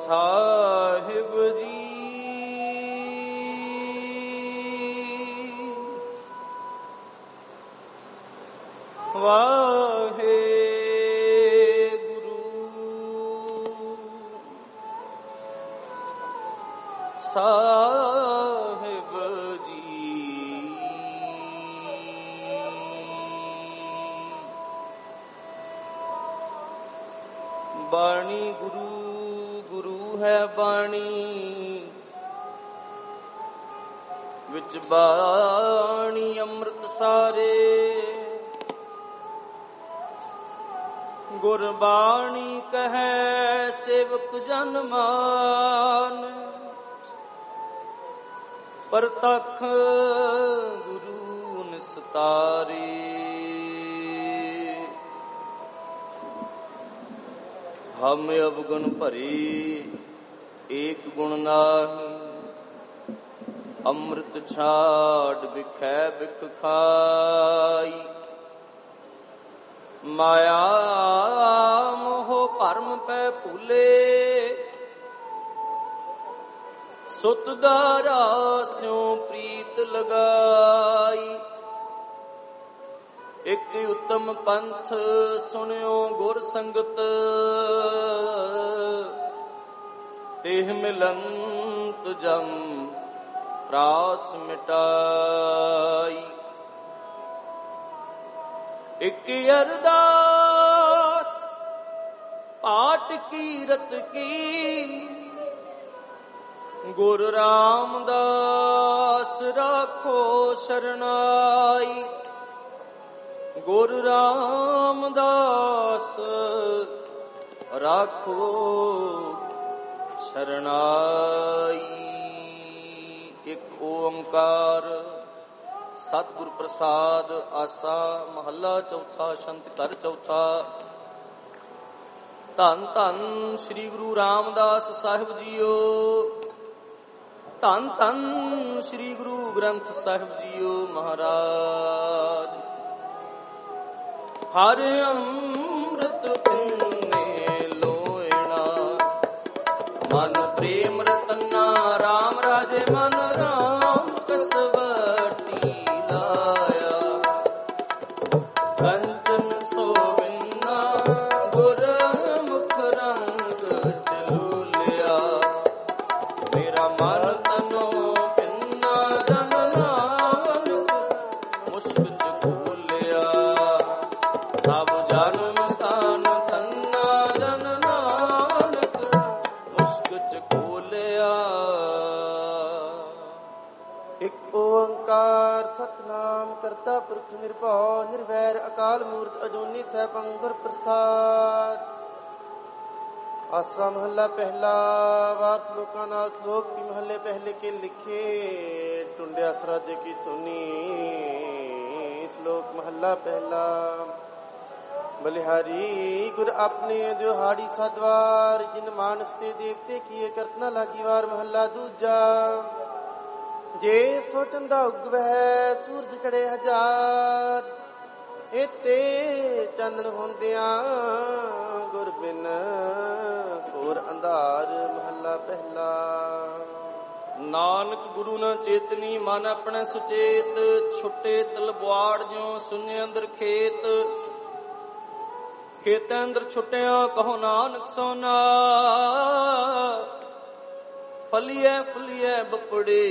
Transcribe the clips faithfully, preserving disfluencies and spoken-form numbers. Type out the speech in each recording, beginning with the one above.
ਸਾਹਿਬ ਜੀ। ਵਾਹਿਗੁਰੂ ਸਾਹਿਬ ਜੀ। ਬਾਣੀ ਗੁਰੂ ਗੁਰੂ ਹੈ ਬਾਣੀ, ਵਿੱਚ ਬਾਣੀ ਅੰਮ੍ਰਿਤ ਸਾਰੇ। ਗੁਰਬਾਣੀ ਕਹੈ ਸੇਵਕ ਜਨ ਮਾਨ, ਪ੍ਰਤੱਖ ਗੁਰੂ ਨਿਸਤਾਰੇ। ਹਮ ਅਵਗੁਣ ਭਰੇ ਏਕ ਗੁਣ ਨਾਹਿ, ਅੰਮ੍ਰਿਤ ਛਾੜ ਬਿਖੈ ਬਿਖ ਖਾਈ। ਮਾਇਆ ਮੋਹ ਭਰਮ ਪੈ ਭੂਲੇ, ਸੁਤ ਦਾਰਾ ਸਿਉ ਪ੍ਰੀਤ ਲਗਾਈ। ਇਕ ਉਤਮ ਪੰਥ ਸੁਣਿਓ ਗੁਰ ਸੰਗਤ, ਤੇਹ ਮਿਲੰਤ ਜਮ ਤਰਾਸ ਮਿਟਾਈ। ਇਕ ਅਰਦਾਸ ਪਾਠ ਕੀਰਤ ਕੀ, ਗੁਰ ਰਾਮਦਾਸ ਰਾਖੋ ਸ਼ਰਨਾਈ। ਗੁਰ ਰਾਮਦਾਸ ਰਾਖੋ ਸ਼ਰਨਾਈ। ਇੱਕ ਓੰਕਾਰ ਸਤਿਗੁਰ ਪ੍ਰਸਾਦ ਆਸਾ। ਮਹੱਲਾ ਚੌਥਾ। ਛੰਤ ਘਰ ਚੌਥਾ। ਧੰਨ ਧੰਨ ਸ੍ਰੀ ਗੁਰੂ ਰਾਮਦਾਸ ਸਾਹਿਬ ਜੀਓ। ਧੰਨ ਧੰਨ ਸ੍ਰੀ ਗੁਰੂ ਗ੍ਰੰਥ ਸਾਹਿਬ ਜੀਓ ਮਹਾਰਾਜ। ਹਰ ਅੰਮ੍ਰਿਤ ਪੀਨੇ ਲੋਇਣਾ, ਮਨ ਪ੍ਰੇਮ ਰਤਨਾ ਰਾਮ ਰਾਜੇ ਮਨ ਰਾਮ ਕਸਵਟੀ ਲਾਇਆ। ਕੰਚਨ ਸੋਵਿੰਨਾ ਗੁਰ ਮੁਖ ਰੰਗ ਚਲੂਲਿਆ। ਮੇਰਾ ਮਨ ਤਨੋ ਪਿੰਨਾ ਜਨ ਨਾਨਕ ਮੁਸ਼ਕ ਚ ਘੋਲਿਆ। ਸਭ ਜਨਮ ਤਨ ਤੰਨਾ ਜਨ ਨਾਨਕ ਮੁਸ਼ਕ ਚ ਘੋਲਿਆ। ਇਕ ਓੰਕਾਰ ਸਤਿਨਾਮ ਕਰਤਾ ਪੁਰਖ ਨਿਰਭਉ ਨਿਰਵੈਰ ਅਕਾਲ ਮੂਰਤ ਅਜੂਨੀ ਸੈਭੰ ਗੁਰ ਪ੍ਰਸਾਦ। ਆਸਾ ਮਹੱਲਾ ਪਹਿਲਾ। ਵਾਰ ਸ਼ਲੋਕਾਂ ਨਾਲ ਸ਼ਲੋਕ ਵੀ ਮਹੱਲੇ ਪਹਿਲੇ ਕੇ ਲਿਖੇ। ਟੁੰਡਿਆ ਸਰਾਜੇ ਕੀ ਧੁਨੀ। ਸ਼ਲੋਕ ਮਹੱਲਾ ਪਹਿਲਾ। ਬਲਿਹਾਰੀ ਗੁਰ ਆਪਣੇ ਦਿਹਾੜੀ ਸਦਵਾਰ, ਜਿਨ ਮਾਨਸ ਤੇ ਦੇਵਤੇ ਕੀਏ ਕਰਤ ਨਾ ਲਾਗੀ ਵਾਰ। ਮਹੱਲਾ ਦੂਜਾ। ਜੇ ਸੋਚੰਦਾ ਉਗਵੈ ਸੂਰਜ ਚੜੇ ਹਜ਼ਾਰ, ਇਤੇ ਚਾਨਣ ਹੁੰਦਿਆਂ ਗੁਰ ਬਿਨ ਘੋਰ ਅੰਧਾਰ। ਮਹੱਲਾ ਪਹਿਲਾ। ਨਾਨਕ ਗੁਰੂ ਨਾ ਚੇਤਨੀ, ਮਨ ਆਪਣੇ ਸੁਚੇਤ। ਛੁੱਟੇ ਤਲਵਾੜ ਜਿਉ ਸੁਨੇ ਅੰਦਰ ਖੇਤ। ਖੇਤਾਂ ਅੰਦਰ ਛੁੱਟਿਆ ਕਹੋ ਨਾਨਕ ਸੋਨਾ। ਫਲੀਐ ਫਲੀਐ ਬਪੜੇ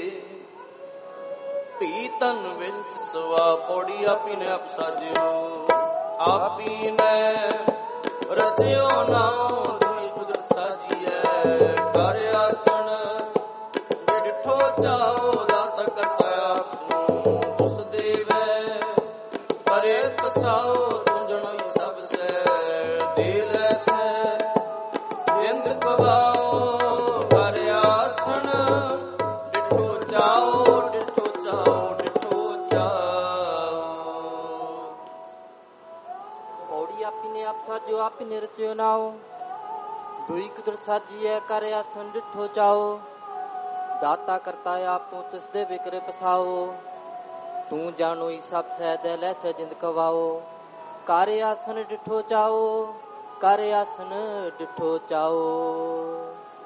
ਭੀ ਤਨ ਵਿੱਚ ਸਵਾ। ਪੌੜੀ ਆਪੀ ਨੇ ਆਪ ਸਾਜਿਓ, ਆਪੀ ਨੇ ਰਚਿਓ ਨਾਉ। ਦੁਈ ਕੁਦਰਤ ਸਾਜੀਐ ਕਰ ਆਸਣ। ਜੇ ਡਿਠੋ ਚਾਓ ਦਾਤ ਕਰਤਾ ਆਪ ਨੂੰ ਉਸ ਦੇਵੈ। ਪਰੇ ਪਸਾਓ ਤੁੰਜਣੋ ਸਭ ਸੈ ਦੇ ਲੈਸੈ। ਜਿੰਦ ਕਵਾਓ ਕਰ ਆਸਣ। ਡਿਠੋ ਚਾਓ ਡਿਠੋ ਚਾਓ ਡਿਠੋ ਚਾਓ। ਪੌੜੀ ਆਪੀ ਨੇ ਆਪ ਸਾਜੋ, ਆਪੀ ਨੇ ਰਚਿਓ ਨਾਉ। ਦੁਈ ਕੁਦਰਤ ਸਾਜੀਐ ਕਰ ਆਸਣ ਡਿਠੋ ਚਾਓ। ਦਾਤਾ ਕਰਤਾ ਆਪੋ ਤਿਸ ਦੇ ਵਿਕਰੇ ਪਸਾਓ। ਤੂੰ ਜਾਣੋਈ ਸਭ ਸਹਿ ਲੈ ਸਹਿ ਜਿੰਦ ਕਵਾਓ। ਕਰ ਆਸਣ ਡਿਠੋ ਚਾਓ, ਕਰ ਆਸਣ ਡਿਠੋ ਚਾਓ।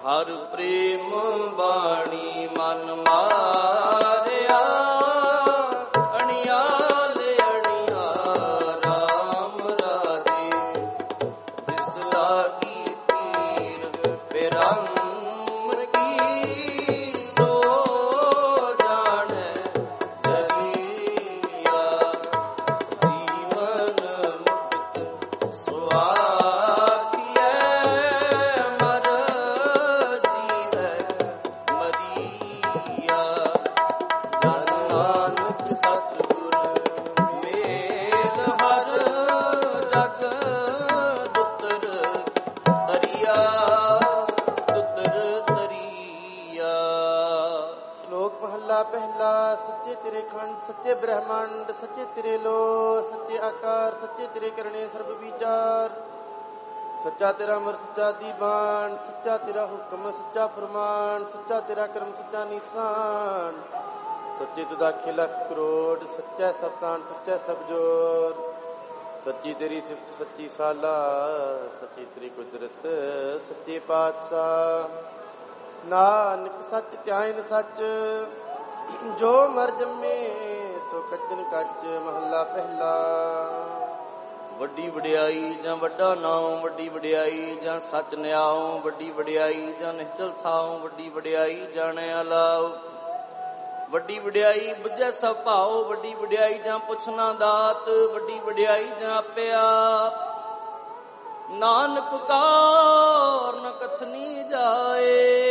ਹਰ ਪ੍ਰੇਮ ਬਾਣੀ ਮਨ ਮਾਰਿਆ, ਅਣਿਆਲ ਅਣਿਆ ਰਾਮ ਰਾਜੇ, ਜਿਸ ਲਾਗੀ ਪੀਰ ਬਿਰੰਮ ਕੀ, ਸੋ ਜਾਣੈ ਜਗੀਆ, ਜੀਵਨ ਮੁਕਤ ਸੁਆਖੀਐ, ਮਰ ਜੀਵੈ ਮਰੀਆ, ਜਨ ਨਾਨਕ ਸਤਿਗੁਰ ਮੇਲ ਹਰ ਜਗ ਦੁਤਰ ਤਰੀਆ, ਦੁਤਰ ਤਰੀਆ। ਸ਼ਲੋਕ ਮਹੱਲਾ ਪਹਿਲਾ। ਸੱਚੇ ਤੇਰੇ ਖੰਡ, ਸੱਚੇ ਬ੍ਰਹਮੰਡ, ਸੱਚੇ ਤੇਰੇ ਲੋ, ਸੱਚੇ ਆਕਾਰ, ਸੱਚੇ ਤੇਰੇ ਕਰਨੇ ਸਰਬ ਵਿਚਾਰ, ਸੱਚਾ ਤੇਰਾ ਅਮਰ, ਸੱਚਾ ਦੀਵਾਨ, ਸੱਚਾ ਤੇਰਾ ਹੁਕਮ, ਸੱਚਾ ਫਰਮਾਨ, ਸੱਚਾ ਤੇਰਾ ਕਰਮ, ਸੱਚਾ ਨਿਸ਼ਾਨ, ਸੱਚੇ ਤੁਦਾ ਖਿਲਕ ਕਰੋੜ, ਸੱਚਾ ਸਭ ਕਾਂਡ, ਸੱਚਾ ਸਭ ਜੋਰ, ਸੱਚੀ ਤੇਰੀ ਸਿਫਤ, ਸੱਚੀ ਸਾਲਾ, ਸੱਚੀ ਤੇਰੀ ਕੁਦਰਤ, ਸੱਚੇ ਪਾਤਸ਼ਾਹ। ਨਾਨਕ ਸੱਚ ਧਿਆਇਨ ਸੱਚ, ਜੋ ਮਰ ਜੰਮੇ ਸੋ ਕੱਚਨ ਕੱਚ। ਮਹੱਲਾ ਪਹਿਲਾ। ਵੱਡੀ ਵਡਿਆਈ ਜਾਂ ਵੱਡਾ ਨਾਉ, ਵੱਡੀ ਵਡਿਆਈ ਜਾਂ ਸੱਚ ਨਿਆਉ, ਵੱਡੀ ਵਡਿਆਈ ਜਾਂ ਨਿਹਚਲ ਥਾਉ, ਵੱਡੀ ਵਡਿਆਈ ਜਾਣੈ ਅਲਾਉ, ਵੱਡੀ ਵਡਿਆਈ ਬੁੱਝੈ ਸਭ ਭਾਉ, ਵੱਡੀ ਵਡਿਆਈ ਜਾਂ ਪੁੱਛਣਾ ਦਾਤ, ਵੱਡੀ ਵਡਿਆਈ ਜਾਂ ਆਪੇ ਆਪ। ਨਾਨਕ ਪੁਕਾਰ ਨ ਕਛਨੀ ਜਾਏ,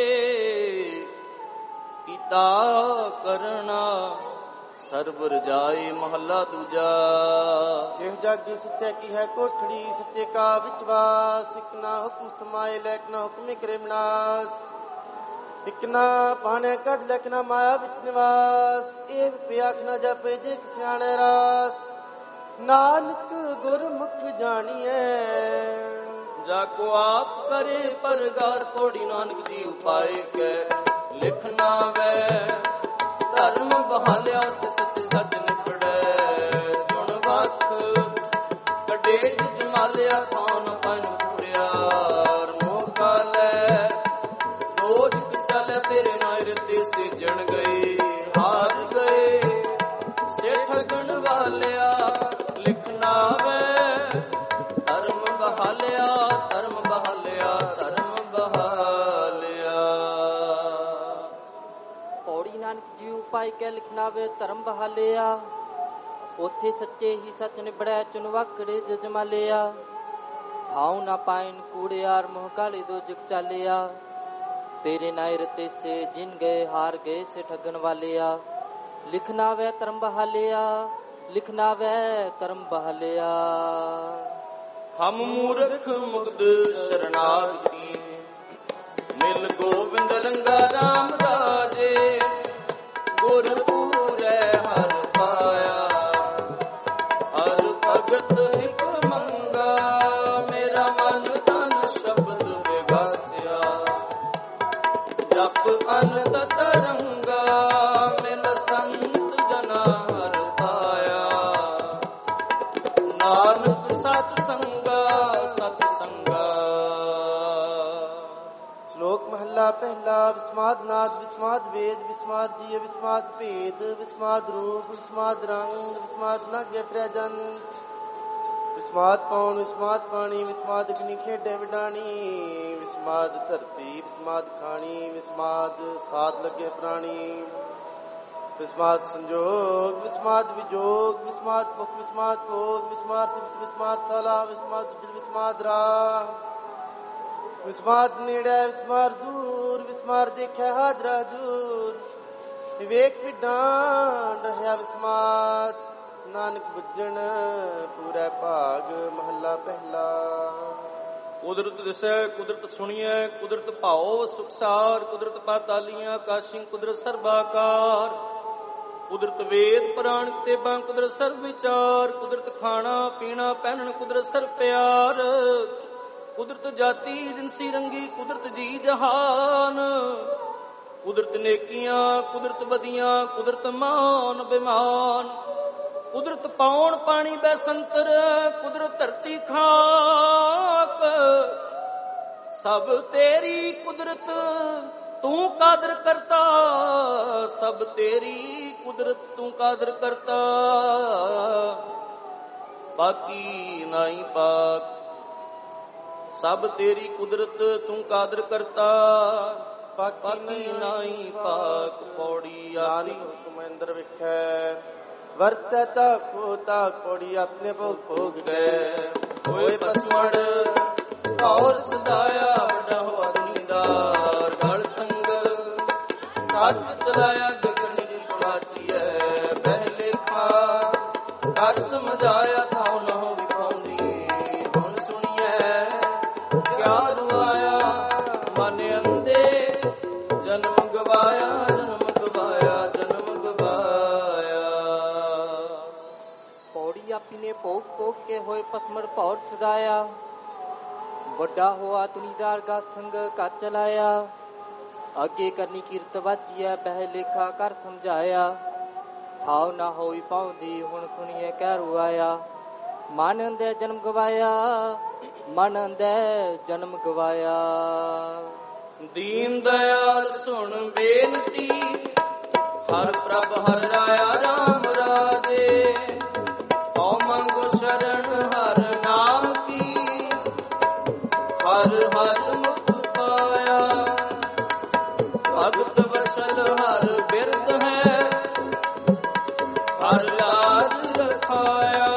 ਕੀਤਾ ਕਰਨਾ ਸਰਬ ਰਜਾਏ। ਮਹੱਲਾ ਦੂਜਾ। ਜਿਹ ਜਾਗੀ ਸੱਚੇ ਕੀ ਹੈ ਕੋਠੜੀ, ਸੱਚੇ ਕਾ ਵਿਚਵਾਸ, ਇਕ ਨਾ ਹੁਕਮ ਸਮਾਏ ਲੈਕ ਨਾ ਹੁਕਮੇ ਕਰੇ ਵਿਨਾਸ਼, ਇਕ ਨਾ ਪਾਣੇ ਕੱਢ ਲੈਕ ਨਾ ਮਾਇਆ ਵਿੱਚ ਨਿਵਾਸ, ਇਹ ਪਿਆਖ ਨਾ ਜਪੇ ਜੇ ਸਿਆਣੇ ਰਾਸ, ਨਾਨਕ ਗੁਰਮੁਖ ਜਾਣੀਐ। ਜਾ ਕੋ ਆਪ ਕਰੇ ਪਰਗਾਸ, ਥੋੜੀ ਨਾਨਕ ਜੀ ਉਪਾਏ ਕੈ ਲਿਖਣਾ ਵੈ, ਧਰਮ ਬਹਾਲਿਆ ਤੇ ਸੱਚ ਸੱਚ ਨਿਪੜੈ, ਚੁਣ ਵਖ ਕੱਢੇ ਜਮਾਲਿਆ, ਥਾਨ ਪਨ ਪੂਰਿਆ ਮੋਕਾ ਲੈ, ਰੋਜ ਚੱਲ ਤੇਰੇ ਨਾਲ ਤੇ ਸਿਜਣ ਗਏ, ਹਾਰ ਗਏ ਸੇ ਠਗਣ ਵਾਲਿਆ, ਲਿਖਣਾ ਵੈ ਧਰਮ ਬਹਾਲਿਆ, ਧਰਮ ਬਹਾਲਿਆ, ਧਰਮ ਬਹਾਲਿਆ। ਪੌੜੀ ਨਾਨਕ ਜੀ ਉਪਾਇ ਕੈ ਲਿਖਣਾ ਵੇ ਧਰਮ ਬਹਾਲਿਆ, ਉਥੇ ਸੱਚੇ ਹੀ ਸੱਚ ਨਿਬੜੈ, ਚੁਨਵਾਕੜੇ ਜਜਮਾਲਿਆ, ਖਾਉ ਨਾ ਪਾਇਨ ਕੂੜਿਆਰ, ਮੋਹ ਕਾਲੇ ਦੋ ਜਗ ਚਾਲਿਆ, ਤੇਰੇ ਨਾਇ ਰਤੇ ਸੇ ਜਿਨ ਗਏ, ਹਾਰ ਗਏ ਸੇ ਠਗਣ ਵਾਲਿਆ, ਲਿਖਣਾ ਵੈ ਧਰਮ ਬਹਾਲਿਆ, ਲਿਖਣਾ ਵੈ ਧਰਮ ਬਹਾਲਿਆ। ਹਮ ਮੂਰਖ ਮੁਗਧ ਸ਼ਰਨਾਗਤੀ, ਮਿਲ ਗੋਬਿੰਦ ਰੰਗਾ ਰਾਮ ਰਾਜੇ, ਗੁਰ ਪੂਰੈ ਹਰ ਪਾਇਆ, ਹਰ ਭਗਤ ਇੱਕ ਮੰਗਾ, ਮੇਰਾ ਮਨ ਤਨ ਸ਼ਬਦ ਵਿਗਾਸਿਆ, ਜਪ ਅਨੰਤ ਤਰੰਗਾ, ਮਿਲ ਸੰਤ ਜਨਾ ਹਰ ਪਾਇਆ, ਨਾਨਕ ਸਤ ਸੰਗਾ, ਸਤ ਸੰਗਾ। ਸ਼ਲੋਕ ਮਹੱਲਾ ਪਹਿਲਾ। ਵਿਸਮਾਦ ਨਾਦ, ਵਿਸਮਾਦ ਵੇਦ, ਵਿਸਮਾਦ ਜੀਵ, ਵਿਸਮਾਦ ਭੇਦ, ਵਿਸਮਾਦ ਰੂਪ, ਵਿਸਮਾਦ ਰੰਗ, ਵਿਸਮਾਦ ਨਾਗੇ ਪ੍ਰਜੰਤ, ਵਿਸਮਾਦ ਪੌਣ, ਵਿਸਮਾਦ ਪਾਣੀ, ਵਿਸਮਾਦ ਅਗਨੀ ਖੇਡੇ ਵਿਡਾਣੀ, ਵਿਸਮਾਦ ਧਰਤੀ, ਵਿਸਮਾਦ ਖਾਣੀ, ਵਿਸਮਾਦ ਸਾਧ ਲੱਗੇ ਪ੍ਰਾਣੀ, ਵਿਸਮਾਦ ਸੰਜੋਗ, ਵਿਸਮਾਦ ਵਿਜੋਗ, ਵਿਸਮਾਦ ਮੁਖ, ਵਿਸਮਾਦ ਭੋਗ, ਵਿਸਮਾਦ ਸਿਫਤ, ਵਿਸਮਾਦ ਸਾਲਾ, ਵਿਸਮਾਦ ਵਿਸਮਾਦ ਰਾਹ, ਵਿਸਮਾਦ ਨੇੜੇ, ਵਿਸਮਾਦ ਦੂਰ, ਵਿਸਮਾਦ ਦੇਖਿਆ ਹਾਜ਼ਰਾ ਹਜੂਰ, ਵਿਵੇਕ ਵਿਡਾਨ ਰਹਿਆ ਵਿਸਮਾਦ, ਨਾਨਕ ਬੁੱਝਣ ਪੂਰਾ ਭਾਗ। ਮਹੱਲਾ ਪਹਿਲਾ। ਕੁਦਰਤ ਦਿਸੈ ਕੁਦਰਤ ਸੁਣੀਐ, ਕੁਦਰਤ ਭਾਉ ਸੁਖਸਾਰ, ਕੁਦਰਤ ਪਾਤਾਲੀਆਂ ਆਕਾਸ਼ੀ, ਕੁਦਰਤ ਸਰਬਾਕਾਰ, ਕੁਦਰਤ ਵੇਦ ਪੁਰਾਣ ਕਿਤਾਬਾਂ, ਕੁਦਰਤ ਸਰਬ ਵਿਚਾਰ, ਕੁਦਰਤ ਖਾਣਾ ਪੀਣਾ ਪਹਿਨਣ, ਕੁਦਰਤ ਸਰ ਪਿਆਰ, ਕੁਦਰਤ ਜਾਤੀ ਜਿਨਸੀ ਰੰਗੀ, ਕੁਦਰਤ ਜੀ ਜਹਾਨ, ਕੁਦਰਤ ਨੇਕੀਆਂ, ਕੁਦਰਤ ਬਦੀਆਂ, ਕੁਦਰਤ ਮਾਨ ਬਿਮਾਨ, ਕੁਦਰਤ ਪਾਉਣ ਪਾਣੀ ਬੈਸੰਤਰ, ਕੁਦਰਤ ਧਰਤੀ ਖਾਕ, ਸਭ ਤੇਰੀ ਕੁਦਰਤ ਤੂੰ ਕਾਦਰ ਕਰਤਾ, ਸਭ ਤੇਰੀ ਕੁਦਰਤ ਤੂੰ ਕਾਦਰ ਕਰਤਾ, ਬਾਕੀ ਨਾਹੀ ਪਾਕ। ਸਭ ਤੇਰੀ ਕੁਦਰਤ ਤੂੰ ਕਾਦਰ ਕਰਤਾ, ਬਾਕੀ ਨਾਹੀ ਪਾਕ। ਪੌੜੀ ਆਦੀ ਹੁਕਮ ਅੰਦਰ ਵਿਖੈ ਵਰਤੈ ਤਾ ਕੋਤਾ, ਪੌੜੀ ਆਪਣੇ ਭੋਗ ਭੋਗ ਗਏ। ਹੋਏ ਪਸਮੜ ਔਰ ਸਦਾਇਆ, ਵੱਡਾ ਹੋਆ ਦੁਨੀਦਾਰ ਗਲ ਸੰਗਲ। ਕੱਚ ਚਲਾਇਆ ਗਗਨ ਦੀ ਪਵਾਚੀਐ, ਪਹਿਲੇ ਖਾ ਕਰ ਸਮਝਾਇਆ ਥਾਉ ਨਾ ਹੋ ਵਿਖਾਉਂਦੀ। ਹੁਣ ਸੁਣੀਐ ਕਿਆ ਰੁਆਇਆ, ਮਨ ਅੰਦੇ ਜਨਮ ਗਵਾਇਆ, ਜਨਮ ਗਵਾਇਆ, ਜਨਮ ਗਵਾਇਆ। ਪੌੜੀ ਆਪੀ ਨੇ ਭੋਗ ਭੋਗ ਕੇ ਹੋਏ ਪਸਮੜ ਭੌਰ ਸਦਾਇਆ, ਵੱਡਾ ਹੋਆ ਤੁਨੀਦਾਰ ਗਾ ਸੰਗ ਕਾ ਚਲਾਇਆ। ਅੱਗੇ ਕਰਨੀ ਕੀਰਤ ਵਾਚੀਐ, ਬਹਿ ਲੇਖਾ ਕਰ ਸਮਝਾਇਆ। ਥਾਉ ਨਾ ਹੋਈ ਪਾਉਂਦੀ, ਹੁਣ ਸੁਣੀਏ ਕਹਿ ਰੁਆਇਆ। ਮਨ ਅੰਦੇ ਜਨਮ ਗਵਾਇਆ, ਮਨ ਅੰਦੇ ਜਨਮ ਗਵਾਇਆ। ਦੀਨ ਦਇਆਲ ਸੁਣ ਬੇਨਤੀ, ਹਰ ਪ੍ਰਭ ਹਰ ਰਾਇਆ ਰਾਮ ਰਾਜੇ। ਹਉ ਮੰਗੋ ਸ਼ਰਨ ਹਰ ਨਾਮ ਕੀ, ਹਰ ਹਰ ਮੁਖ ਪਾਇਆ। ਭਗਤ ਵਸਲ ਹਰ ਬਿਰਦ ਹੈ, ਹਰ ਲਾਜ ਰਖਾਇਆ।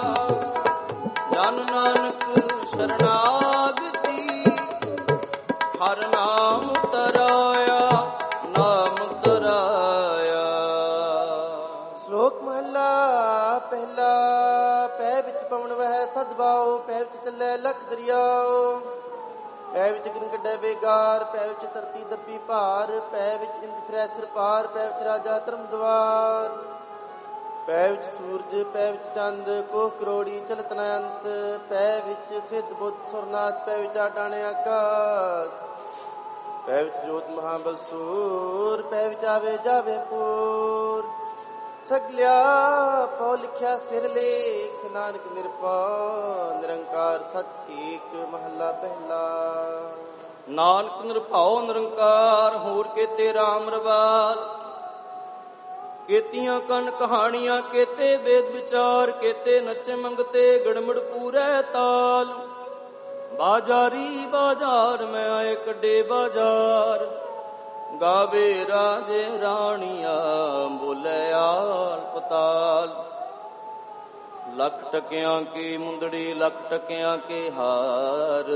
ਜਨ ਨਾਨਕ ਸ਼ਰਨਾਗਤੀ, ਹਰ ਨਾਮ ਤਰਾਇਆ, ਨਾਮ ਤਰਾਇਆ। ਸ਼ਲੋਕ ਮਹਲਾ ਪਹਿਲਾ। ਪੈ ਵਿੱਚ ਪਵਨ ਵਹਿ ਸਦਭਾਉ, ਪੈ ਵਿੱਚ ਚੱਲੇ ਲਖ ਦਰਿਆਓ। ਪੈ ਵਿੱਚ ਅਗਨ ਕੱਢੈ ਬੇਗਾਰ, ਪੈ ਵਿੱਚ ਧਰਤੀ ਦੱਬੀ ਭਾਰ। ਪੈ ਵਿੱਚ ਇੰਦ ਫਿਰੈ ਸਿਰ ਪਾਰ, ਪੈ ਵਿੱਚ ਰਾਜਾ ਧਰਮ ਦੁਆਰ। ਪੈ ਵਿੱਚ ਸੂਰਜ, ਪੈ ਵਿੱਚ ਚੰਦ, ਕੋਹ ਕਰੋੜੀ ਚਲਤ ਨ ਅੰਤ। ਪੈ ਵਿੱਚ ਸਿੱਧ ਬੁੱਧ ਸੁਰਨਾਥ, ਪੈ ਵਿੱਚ ਆਡਾਣੇ ਆਕਾਸ। ਪੈ ਵਿੱਚ ਜੋਤ ਮਹਾਬਲ ਸੂਰ, ਪੈ ਵਿੱਚ ਆਵੇ ਜਾਵੇ ਪੂਰ। ਸਗਲਿਆ ਪਉ ਲਿਖਿਆ ਸਿਰ ਲੇਖ, ਨਾਨਕ ਨਿਰਭਉ ਨਿਰੰਕਾਰ ਸਤ ਏਕ। ਮਹੱਲਾ ਪਹਿਲਾ। ਨਾਨਕ ਨਿਰਭਉ ਨਿਰੰਕਾਰ, ਹੋਰ ਕੇਤੇ ਰਾਮ ਰਵਾਲ। ਕੇਤੀਆਂ ਕਨ ਕਹਾਣੀਆਂ, ਕੇਤੇ ਵੇਦ ਵਿਚਾਰ। ਕੇਤੇ ਨੱਚੇ ਮੰਗਤੇ, ਗੜਮੜ ਪੂਰੈ ਤਾਲ। ਬਾਜਾਰੀ ਬਾਜ਼ਾਰ ਮੈਂ ਆਏ ਕੱਢੇ ਬਾਜ਼ਾਰ। ਗਾਵੇ ਰਾਜੇ ਰਾਣੀਆਂ, ਬੋਲੇ ਆਲ ਪਤਾਲ। ਲੱਖ ਟਕਿਆਂ ਕੀ ਮੁੰਦੜੀ, ਲੱਖ ਟਕਿਆਂ ਕੇ ਹਾਰ।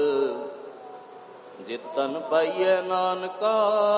ਜਿਤਨ ਪਾਈਐ ਨਾਨਕਾ,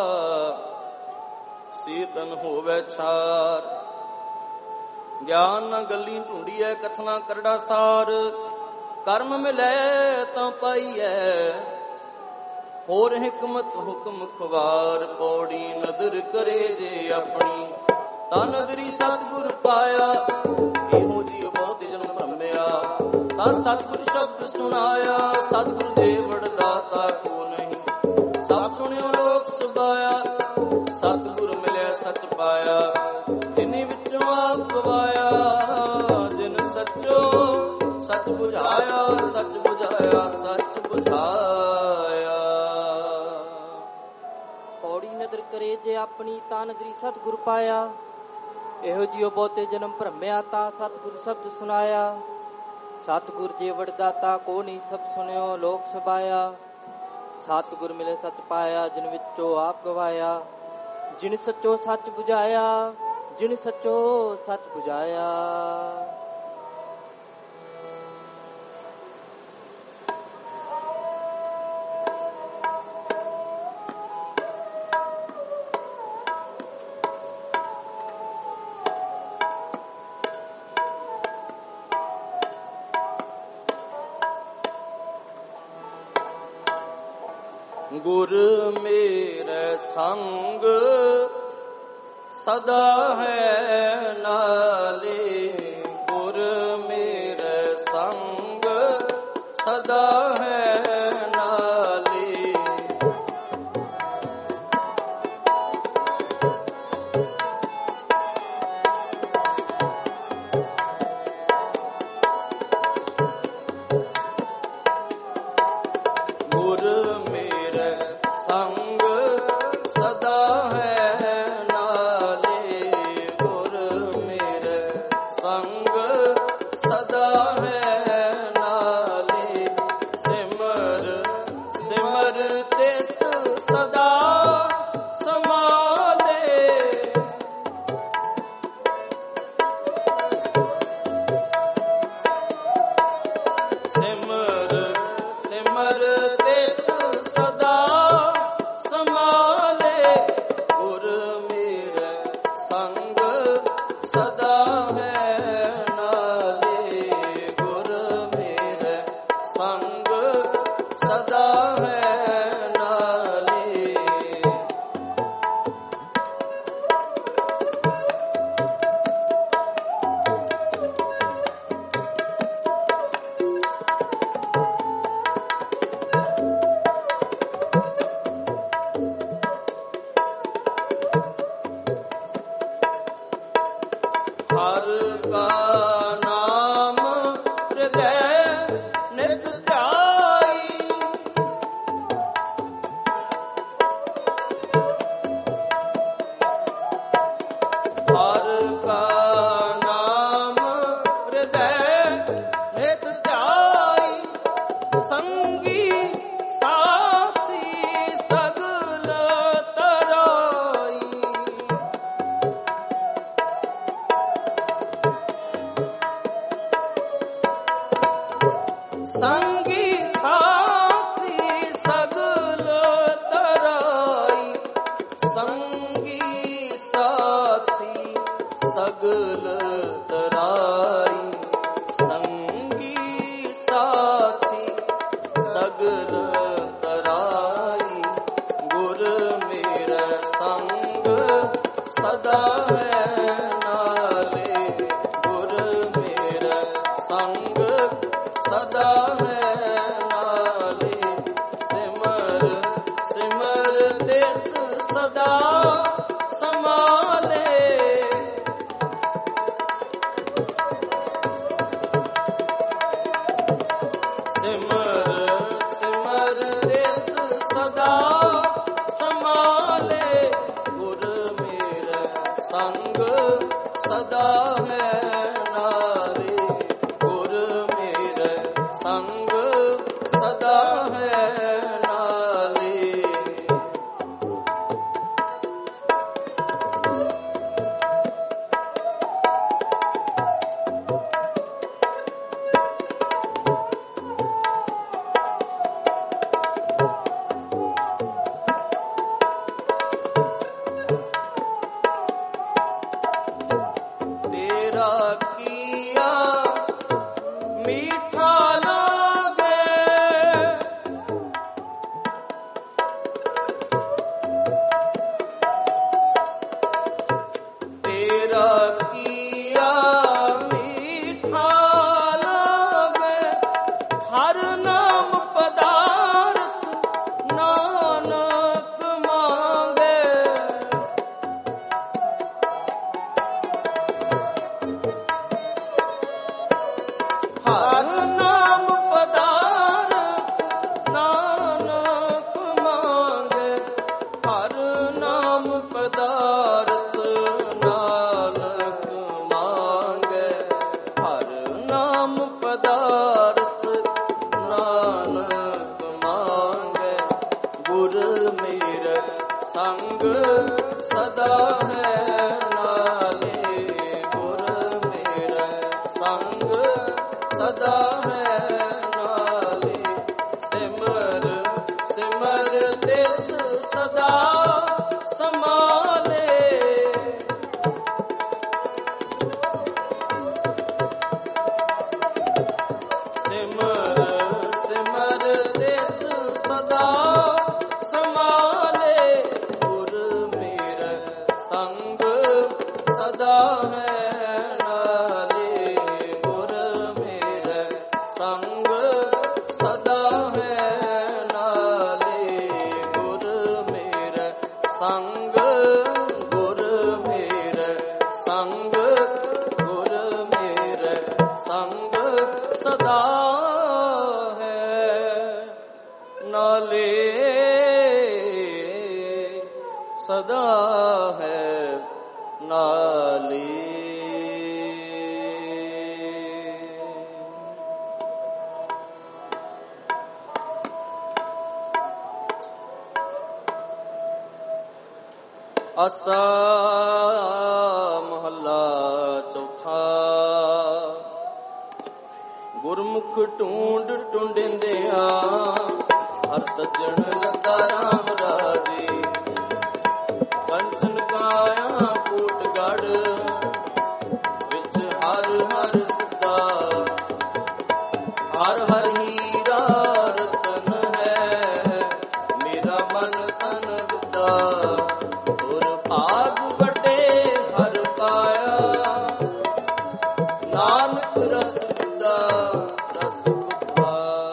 ਸੀਤਨ ਹੋਵੇ ਛਾਰ। ਗਿਆਨ ਨਾ ਗੱਲੀ ਢੂੰਡੀਐ, ਕਥਨਾ ਕਰੜਾ ਸਾਰ। ਕਰਮ ਮਿਲੈ ਤਾਂ ਪਾਈਐ, ਹੋਰ ਹਿਕਮਤ ਹੁਕਮ ਖਵਾਰ। ਪੌੜੀ ਨਦਰ ਕਰੇ ਜੇ ਆਪਣੀ, ਤਾਂ ਨਦਰੀ ਸਤਿਗੁਰ ਪਾਇਆ। ਇਹੋ ਜੀ ਬਹੁਤ ਜਨਮ ਭਰਮਿਆ, ਤਾਂ ਸਤਿਗੁਰ ਸ਼ਬਦ ਸੁਣਾਇਆ। ਸਤਿਗੁਰ ਦੇ ਵਡਦਾਤਾ ਕੋ ਨਹੀਂ, ਸਭ ਸੁਣਿਓ ਲੋਕ ਸੁਭਾਇਆ। ਸਤਿਗੁਰ ਮਿਲਿਆ ਸੱਚ ਪਾਇਆ, ਜਿਨੀ ਵਿੱਚੋਂ ਆਪ ਗਵਾਇਆ। ਜਿਨ ਸੱਚੋ ਸੱਚ ਬੁਝਾਇਆ, ਸੱਚ ਬੁਝਾਇਆ, ਸੱਚ ਬੁਝਾਇਆ। ਪੌੜੀ ਨਦਰ ਕਰੇ ਜੇ ਆਪਣੀ, ਤਾਂ ਨਦਰੀ ਸਤਿਗੁਰ ਪਾਇਆ। ਇਹੋ ਜਿਉ ਬਹੁਤੇ ਜਨਮ ਭਰਮਿਆ, ਤਾਂ ਸਤਿਗੁਰ ਸ਼ਬਦ ਸੁਣਾਇਆ। ਸਤਿਗੁਰ ਜੇ ਵਡਦਾਤਾ ਕੋ ਨਹੀਂ, ਸਭ ਸੁਣਿਓ ਲੋਕ ਸਭਾਇਆ। ਸਤਿਗੁਰ ਮਿਲੇ ਸੱਚ ਪਾਇਆ, ਜਿਨ ਵਿੱਚੋਂ ਆਪ ਗਵਾਇਆ। ਜਿਨ ਸੱਚੋ ਸੱਚ ਬੁਝਾਇਆ, ਜਿਨ ਸੱਚੋ ਸੱਚ ਬੁਝਾਇਆ। ਗੁਰ ਮੇਰੇ ਸੰਗ ਸਦਾ ਹੈ ਨਾਲੇ। ਗੁਰ ਮੇਰੇ ਸੰਗ ਸਦਾ ਹੈ ਨਾਲੇ। ਗੁਰ ਸੰਗ ਸਦਾ ਹੈ ਨਾਲੇ। ਸਿਮਰ ਸਿਮਰ ਤਿਸ ਸਦਾ ਸਮਾਲੇ। ਸਿਮਰ ਸਿਮਰ ਤਿਸ ਸਦਾ ਸਮਾਲੇ। ਗੁਰ ਮੇਰੇ ਸੰਗ ਸਦਾ ਹੈ ਨਾਲੇ। ਗੁਰ ਮੇਰੇ ਸੰਗ ਸਦਾ ਹੈ ਨਾਲੇ। ਹਰ ਕਾ ਨਾਮ ਹਿਰਦੈ ਨਿਤ ਧਿਆਈ। ਹਰ ਕਾ ਨਾਮ ਹਿਰਦੈ ਨਿਤ ਧਿਆਈ। ਸੰਗੀ ਸਾਥੀ ਸਗਲ ਤਰਾਈ। ਸੰਗੀ ਸਾਥੀ ਸਗਲ ਤਰਾਈ। ਸੰਗੀ ਸਾਥੀ ਸਗਲ ਤਰਾਈ। ਸੰਗੀ ਸਾਥੀ ਸਗਲ ਤਰਾਈ। ਗੁਰ ਮੇਰਾ ਸੰਗ ਸਦਾ ਹੈ ਨਾਲੇ। ਗੁਰ ਮੇਰਾ ਸੰਗ ਸਦਾ ਹੈ ਨਾਲੇ। ਸਿਮਰ ਸਿਮਰ ਤਿਸ ਸਦਾ ਸਮਾਲੇ। ਸਿਮਰ ਸਿਮਰ ਤਿਸ ਸਦਾ ਸਮਾਲੇ। ਗੁਰ ਮੇਰਾ ਸੰਗ ਸਦਾ ਹੈ ਨਾਲੇ। ਗੁਰ ਮੇਰਾ ਸੰਗ ਸਦਾ ਹੈ ਨਾਲੇ। ਤੇਰਾ ਕੀਆ ਮੀਠਾ ਲਾਗੇ। ਤੇਰਾ ਕੀਆ ਮੀਠਾ ਲਾਗੇ। ਹਰ ਨਾਮ ਪਦਾਰਥ ਨਾਨਕ ਮੰਗੇ। ਹਰ ਨਾਮ ਪਦਾਰਥ ਨਾਨਕ ਮੰਗੇ। ਹਰ ਨਾਮ ਪਦਾਰਥ ਨਾਨਕ ਮੰਗੇ। ਹਰ ਨਾਮ ਪਦਾਰਥ ਨਾਨਕ ਮੰਗੇ। ਗੁਰ ਮੇਰੇ ਸੰਗ ਸਦਾ ਹੈ ਨਾਲੇ। ਗੁਰ ਮੇਰਾ ਸੰਗ ਸਦਾ ਹੈ ਨਾਲੇ। ਸਿਮਰ ਸਿਮਰ ਤਿਸ ਸਦਾ ਸਮਾਲੇ। ਸਿਮਰ ਸਿਮਰ ਤਿਸ ਸਦਾ ਸਮਾਲੇ। ਗੁਰ ਮੇਰਾ ਸੰਗ ਸਦਾ ਹੈ ਨਾਲੇ। ਗੁਰ ਮੇਰਾ ਸੰਗ ਸਦਾ ਹੈ ਨਾਲੇ। ਗੁਰ ਮੇਰਾ ਸੰਗ ਗੁਰ ਮੇਰਾ ਸੰਗ ਗੁਰ ਮੇਰਾ ਸੰਗ ਸਦਾ ਹੈ ਨਾਲੇ। ਸਦਾ ਹੈ ਨਾਲੇ। ਆਸਾ ਮਹੱਲਾ ਚੌਥਾ। ਗੁਰਮੁਖ ਢੂੰਡ ਟੁੰਡਿੰਦਿਆਂ ਹਰ ਸੱਜਣ ਲੱਗਾ ਰਾਮ ਰਾਜੇ। ਕੰਚਨ ਕਾਇਆ ਕੋਟ ਗੜ ਵਿੱਚ ਹਰ ਹਰ ਸਦਾ। ਹਰ ਹਰ ਹੀਰਾ ਰਤਨ ਹੈ ਮੇਰਾ ਮਨ ਤਨ ਵਿਦਾ। ਗੁਰ ਭਾਗ ਵੱਡੇ ਹਰ ਪਾਇਆ ਨਾਨਕ ਰਸ ਵਿਦਾ ਰਸ ਵਿਦਾ।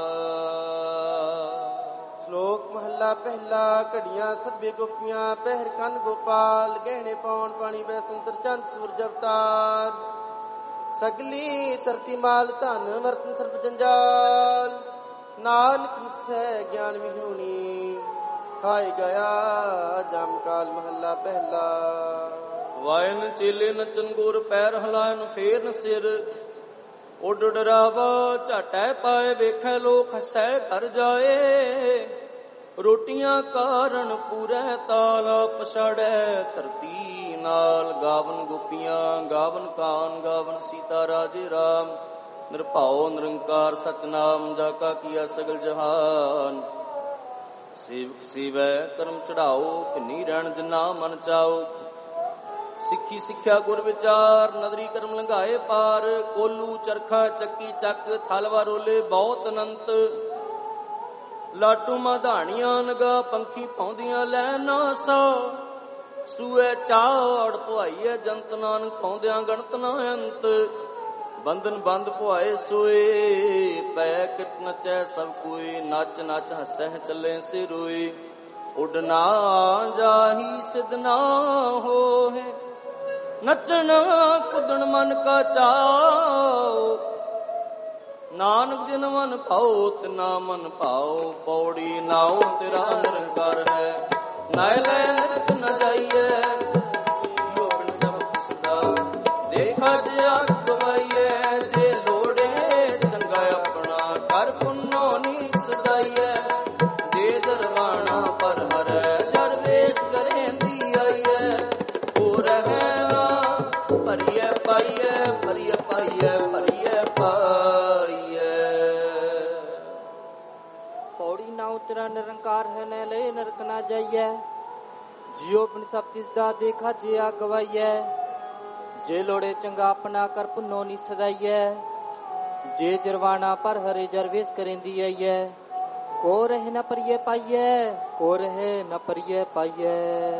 ਸ਼ਲੋਕ ਮਹੱਲਾ ਪਹਿਲਾ। ਘੜੀਆਂ ਸਭੇ ਗੋਪੀਆਂ ਪਹਿਰ ਕੰਨ ਗੋਪਾਲ। ਗਹਿਣੇ ਪਾਉਣ ਪਾਣੀ ਬੈ ਸੁੰਦਰ ਚੰਦ ਸੂਰਜ ਅਵਤਾਰ। ਸਗਲੀ ਧਰਤੀ ਮਾਲ ਧਨ ਵਰਤਨ ਸਰਬ ਜੰਜਾਲ। ਨਾਨਕ ਮਿਸੈ ਗਿਆਨ ਵਿਹੂਣੀ ਖਾਏ ਗਿਆ ਜਮ ਕਾਲ। ਮਹੱਲਾ ਪਹਿਲਾ। ਵਾਇਨ ਚੇਲੇ ਨਚਨ ਗੁਰ ਪੈਰ ਹਲਾਇਨ ਫੇਰਨ ਸਿਰ। ਉੱਡ ਡਰਾਵਾ ਝਾਟੈ ਪਾਏ ਵੇਖੈ ਲੋਕ ਹਸੈ ਘਰ ਜਾਏ। ਰੋਟੀਆਂ ਕਾਰਨ ਪੂਰੈ ਤਾਲ ਪਛਾੜੈ ਧਰਤੀ ਨਾਲ। ਗਾਵਨ ਗੋਪੀਆਂ ਗਾਵਨ ਕਾਨ ਗਾਵਨ ਸੀਤਾ ਰਾਜੇ ਰਾਮ। ਨਿਰਭਉ ਨਿਰੰਕਾਰ ਸਚਨਾਮ ਜਾ ਕਾ ਕੀਆ ਸਗਲ ਜਹਾਨ। ਸੇਵਕ ਸੇਵੈ ਕਰਮ ਚੜਾਓ ਭਿੰਨੀ ਰਹਿਣ ਜਿਨਾ ਮਨ ਚਾਓ। ਸਿੱਖੀ ਸਿੱਖਿਆ ਗੁਰ ਵਿਚਾਰ ਨਦਰੀ ਕਰਮ ਲੰਘਾਏ ਪਾਰ। ਕੋਲੂ ਚਰਖਾ ਚੱਕੀ ਚੱਕ ਥਲਵਾ ਰੋਲੇ ਬਹੁਤ ਅਨੰਤ। ਲਾਟੂ ਮਾਧਾਣੀਆਂ ਨਗਾ ਪੰਖੀ ਪਾਉਂਦੀਆਂ ਲੈ ਨਾ ਸਾ। ਸੂਏ ਚਾੜ ਪੁਆਈਏ ਜੰਤ ਨਾਨਕ ਪਾਉਂਦਿਆਂ ਗਣਤ ਨਾ ਅੰਤ। ਬੰਧਨ ਬੰਦ ਪੁਆਏ ਸੋਏ ਪੈ ਕਿਟ ਨਚੈ ਸਭ ਕੋਈ। ਨੱਚ ਨੱਚ ਹੱਸੈ ਚੱਲੇ ਸੇ ਰੋਏ। ਉੱਡ ਨਾ ਜਾਹੀ ਸਿਧ ਨਾ ਹੋਏ। ਨੱਚਣਾ ਕੁੱਦਣ ਮਨ ਕਾ ਚਾਓ। ਨਾਨਕ ਜਿਨ ਮਨ ਭਾਉ ਤਿਨਾ ਮਨ ਭਾਉ। ਪੌੜੀ ਨਾਉ ਤੇਰਾ ਨਿਰੰਕਾਰ ਹੈ ਨਾਇ ਲੈ ਨਿਰਤ ਨ ਜਾਈਐ। ਲੋੜ ਸਭ ਸਦਾ ਦੇਖਾ ਜਿਆ ਗਵਾਈਐ। ਜੇ ਲੋੜੇ ਚੰਗਾ ਆਪਣਾ ਕਰ ਪੁੰਨੋ ਨੀ ਸਦਾਈਐ। ਜੇ ਦਰਵਾਣਾ ਪਰ ਹਰੈ ਜਰ ਵੇਸ ਕਰੇਂਦੀ ਆਈਐ। ਹੋ ਰਹਿ ਭਰੀਐ ਪਾਈਐ ਭਰੀਐ ਪਾਈਐ ਭਰੀਐ ਪਾਈਐ। ਪੌੜੀ ਨਾਉ ਤੇਰਾ ਨਿਰੰਕਾਰ ਹੈ ਨੈ ਲੈ ਨਰਕ ਨਾ ਜਾਈਐ। ਜਿਉ ਆਪਣੀ ਸਭ ਤਿਸ ਦਾ ਦੇਖਾ ਜਿਆ ਗਵਾਈਐ। ਜੇ ਲੋੜੇ ਚੰਗਾ ਆਪਣਾ ਕਰ ਪੁੰਨੋ ਨੀ ਸਦਾਈਐ। ਜੇ ਜਰਵਾਣਾ ਪਰ ਹਰੇ ਜਰਵੇਸ ਕਰੇਂਦੀ ਆਈਐ। ਕੋ ਰਹਿ ਨ ਪਰੀਐ ਪਾਈਐ ਕੋ ਰਹਿ ਨ ਪਰੀਐ ਪਾਈਐ।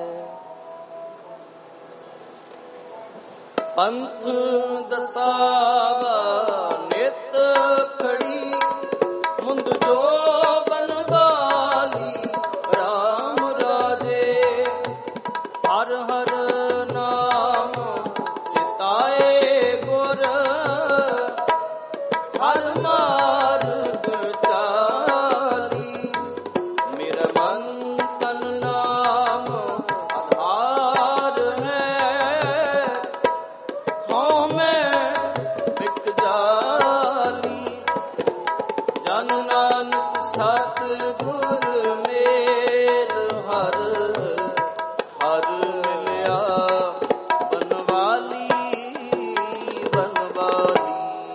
ਪੰਥ ਦਸਾਵਾ ਨਿਤ ਖੜੀ ਮੁੰਦ ਜੋ ਬਨਵਾਲੀ। ਰਾਮ ਰਾਜੇ ਹਰ ਹਰ ਨਾਮ ਚਿਤਾਏ ਗੁਰ। ਹਰ ਮਾਰਗ ਚਾਲੀ ਮੇਰਾ ਮਨ ਤਨ ਨਾਮ ਆਧਾਰ ਹੈ। ਹਉ ਮੈਂ ਬਿਕ ਜਾਲੀ ਜਨ ਨਾਨਕ ਸਤ ਗੁਰ ਮੇਲ। ਹਰ ਹਰ ਮਿਲਿਆ ਬਨਵਾਲੀ ਬਨਵਾਲੀ।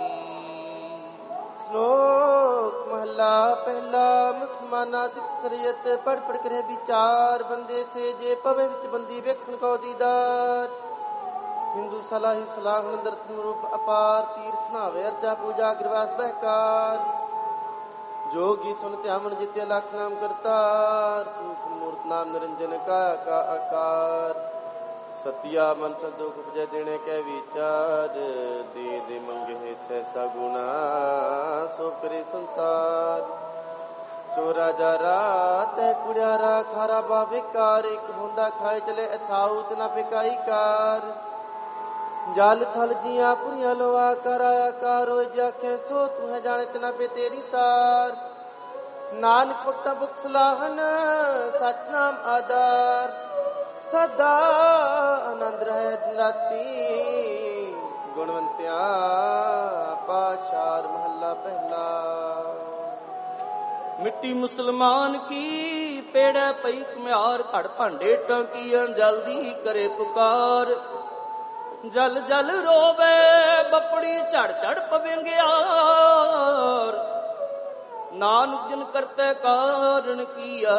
ਸ਼ਲੋਕ ਮਹੱਲਾ ਪਹਿਲਾ। ਮੁਸਲਮਾਨਾ ਸਿੱਖ ਸ਼ਰੀਅਤ ਪੜ ਪੜ ਕਰੇ ਵਿਚਾਰ। ਬੰਦੇ ਸੇ ਜੇ ਪਵੇ ਵਿੱਚ ਬੰਦੀ ਵੇਖਣ ਕੋ ਦੀਦਾਰ। ਹਿੰਦੂ ਸਲਾਹੀ ਸਲਾਹ ਨੰਦਰ ਰੂਪ ਅਪਾਰ। ਤੀਰਥ ਨਾਵੇ ਅਰਜਾ ਪੂਜਾ ਗਿਰਵਾਸ ਬਹਿਕਾਰ। ਜੋਗੀ ਸੁਨ ਧਿਆਵਨ ਜਿਤੇ ਲੱਖ ਨਾਮ ਕਰਤਾਰ। ਸੂਖ ਮੂਰਤ ਨਾਮ ਨਿਰੰਜਨ ਕਾਇਆ ਕਾ ਆਕਾਰ। ਸਤਿਆ ਮਨ ਸੰਤੋਖ ਉਪਜੈ ਦੇਣੇ ਕੈ ਵਿਚਾਰ। ਦੇ ਦੇ ਮੰਗੇ ਸੈਸਾ ਗੁਣਾ ਸੋ ਕਰੇ ਸੰਸਾਰ। ਸੋ ਰਾਜਾ ਰਾਤ ਹੈ ਕੁੜਿਆਰਾ ਖਾਰਾ ਬਾ ਬੇਕਾਰ। ਇੱਕ ਹੁੰਦਾ ਖਾਏ ਚਲੇ ਅਥਾਉ ਤਨਾ ਬਿਕਾਈ ਕਾਰ। ਜਲ ਥਲ ਜੀਆਂ ਪੁਰੀਆਂ ਲੋਆ ਕਰ ਆਇਆ ਕਾਰੋ। ਜਾਖੇ ਸੋ ਤੂੰ ਹੈ ਜਾਣੇ ਤਨਾ ਪੇ ਤੇਰੀ ਸਾਰ। ਨਾਨਕ ਭਗਤਾਂ ਭੁਖ ਸਲਾਹਨ ਸਤਨਾਮ ਆਧਾਰ। ਸਦਾ ਆਨੰਦ ਰਹਿ ਦਿਨ ਰਾਤੀ। ਗੁਣਵੰਤਿਆ ਪਾਸ਼ਾਰ। ਮਹੱਲਾ ਪਹਿਲਾ। ਮਿੱਟੀ ਮੁਸਲਮਾਨ ਕੀ ਪੇੜੈ ਪਈ ਕੁਮਿਆਰ, ਘੜ ਭਾਂਡੇ ਟਾਂਕੀਆਂ ਜਲਦੀ ਕਰੇ ਪੁਕਾਰ। ਜਲ ਜਲ ਰੋਵੇ ਬਪੜੀ ਝੜ ਝੜ ਪਵਿੰਗਿਆਰ, ਨਾਨਕ ਜਿਨ ਕਰਤੇ ਕਾਰਨ ਕੀਆ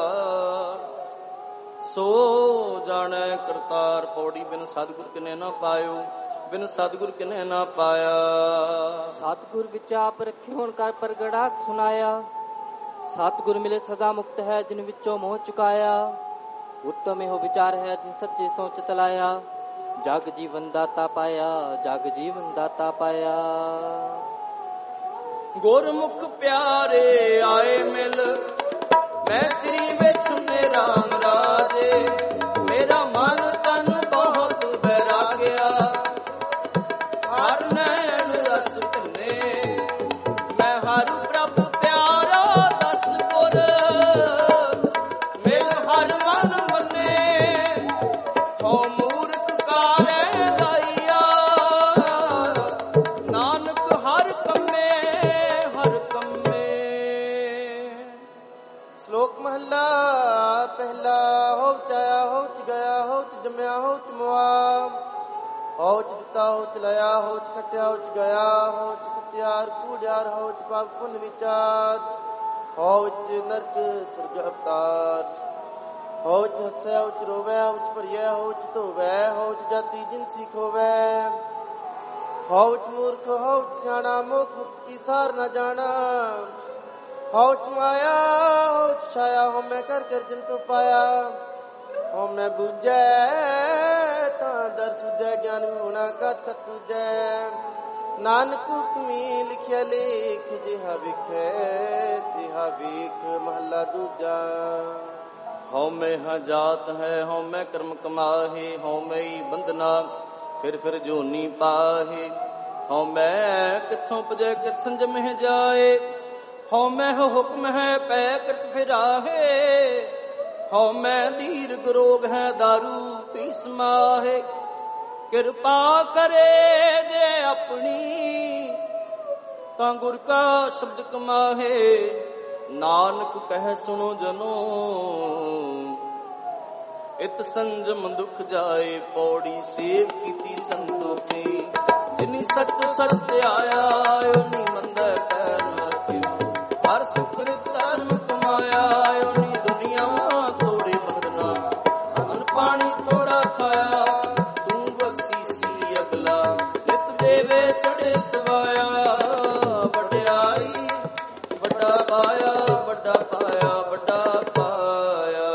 ਸੋ ਜਾਣੈ ਕਰਤਾਰ। ਪੌੜੀ ਬਿਨ ਸਤਿਗੁਰ ਕਿਨੇ ਨਾ ਪਾਇਓ, ਬਿਨ ਸਤਿਗੁਰ ਕਿਨੇ ਨਾ ਪਾਇਆ। ਸਤਿਗੁਰ ਵਿੱਚ ਆਪ ਰੱਖਿਓਣ ਕਰ ਪ੍ਰਗੜਾ ਸੁਨਾਇਆ, ਸਤਿਗੁਰ ਮਿਲੇ ਸਦਾ ਮੁਕਤ ਹੈ ਜਿਨ ਵਿੱਚੋਂ ਮੋਹ ਚੁਕਾਇਆ। ਉੱਤਮ ਇਹੋ ਵਿਚਾਰ ਹੈ ਜਿਨ ਸੱਚੇ ਸੋਚ ਤਲਾਇਆ, ਜਗ ਜੀਵਨ ਦਾਤਾ ਪਾਇਆ, ਜਗ ਜੀਵਨ ਦਾਤਾ ਪਾਇਆ। ਗੁਰਮੁਖ ਪਿਆਰੇ ਆਏ ਮਿਲ, ਮੈਂ ਚਰੀ ਵਿੱਚ ਨੇ ਰਾਮ ਰਾਜੇ। ਮੇਰਾ ਮਨ ਤਨ ਬਹੁਤ ਬੈਰਾਗਿਆ, ਹਰ ਨੈਣ ਰਸ ਭਿੰਨੇ। ਮੈਂ ਹਰ ਪ੍ਰਭ ਪਿਆਰਾ ਦਸ ਗੁਰ, ਮਿਲ ਹਰ ਮਨ ਮੰਨੇ। ਹੋ ਮੂਰਖ ਕਾਲੇ ਲਾਈਆ, ਨਾਨਕ ਹਰ ਕੰਮੇ ਹਰ ਕੰਮੇ। ਸ਼ਲੋਕ ਮਹੱਲਾ ਪਹਿਲਾ। ਹੋ ਚਾਇਆ ਹੋ ਚ ਗਿਆ, ਹੋ ਚ ਜੰਮਿਆ, ਹੋ ਚ ਮੁਆ। ਹੋ ਚ ਦਿੱਤਾ, ਹੋ ਚ ਲਿਆ, ਹੋ ਚ ਖੱਟਿਆ, ਹੋ ਚ ਗਿਆ। ਹੋ ਚ ਸਤਿਆਰ ਕੂੜਿਆਰ, ਹੋ ਚ ਪਾਪ ਪੁੰਨ ਵਿਚਾਰ। ਹੋ ਚ ਨਰਕ ਸੁਰਗ ਅਵਤਾਰ। ਹੋ ਚ ਹੱਸੈ, ਹੋ ਚ ਰੋਵੈ, ਹੋ ਚ ਭਰੀਐ, ਹੋ ਚ ਧੋਵੈ। ਹੋ ਚ ਜਾਤੀ ਜਿਨਸੀ ਖੋਵੈ। ਹੋ ਚ ਮੂਰਖ, ਹੋ ਚ ਸਿਆਣਾ, ਮੋਖ ਮੁਕਤ ਕੀ ਸਾਰ ਨਾ ਜਾਣਾ। ਹੋ ਚ ਮਾਇਆ, ਹੋ ਚ ਛਾਇਆ, ਹੋ ਮੈਂ ਕਰ ਕਰ ਜਨ ਤੋ ਪਾਇਆ। ਹੋ ਮੈਂ ਬੂਝੈ ਤਾਂ ਦਰ ਸੁਝੈ, ਗਿਆਨ ਹੋਣਾ ਕਤ ਕਤ ਸੂਝੈ। ਨਾਨਕ ਹੁਕਮੀ ਲਿਖਿਆ ਲੇਖ, ਜਿਹਾ ਵਿਖੈ ਤਿਹਾ ਵੇਖ। ਮਹੱਲਾ ਦੂਜਾ। ਹਉ ਮੈਂ ਹਾਂ ਜਾਤ ਹੈ, ਹਉ ਮੈਂ ਕਰਮ ਕਮਾਹੇ। ਹਉ ਮੈਂ ਬੰਧਨਾ ਫਿਰ ਫਿਰ ਜੋਨੀ ਪਾਹੇ। ਹਉ ਮੈਂ ਕਿੱਥੋਂ ਪਜੈ ਕਿਤ ਸੰਜਮਹਿ ਜਾਏ। ਹਉ ਮੈਂ ਹੁਕਮ ਹੈ ਪੈ ਕਰਤ ਫਿਰਾਹੇ। ਹਉ ਮੈਂ ਦੀਰਘ ਰੋਗ ਹੈ ਦਾਰੂ ਪੀ ਸਮਾਹੇ। ਕਿਰਪਾ ਕਰੇ ਜੇ ਆਪਣੀ, ਤਾਂ ਗੁਰ ਕਾ ਸ਼ਬਦ ਕਮਾਹੇ। ਨਾਨਕ ਕਹਿ ਸੁਣੋ ਜਨੋ, ਇਤ ਸੰਜਮ ਦੁਖ ਜਾਏ। ਪੌੜੀ ਸੇਵ ਕੀਤੀ ਸੰਤੋਖੀ, ਜਿਨੀ ਸੱਚ ਸੱਚ ਧਿਆਇਆ। ਓਨੀ ਮੰਦੈ ਪੈਰ ਨ ਰੱਖਿਓ, ਹਰ ਸੁਖ ਨਿਤ ਧਰਮ ਕਮਾਇਆ। ਓਨੀ ਦੁਨੀਆ ਤੋੜੇ ਬੰਧਨਾ, ਅਨ ਪਾਣੀ ਥੋੜਾ ਖਾਇਆ। ਤੂੰ ਬਖਸ਼ੀਸੀ ਅਗਲਾ, ਨਿਤ ਦੇਵੇ ਚੜੇ ਸਵਾਇਆ। ਵਡਿਆਈ ਵੱਡਾ ਪਾਇਆ, ਵੱਡਾ ਪਾਇਆ, ਵੱਡਾ ਪਾਇਆ।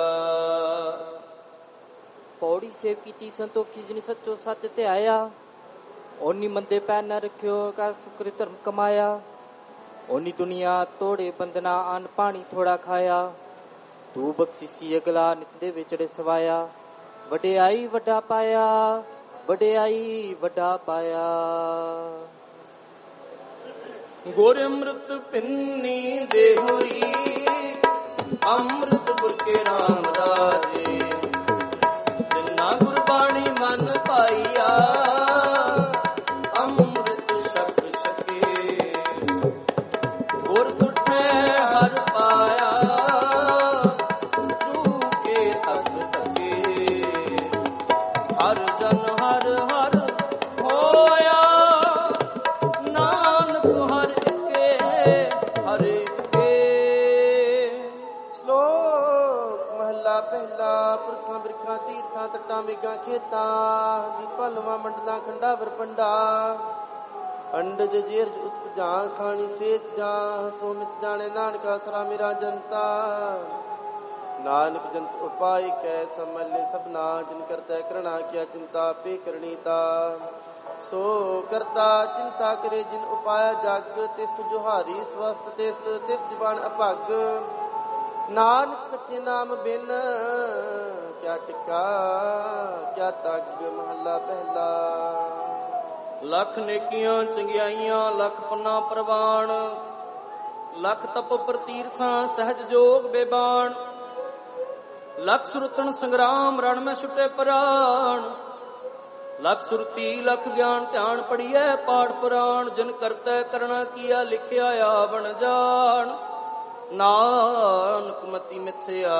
ਪੌੜੀ ਸੇਵ ਕੀਤੀ ਸੰਤੋਖੀ, ਜਿਨ ਸੱਚੋ ਸੱਚ ਧਿਆਇਆ। ਓਨੀ ਮੰਦੇ ਪੈਰ ਨਾ ਰੱਖਿਓ, ਕਰ ਸੁਕਰ ਧਰਮ ਕਮਾਇਆ। ਓਨੀ ਦੁਨੀਆ ਤੋੜੇ ਬੰਦਨਾ, ਅੰਨ ਪਾਣੀ ਥੋੜਾ ਖਾਇਆ। ਤੂੰ ਬਖਸ਼ੀਸੀ ਅਗਲਾ, ਨਿਤ ਦੇ ਵਿਚੜੇ ਸਵਾਇਆ। ਵਡਿਆਈ ਵੱਡਾ ਪਾਇਆ, ਵਡਿਆਈ ਵੱਡਾ ਪਾਇਆ। ਗੁਰ ਅੰਮ੍ਰਿਤ ਪਿੰਨੀ ਦੇਹੁਰੀ, ਅੰਮ੍ਰਿਤ ਗੁਰ ਕੇ ਨਾਮ ਰਾਜੇ। ਜਿਨਾ ਗੁਰਬਾਣੀ ਮਨ ਪਾਈਆ, ਅੰਮ੍ਰਿਤ ਛਕ ਛਕੇ। ਗੁਰ ਤੁਠੈ ਹਰ ਪਾਇਆ, ਚੂਕੇ ਤਕ ਤਕੇ। ਹਰ ਜਨ ਹਰ ਹਰ ਹੋਇਆ, ਨਾਨਕ ਹਰ ਕੇ ਹਰ ਕੇ। ਸ਼ਲੋਕ ਮਹੱਲਾ ਪਹਿਲਾ। ਪੁਰਖਾਂ ਬਿਰਖਾਂ ਤੀਰਥਾਂ ਤੱਟਾਂ ਮੇਘਾਂ ਖੇਤਾਂ, ਦੀਪਾਂ ਲਵਾਂ ਮੰਡਲਾਂ ਖੰਡਾ ਵਰਪੰਡਾ। ਅੰਡਜ ਜੀਰਜ ਉਤਪ ਜਾਂ, ਖਾਣੀ ਸੇਤ ਜਾਂ। ਸੋ ਮਿਤ ਜਾਣੇ ਨਾਨਕ ਆਸਰਾ ਮੇਰਾ ਜਨਤਾ। ਨਾਨਕ ਜੰਤ ਉਪਾਇ ਕੈ ਸਮਲੇ ਸਭਨਾ, ਜਿਨ ਕਰਤਾ ਕਰਣਾ ਕਿਆ ਚਿੰਤਾ ਪੇ ਕਰਣੀ ਤਾ। ਸੋ ਕਰਤਾ ਚਿੰਤਾ ਕਰੇ ਜਿਨ ਉਪਾਇਆ ਜਗ, ਤਿਸ ਜੁਹਾਰੀ ਸਵਸਤ ਤਿਸ ਤਿਸ ਜੀਵਨ ਅਭਗ। ਨਾਨਕ ਸੱਚੇ ਨਾਮ ਬਿਨ ਕਿਆ ਟਿਕਾ ਕਿਆ ਤਗ। ਮਹੱਲਾ ਪਹਿਲਾ। ਲੱਖ ਨੇਕੀਆਂ ਚੰਗਿਆਈਆਂ, ਲੱਖ ਪੁੰਨਾ ਪ੍ਰਵਾਨ। ਲੱਖ ਤਪ ਪ੍ਰਤੀਰਥਾਂ, ਸਹਿਜ ਜੋਗ ਬੇਬਾਨ। ਲੱਖ ਸੁਰਤਨ ਸੰਗਰਾਮ, ਰਣ ਮੈਂ ਛੁਟੇ ਪ੍ਰਾਣ। ਲੱਖ ਸੁਰਤੀ ਲੱਖ ਗਿਆਨ, ਧਿਆਨ ਪੜੀਐ ਪਾਠ ਪੁਰਾਣ। ਜਿਨ ਕਰਤੈ ਕਰਣਾ ਕੀਆ, ਲਿਖਿਆ ਆਵਣ ਜਾਣ। ਨਾਨਕ ਮਤੀ ਮਿਥਿਆ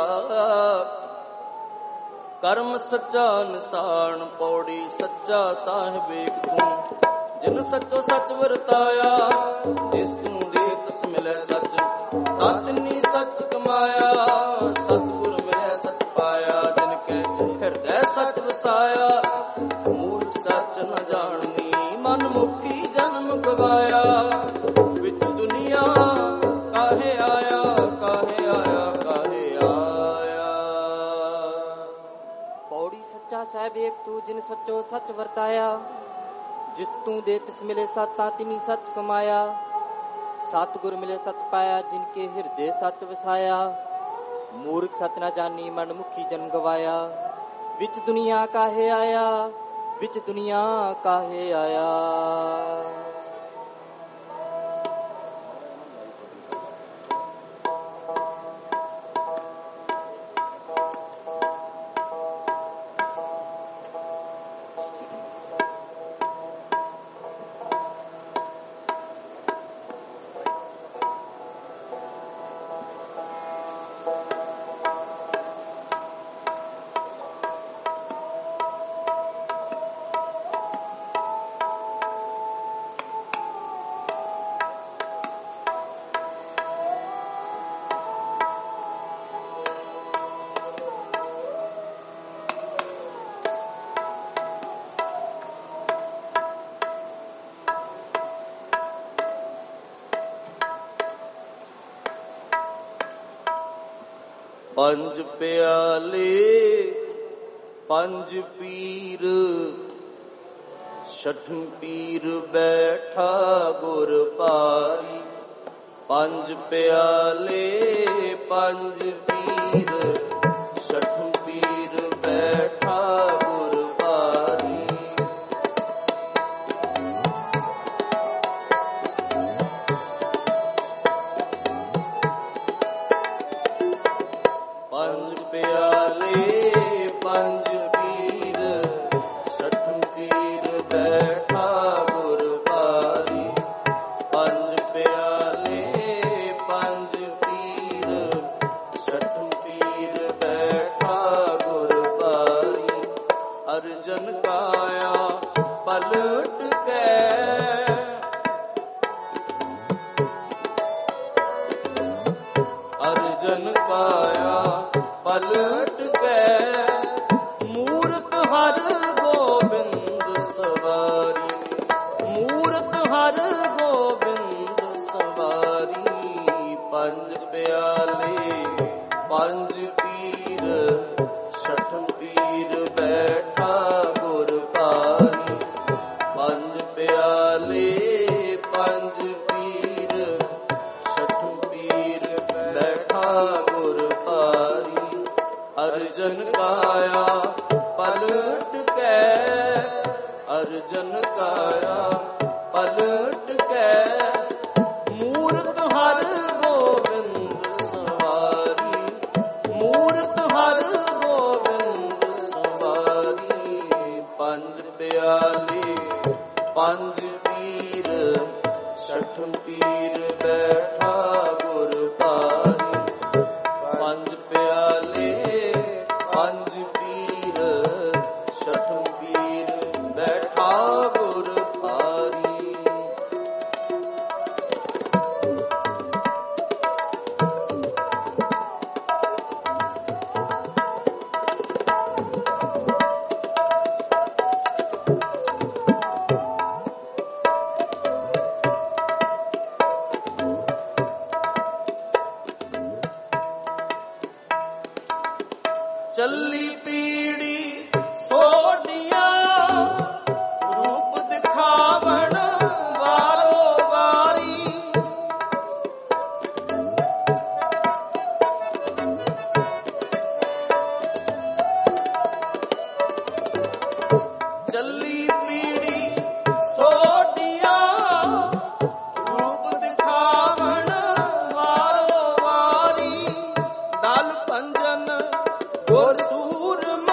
ਕਰਮ ਸੱਚਾ ਨਿਸਾਨ ਪੌੜੀ ਸੱਚਾ ਸਾਹਿਬ ਏਕ ਤੂੰ ਜਿਨ ਸੱਚੋ ਸੱਚ ਵਰਤਾਇਆ ਜਿਸ ਤੂੰ ਦੇ ਤਿਸ ਮਿਲੈ ਸੱਚ ਤਾਂ ਤਿਨੀ ਸੱਚ ਕਮਾਇਆ ਸਤਿਗੁਰ ਮਿਲਿਆ ਸੱਚ ਪਾਇਆ ਜਿਨ ਕੈ ਹਿਰਦੈ ਸੱਚ ਵਸਾਇਆ ਮੂਰਖ ਸੱਚ ਨ ਜਾਣਨੀ ਮਨ ਮੁਖੀ ਜਨਮ ਗਵਾਇਆ ਵਿੱਚ ਦੁਨੀਆ ਕਾਹੇ ਆਇਆ ਕਾਹੇ ਆਇਆ ਕਾਹੇ ਆਇਆ। ਪੌੜੀ ਸੱਚਾ ਸਾਹਿਬ ਏਕ ਤੂੰ ਜਿਨ ਸੱਚੋ ਸੱਚ ਵਰਤਾਇਆ ਜਿਸ ਤੂੰ ਦੇ ਤਿਸ ਮਿਲੇ ਸੱਚ ਤਾਂ ਤਿਨੀ ਸੱਚ ਕਮਾਇਆ ਸਤਿਗੁਰ ਮਿਲੇ ਸੱਚ ਪਾਇਆ ਜਿਨ ਕੇ ਹਿਰਦੇ ਸੱਚ ਵਸਾਇਆ ਮੂਰਖ ਸੱਚ ਨਾ ਜਾਣੀ ਮਨ ਮੁਖੀ ਜਨਮ ਗਵਾਇਆ ਵਿੱਚ ਦੁਨੀਆ ਕਾਹੇ ਆਇਆ ਵਿੱਚ ਦੁਨੀਆ ਕਾਹੇ ਆਇਆ। ਪੰਜ ਪਿਆਲੇ ਪੰਜ ਪੀਰ ਛਠਮ ਪੀਰ ਬੈਠਾ ਗੁਰ ਭਾਰੀ ਪੰਜ ਪਿਆਲੇ ਪੰਜ ਪੀਰ ਛਠਮ ਪੀਰ ਬੈਠਾ ਗੁਰ ਭਾਰੀ ਪੰਜ ਪਿਆਲੇ ਪੰਜ ਪੀਰ ਛਠਮ ਪੀਰ ਬੈਠਾ ਗੁਰ ਭਾਰੀ ਪੰਜ ਪਿਆਲੇ ਪੰਜ ਪੀਰ ਛਠਮ ਪੀਰ ਬੈਠਾ ਗੁਰ ਭਾਰੀ ਅਰਜਨ ਕਾਇਆ ਪਲਟ ਕੇ ਅਰਜਨ ਕਾਇਆ ਪਲਟ ਕੇ ਮੂਰਤ ਹਰ ਗੋਬਿੰਦ ਸਵਾਰੀ ਮੂਰਤ ਹਰ ਗੋਬਿੰਦ ਸਵਾਰੀ ਪੰਜ ਪਿਆਲੇ ਪੰਜ ਪੀਰ ਛਠਮ ਪੀਰ ਬੈਠਾ ਗੁਰ ਭਾਰੀ ਪੰਜ ਪਿਆਲੇ ਪੰਜ ਪੀਰ ਛਠਮ ਪੀਰ ਬੈਠਾ ਗੁਰ ਭਾਰੀ ਅਰਜਨ ਕਾਇਆ ਪਲਟ ਕੇ ਅਰਜਨ ਕਾਇਆ ਪਲਟ ਕੇ ਮੂਰਤ ਹਰ ਗੋਬਿੰਦ ਸਵਾਰੀ ਮੂਰਤ ਹਰ ਗੋਬਿੰਦ ਸਵਾਰੀ ਪੰਜ ਪਿਆਲੇ ਪੰਜ ਪੀਰ ਛਠਮ ਪੀਰ ਬੈਠਾ ਗੁਰ ਭਾਰੀ ਪੰਜ ਪਿਆਲੇ ਪੰਜ ਪੀਰ ਛਠਮ ਪੀਰ ਬੈਠਾ ਗੁਰ ਭਾਰੀ। ਚੱਲੀ ਪੀੜੀ ਸੋਡੀਆਂ ਰੂਪ ਦਿਖਾਵਣ ਵਾਰੋ ਵਾਰੀ ਚੱਲੀ ਪੀੜੀ ਸੋਡੀਆਂ ਰੂਪ ਦਿਖਾਵਣ ਵਾਰੋ ਵਾਰੀ ਦਲ ਪੰਜਨ ਗੁਰ ਸੂਰਮਾ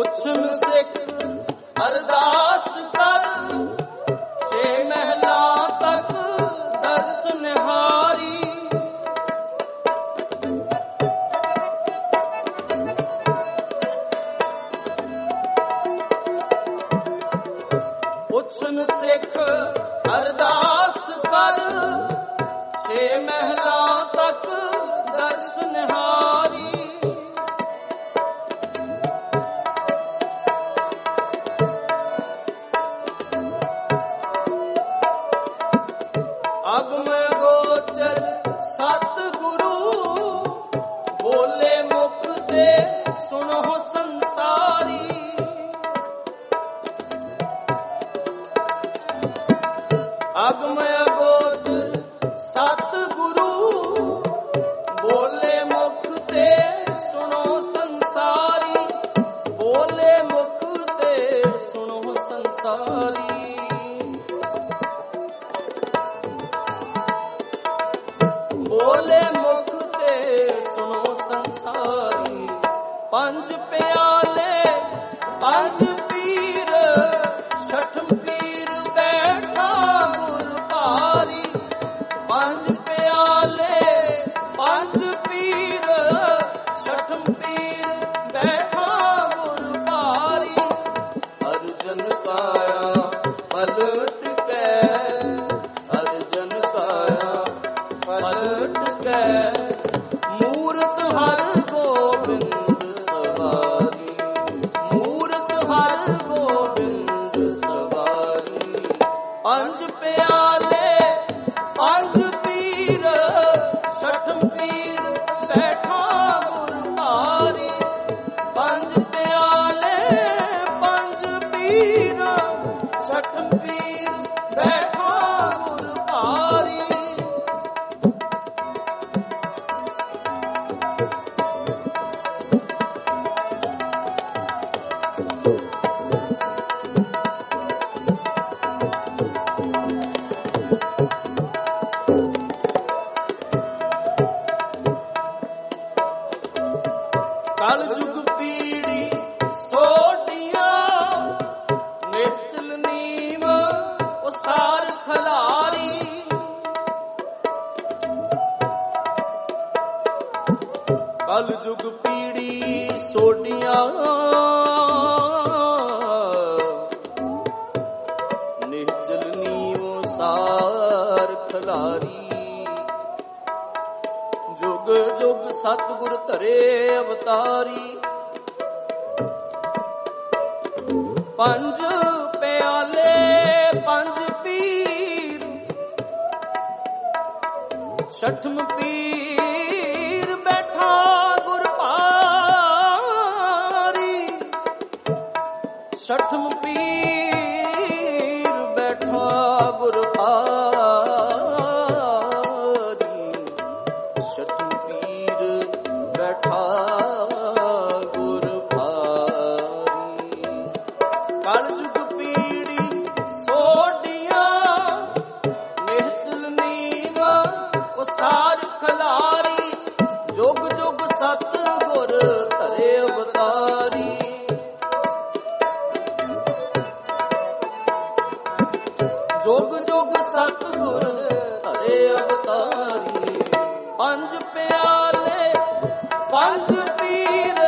ਪੁੱਛਣ ਸਿੱਖ ਅਰਦਾਸ ਕਰ, ਛੇ ਮਹਿਲਾ ਤੱਕ ਦਰਸ ਨਿਹਾਰੀ। ਪੁੱਛਣ ਸਿੱਖ ਅਰਦਾਸ ਕਰ, ਛੇ ਮਹਿਲਾ ਤੱਕ ਦਰਸ ਨਿਹਾਰੀ। ਅਗਮ ਗੋਚਰ ਸਤ ਗੁਰੂ, ਬੋਲੇ ਮੁਖ ਤੇ ਸੁਣੋ ਸੰਸਾਰੀ। ਅਗਮ ਗੋਚਰ ਸਤ ਗੁਰੂ, ਬੋਲੇ ਮੁਖ ਤੇ ਸੁਣੋ ਸੰਸਾਰੀ। ਬੋਲੇ ਮੁਖ ਤੇ ਸੁਣੋ ਸੰਸਾਰੀ। ਬੋਲੇ ਮੁਖ ਤੇ ਸੁਣੋ ਸੰਸਾਰੀ। ਪੰਜ ਪਿਆਲੇ ਪੰਜ ਪੀਰ, ਛਠਮ ਪੀਰ ਬੈਠਾ ਗੁਰ ਭਾਰੀ। ਪੰਜ ਪਿਆਲੇ ਪੰਜ ਪੀਰ, ਛਠਮ ਪੀਰ ਬੈਠਾ ਗੁਰ ਭਾਰੀ। ਅਰਜਨ ਕਾਇਆ ਪਲਟ ਕੈ, ਅਰਜਨ ਕਾਇਆ ਪਲਟ ਕੈ, ਮੂਰਤ ਹਰਿ ਗੋਬਿੰਦ ਸਵਾਰੀ। ਮੂਰਤ ਹਰਿ ਗੋਬਿੰਦ ਸਵਾਰੀ। ਪੰਜ ਪਿਆਲੇ ਪੰਜ ਪੀਰ, ਛਠਮ ਪੀਰ ਬੈਠਾ ਗੁਰ ਭਾਰੀ। ਪੰਜ ਪਿਆਲੇ ਪੰਜ ਪੀਰ, ਛਠਮ ਪੀਰ ਬੈਠਾ ਗੁਰ ਭਾਰੀ। ਕਲ ਯੁਗ ਪੀੜੀ ਸੋਟੀਆਂ, ਨਿਚਲ ਨੀਵ ਉਸਾਰ ਖਲਾਰੀ। ਕਲ ਯੁਗ ਪੀੜੀ ਸੋਟੀਆਂ, ਨਿਚਲ ਨੀਵ ਉਸਾਰ ਖਲਾਰੀ। ਜੁਗ ਜੁਗ ਸਤਿਗੁਰ ਧਰੇ ਅਵਤਾਰੀ। ਪੰਜ ਪਿਆਲੇ ਪੰਜ ਪੀਰ, ਛਠਮ ਪੀਰ ਬੈਠਾ ਗੁਰ ਭਾਰੀ। ਛਠਮ ਪੀਰ ਬੈਠਾ ਗੁਰ ਭਾਰੀ। ਛਠਮ ਪੀਰ ਬੈਠਾ ਗੁਰ ਭਾਰੀ। ਕਲ ਯੁਗ ਪੀੜੀ ਸੋਡੀਆਂ, ਨਿਹਚਲ ਨੀਵ ਉਸਾਰ ਖਲਾਰੀ। ਜੁਗ ਜੁਗ ਸਤ ਗੁਰ ਧਰੇ ਅਵਤਾਰੀ। ਜੁਗ ਜੁਗ ਸਤ ਗੁਰ ਧਰੇ ਅਵਤਾਰੀ। ਪੰਜ ਪਿਆਲੇ ਪੰਜ ਪੀਰ,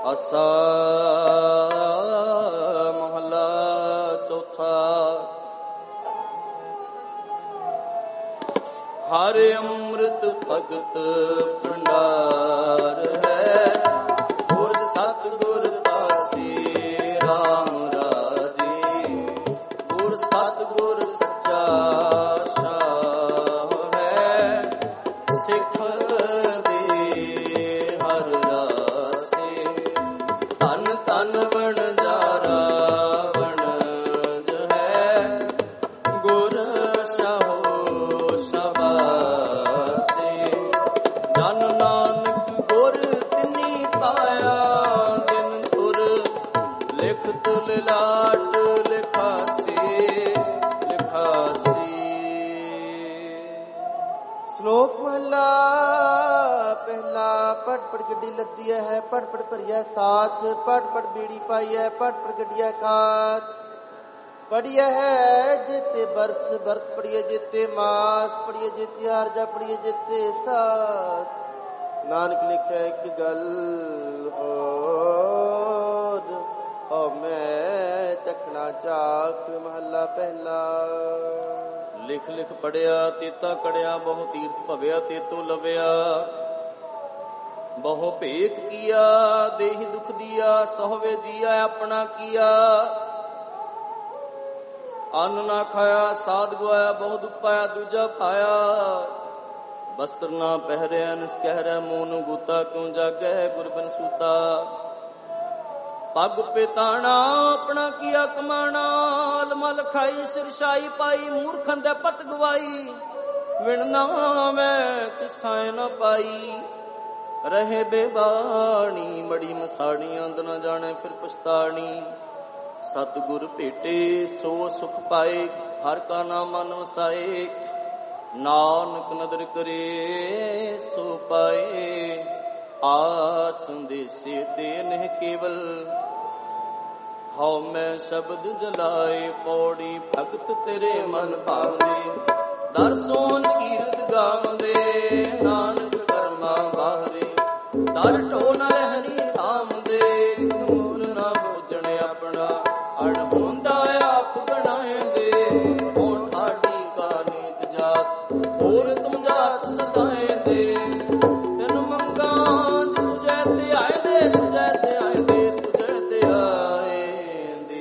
ਆਸਾ ਮਹਲਾ ਚੌਥਾ। ਹਰ ਅੰਮ੍ਰਿਤ ਭਗਤ ਭੰਡਾਰ ਹੈ, ਗੁਰ ਸਤਿਗੁਰ ਪਾਸੀ ਰਾਮ ਰਾਜੀ। ਗੁਰ ਸਤਿਗੁਰ ਸੱਚਾ ਸ਼ਾਹ ਹੈ, ਸਿੱਖ ਦੇ ਹਰ ਰਾਸੇ। ਧਨ ਧਨ ਵਣਜਾਰਾ ਵਣਜ ਹੈ, ਗੁਰ ਸ਼ਾਹੋ ਸ਼ਾਬਾਸੇ। ਜਨ ਨਾਨਕ ਗੁਰ ਤਿਨੀ ਪਾਇਆ, ਦਿਨ ਤੁਰ ਲਿਖਤ ਲਿਲਾਟ ਲਿਖਾਸੀ ਲਿਖਾਸੀ। ਸ਼ਲੋਕ ਮਹਲਾ ਪਹਿਲਾ। ਪਟ ਪਟ ਗੱਡੀ ਲੱਦੀ ਹੈ, ਪਟ ਪਟ ਭਰੀਆ ਸਾਥ। ਪਟ ਪਟ ਬੀੜੀ ਪਾਈ ਹੈ, ਪਟ ਪਟ ਗੱਡੀਆ ਖਾਤ। ਪੜੀਏ ਹੈ ਜਿਤੇ ਬਰਸ, ਬਰਸ ਪੜੀਏ ਜਿਤੇ ਮਾਸ। ਪੜੀਏ ਜਿਤੇ ਆਰਜਾ, ਪੜੀਏ ਜਿਤੇ ਸਾਸ। ਨਾਨਕ ਲਿਖਿਆ ਇੱਕ ਗੱਲ ਹੋਰ, ਓ ਮੈਂ ਚੱਖਣਾ ਚਾਖ। ਮਹੱਲਾ ਪਹਿਲਾ। ਲਿਖ ਲਿਖ ਪੜਿਆ ਤੇਤਾ ਕੜਿਆ, ਬਹੁ ਤੀਰਥ ਭਵਿਆ ਤੇਤੋ ਲਵਿਆ। ਬਹੁ ਭੇਖ ਕੀਆ ਦੇਹੀ ਦੁਖ ਦੀਆ, ਸਹਵੇ ਜੀਆ ਆਪਣਾ ਕੀਆ। ਅੰਨ ਨਾ ਖਾਇਆ ਸਾਧ ਗਵਾਇਆ, ਬਹੁ ਦੁਖ ਪਾਇਆ ਦੂਜਾ ਪਾਇਆ। ਬਸਤਰ ਨਾ ਪਹਿਰਿਆ ਨਿਸ ਕਹਿ ਰਹਿ, ਮੂੰਹ ਨੂੰ ਗੂਤਾ ਕਿਉਂ ਜਾਗੈ ਗੁਰ ਬਿਨ ਸੂਤਾ। ਪੱਗ ਪੇਤਾਣਾ ਆਪਣਾ ਕੀਆ ਕਮਾਣਾ, ਅਲਮਲ ਖਾਈ ਸਿਰਸ਼ਾਈ ਪਾਈ। ਮੂਰਖਾਂ ਦੇ ਪਤ ਗਵਾਈ, ਵਿਣ ਨਾ ਮੈਂ ਕਿਸ ਥਾਂ ਨਾ ਪਾਈ। ਰਹੇ ਬੇਬਾਣੀ ਬੜੀ ਮਸਾਣੀ, ਅੰਦ ਨਾ ਜਾਣੇ ਫਿਰ ਪਛਤਾਣੀ। ਸਤਿਗੁਰ ਭੇਟੇ ਸੋ ਸੁਖ ਪਾਏ, ਹਰ ਕਾ ਨਾਮ ਮਨ ਵਸਾਏ। ਨਾਨਕ ਨਦਰ ਕਰੇ ਸੋ ਪਾਏ, ਆਸ ਸੰਦੇਸੇ ਤੇ ਨਹਿ ਕੇਵਲ। ਹਉ ਮੈਂ ਸ਼ਬਦ ਜਲਾਏ, ਪੌੜੀ ਭਗਤ ਤੇਰੇ ਮਨ ਭਾਉਂਦੇ। ਦਰਸੋਂ ਕੀਰਤ ਗਾਉਂਦੇ, ਨਾਨਕ ਕਰਮਾ ਬਾਹਰੇ। ਦਰ ਢੋ ਨ ਰਹਿਣੀ ਥਾਮਦੇ, ਮੂਲ ਨਾ ਬੋਝਣ ਆਪਣਾ। ਅਣ ਹੁੰਦਾ ਆਪ ਗਣਾਏਂਦੇ, ਹੁਣ ਆਡੀ ਕਾ ਨੀਚ ਜਾਤ। ਹੋਰ ਤੁਮ ਜਾਤ ਸਦਾਏਂਦੇ, ਤੈਨੂੰ ਮੰਗਾ ਤੁਝੇ ਤੇ ਆਏ ਦੇ। ਤੁਝੇ ਤੇ ਆਏ ਦੇ, ਤੁਝੇ ਤੇ ਆਏ ਦੇ।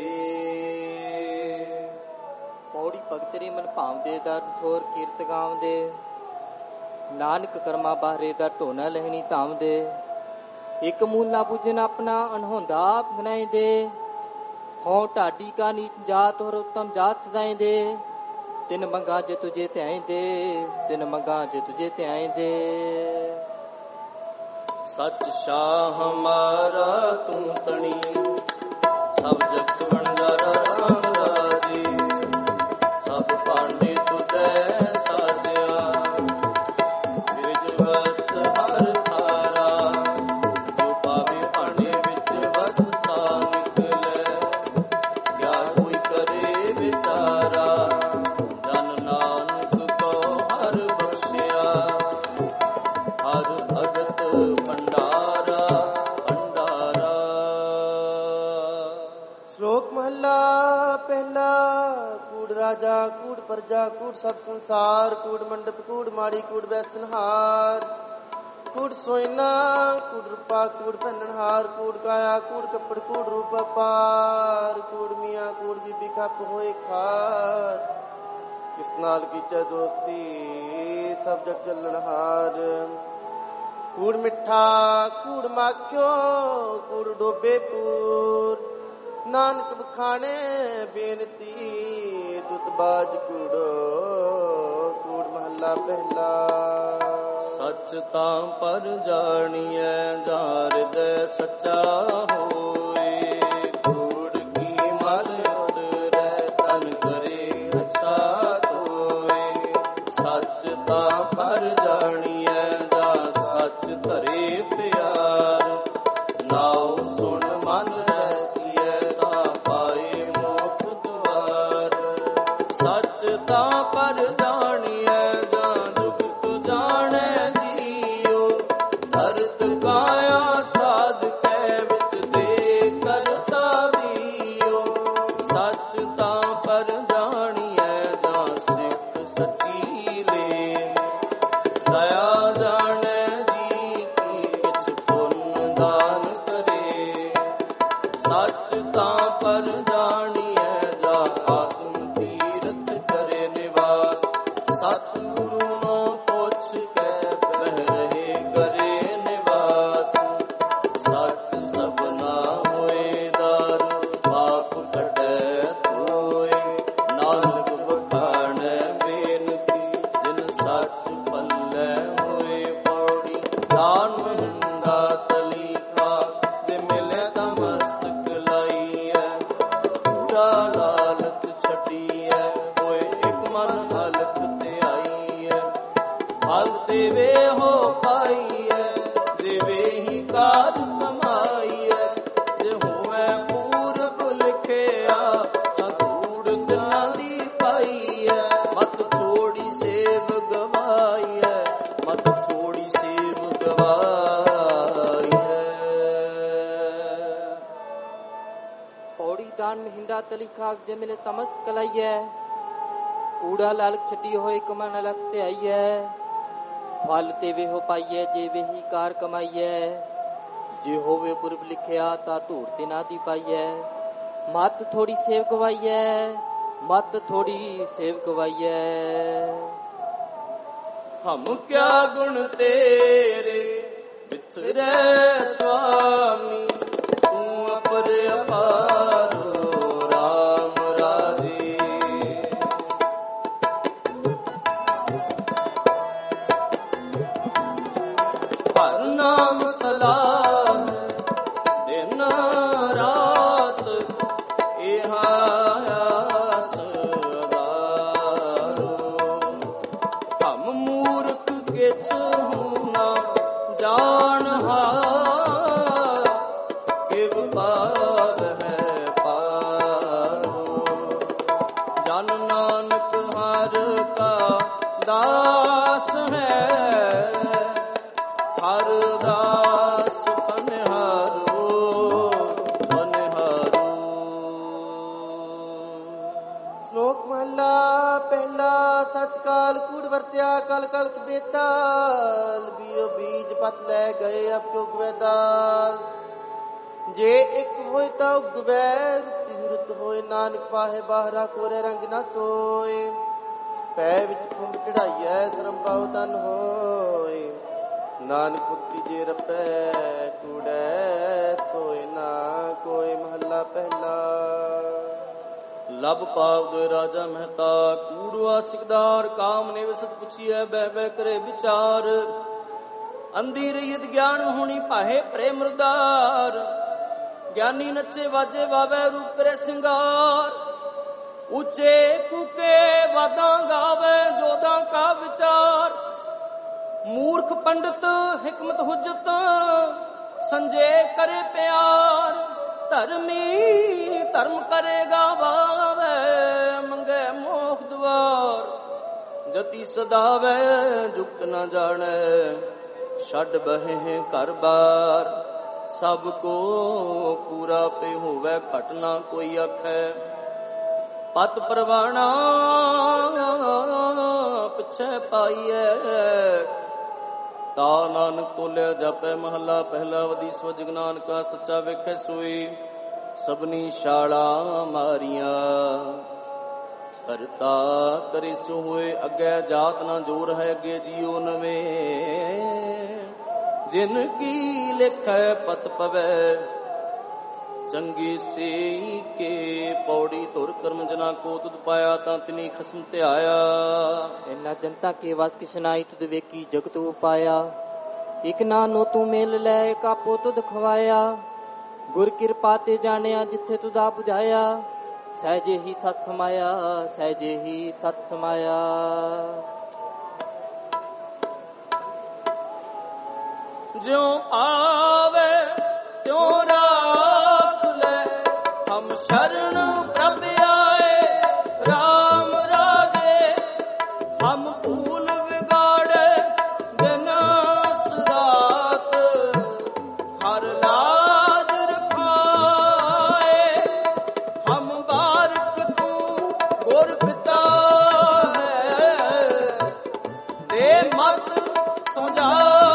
ਪੌੜੀ ਭਗਤ ਤੇਰੇ ਮਨ ਭਾਉਂਦੇ, ਦਰ ਠੋਰ ਕੀਰਤ ਗਾਉਂਦੇ। ਨਾਨਕ ਕਰਮਾ ਬਾਹਰੇ, ਦਰ ਢੋਣਾ ਲਹਿਣੀ ਧਾਮਦੇ। ਇੱਕ ਮੂਲ ਨਾ ਬੁਝਨ ਆਪਣਾ, ਅਣਹੋਂਦਾ ਆਪ ਗਣਾਏਂਦੇ। ਹੋਂ ਢਾਡੀ ਕਾ ਨੀਚ ਜਾਤ, ਹੋਰ ਉੱਤਮ ਜਾਤ ਸਦਾਏਂਦੇ। ਤਿਨ ਮੰਗਾ ਜੇ ਤੁਝੇ ਧਿਆਏਂਦੇ, ਤਿਨ ਮੰਗਾ ਜੇ ਤੁਝੇ ਧਿਆਏਂਦੇ। ਸੱਚ ਸ਼ਾਹ ਹਮਾਰਾ ਤੂੰ ਤਣੀ, ਸਭ ਜਗਤ ਵਣਜਾਰਾ ਰਾਮ ਰਾਜੀ। ਸਭ ਭਾਂਡੇ ਤੁਧੈ ਸਾਜਿਆ, ਬਿਰਜ ਵਸਤ ਹਰ ਥਾਰਾ। ਜੋ ਪਾਵੇ ਭਾਂਡੇ ਵਿੱਚ ਵਸਤ ਸਾ ਨਿਕਲੈ, ਕਿਆ ਕੋਈ ਕਰੇ ਵਿਚਾਰਾ। ਜਨ ਨਾਨਕ ਕੋ ਹਰ ਬਖਸ਼ਿਆ, ਹਰ ਭਗਤ ਭੰਡਾਰਾ ਭੰਡਾਰਾ। ਸ਼ਲੋਕ ਮਹੱਲਾ ਪਹਿਲਾ। ਕੂੜ ਰਾਜਾ ਕੂੜ ਪ੍ਰਜਾ, ਕੂੜ ਸਭ ਸੰਸਾਰ। ਕੂੜ ਮੰਡਪ ਕੂੜ ਮਾੜੀ, ਕੂੜ ਬੈਸਨਹਾਰ। ਕੂੜ ਸੋਇਨਾ ਕੂੜ ਰੂਪਾ, ਕੂੜ ਪਹਿਨਣਹਾਰ। ਕੂੜ ਕਾਇਆ ਕੂੜ ਕੱਪੜ, ਕੂੜ ਰੂਪ ਅਪਾਰ। ਕੂੜ ਮੀਆਂ ਕੂੜ ਬੀਬੀ ਖੱਪ ਹੋਏ ਖਾਰ। ਕਿਸ ਨਾਲ ਕੀਚੈ ਦੋਸਤੀ, ਸਭ ਜਗ ਚੱਲਣਹਾਰ। ਕੂੜ ਮਿੱਠਾ ਕੂੜ ਮਾਖਿਓ, ਕੂੜ ਡੋਬੇ ਪੂਰ। ਨਾਨਕ ਬਖਾਣੇ ਬੇਨਤੀ, ਤੁਤ ਬਾਜ ਕੂੜੋ। ਕੂੜ ਮਹੱਲਾ ਪਹਿਲਾ। ਸੱਚ ਤਾਂ ਪਰ ਜਾਣੀਐ, ਜਾਂ ਹਿਰਦੈ ਸੱਚਾ ਹੋਏ। ਕੂੜ ਕੀ ਮਲ ਉਦਰੈ, ਤਨ ਕਰੇ ਅੱਛਾ ਧੋਏ। ਸੱਚ ਤਾਂ ਪਰ ਜਾਣੀਐ, ਜਾਂ ਸੱਚ ਧਰੇ ਪਿਆਰ। ਨਾਉ ਸੁਣ ਮਨ ਰਸੀਐ, ਤਾਂ ਪਾਏ ਮੋਖ ਦੁਆਰ। ਸੱਚ ਤਾਂ ਪਰ ਜਾਣੀਐ, ਜਾਂ ਜੁਗਤ ਜਾਣੈ ਜੀਉ। ਧਰਤ ਕਾਇਆ ਸਾਧ ਕੈ ਵਿੱਚ ਸੱਚ ਪੱਲੇ ਹੋਏ ਪੌੜੀ ਦਾਨ ਮਹਿੰਦਾ ਤਲੀਖਾ ਜੇ ਮਿਲੇ ਤਾਂ ਮਸਤਕ ਲਾਈਐ ਕੂੜਾ ਲਾਲਚ ਛੱਡੀਐ ਹੋਏ ਇੱਕ ਮਨ ਹਲਕ ਤੇ ਆਈਐ ਫਲ ਦੇਵੇ ਹੋ ਪਾਈਐ ਦੇਵੇ ਹੀ ਕਾਜ ਕਮਾਈਐ ਜੇ ਹੋਵੇ ਪੂਰਬ ਲਿਖਿਆ ਤਾਂ ਧੂੜ ਦਿਨਾਂ ਦੀ ਪਾਈਐ ਮਤ ਥੋੜੀ ਸੇਵ ਗਵਾਈਐ ਮਤ ਥੋੜੀ ਸੇਵ ਗਵਾਈਐ। ਪੌੜੀ ਦਾਨ ਮਹਿੰਦਾ ਤਲੀ ਖਾਕ ਜੇ ਮਿਲੇ ਤਮਸ ਕਲਾਈਐ ਕੂੜਾ ਲਾਲਕ ਛੱਡੀ ਹੋਏ ਕਮਨ ਲਗ ਤੇ ਆਈਐ ਫਲ ਤੇ ਵੇ ਹੋ ਪਾਈਐ ਜੇ ਵੇ ਹੀ ਕਾਰ ਕਮਾਈਐ ਜੇ ਹੋਵੇ ਪੁਰਬ ਲਿਖਿਆ ਤਾਂ ਧੂੜ ਤੇ ਨਾ ਦੀ ਪਾਈਐ ਮਤ ਥੋੜੀ ਸੇਵ ਗਵਾਈਐ ਮਤ ਥੋੜੀ ਸੇਵ ਗਵਾਈਐ। ਹਮ ਕਿਆ ਗੁਣ ਤੇਰੇ ਵਿਸਰੈ ਸੁਆਮੀ ਤੂੰ ਅਪਰ ਅਪਾਰੋ ਰਾਮ ਰਾਜੇ ਹਰ ਨਾਮ ਸਲਾਮ ਦਿਨ ਰਾਤ ਇਹ ਆਸ ਅਵਾਰੋ ਹਮ ਮੂਰਖ ਕਿਛ ਨਾ ਜਾਣ ਹਾਰ ਕਿਵ ਪਾਵ ਹੈ ਪਾਰੋ ਜਨ ਨਾਨਕ ਹਰ ਕਾ ਦਾਸ ਹੈ ਹਰ ਦਾਸ ਬਨਿਹਾਰੋ ਬਨਿਹਾਰੋ। ਸ਼ਲੋਕ ਮਹਲਾ ਪਹਿਲਾ। ਸਚ ਕਾਲ ਕੂੜ ਵਰਤਿਆ ਕਲ ਕਲਕ ਬੇਤਾਲ ਬੀਓ ਬੀਜ ਪਤ ਲੈ ਗਏ ਅਬ ਕਿਉ ਉਗਵੈ ਦਾਲ ਜੇ ਇੱਕ ਹੋਏ ਤਾਂ ਉਗਵੈ ਰੁੱਤੀ ਰੁੱਤ ਹੋਏ ਨਾਨਕ ਪਾਹੇ ਬਾਹਰਾ ਕੋਰੇ ਰੰਗ ਨਾ ਸੋਏ ਪੈ ਵਿੱਚ ਖੁੰਬ ਚੜਾਈਐ ਸ਼ਰਮ ਪਾਉ ਤਨ ਹੋਏ ਨਾਨਕ ਭੁਗਤੀ ਜੇ ਰਪੈ ਕੂੜੈ ਸੋਏ ਨਾ ਕੋਈ। ਮਹੱਲਾ ਪਹਿਲਾ। ਲਬ ਪਾਵ ਦੋਇ ਰਾਜਾ ਮਹਿਤਾ ਕੂੜਵਾ ਸਿਕਦਾਰ ਕਾਮ ਨੇ ਵਿਸਤ ਪੁੱਛੀਐ ਬਹਿ ਬਹਿ ਕਰੇ ਵਿਚਾਰ ਅੰਧੀ ਰਹੀਤ ਗਿਆਨ ਹੋਣੀ ਪਾਹੇ ਪ੍ਰੇਮ ਮਰਦਾਰ ਗਿਆਨੀ ਨੱਚੇ ਵਾਜੇ ਵਾਵੇ ਰੂਪ ਕਰੇ ਸਿੰਗਾਰ ਉੱਚੇ ਕੂਕੇ ਵਾਦਾਂ ਗਾਵੇ ਜੋਦਾਂ ਕਾ ਵਿਚਾਰ ਮੂਰਖ ਪੰਡਤ ਹਿਕਮਤ ਹੁਜਤ ਸੰਜੇ ਕਰੇ ਪਿਆਰ ਧਰਮੀ ਧਰਮ ਕਰੇਗਾ ਵਾਵੇ ਮੰਗੇ ਮੋਖ ਦੁਆਰ ਜਤੀ ਸਦਾਵੇ ਜੁਗਤ ਨਾ ਜਾਣੈ ਛੱਡ ਬਹਿ ਘਰ ਬਾਰ ਸਭ ਕੋ ਪੂਰਾ ਪੇ ਹੋਵੇ ਘਟ ਨਾ ਕੋਈ ਆਖੈ ਪਤ ਪਰਵਾਣਾ ਪਿਛੈ ਪਾਈਐ ਤਾ ਨਾਨਕ ਤੋਲਿਆ ਜਪੈ। ਮਹੱਲਾ ਪਹਿਲਾ। ਵਦੀ ਸਵ ਜਗ ਨਾਨਕਾ ਸੱਚਾ ਵੇਖੈ ਸੋਈ ਸਭਨੀ ਛਾਲਾ ਮਾਰੀਆਂ ਕਰਤਾ ਕਰੇ ਸੋ ਹੋਏ ਅੱਗੇ ਜਾਤ ਨਾ ਜੋਰ ਹੈ ਅੱਗੇ ਜੀਓ ਨਵੇਂ ਜਿਨ ਕੀ ਲਿਖੈ ਪਤ ਪਵੈ ਚੰਗੀ ਸੇ ਕੇ ਪੌੜੀ ਧੁਰ ਕਰਮ ਜਨਾ ਕੋ ਤੁਧ ਪਾਇਆ ਤਾਂ ਤਿਨੀ ਖਸਮ ਧਿਆਇਆ ਇਨਾ ਜਨਤਾ ਕੇ ਵਸ ਕਿਸ਼ਨਾਈ ਤੁਧ ਵੇਖੀ ਜਗਤ ਉਪਾਇਆ ਇਕ ਨਾਨੋ ਤੂੰ ਮੇਲ ਲੈ ਕਾਪੋ ਤੁਧ ਖਵਾਇਆ ਗੁਰ ਕਿਰਪਾ ਤੇ ਜਾਣਿਆ ਜਿੱਥੇ ਤੁਧਾ 부ਝਾਇਆ ਸਹਿਜੇ ਹੀ ਸਤ ਸਮਾਇਆ ਸਹਿਜੇ ਹੀ ਸਤ ਸਮਾਇਆ। ਜਿਉ ਆਵੇ ਤਿਉ ਰਾਖ ਲੈ ਹਮ ਸ਼ਰਨ ਪ੍ਰਭ ਆਏ ਰਾਮ ਰਾਜੇ ਹਮ ਭੂਲ ਵਿਗਾੜੇ ਦਿਨ ਰਾਤ ਹਰ ਲਾਜ ਰਖਾਏ ਹਮ ਬਾਰਕ ਤੂੰ ਗੁਰ ਪਿਤਾ ਹੈ ਦੇ ਮਤ ਸਮਝਾ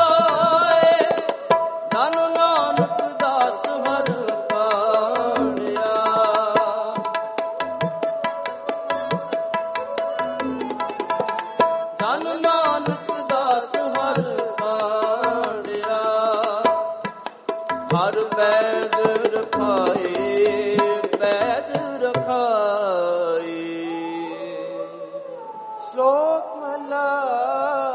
ਪੈਜ ਰਖਾਏ ਪੈਜ ਰਖਾਏ। ਸ਼ਲੋਕ ਮਹਲਾ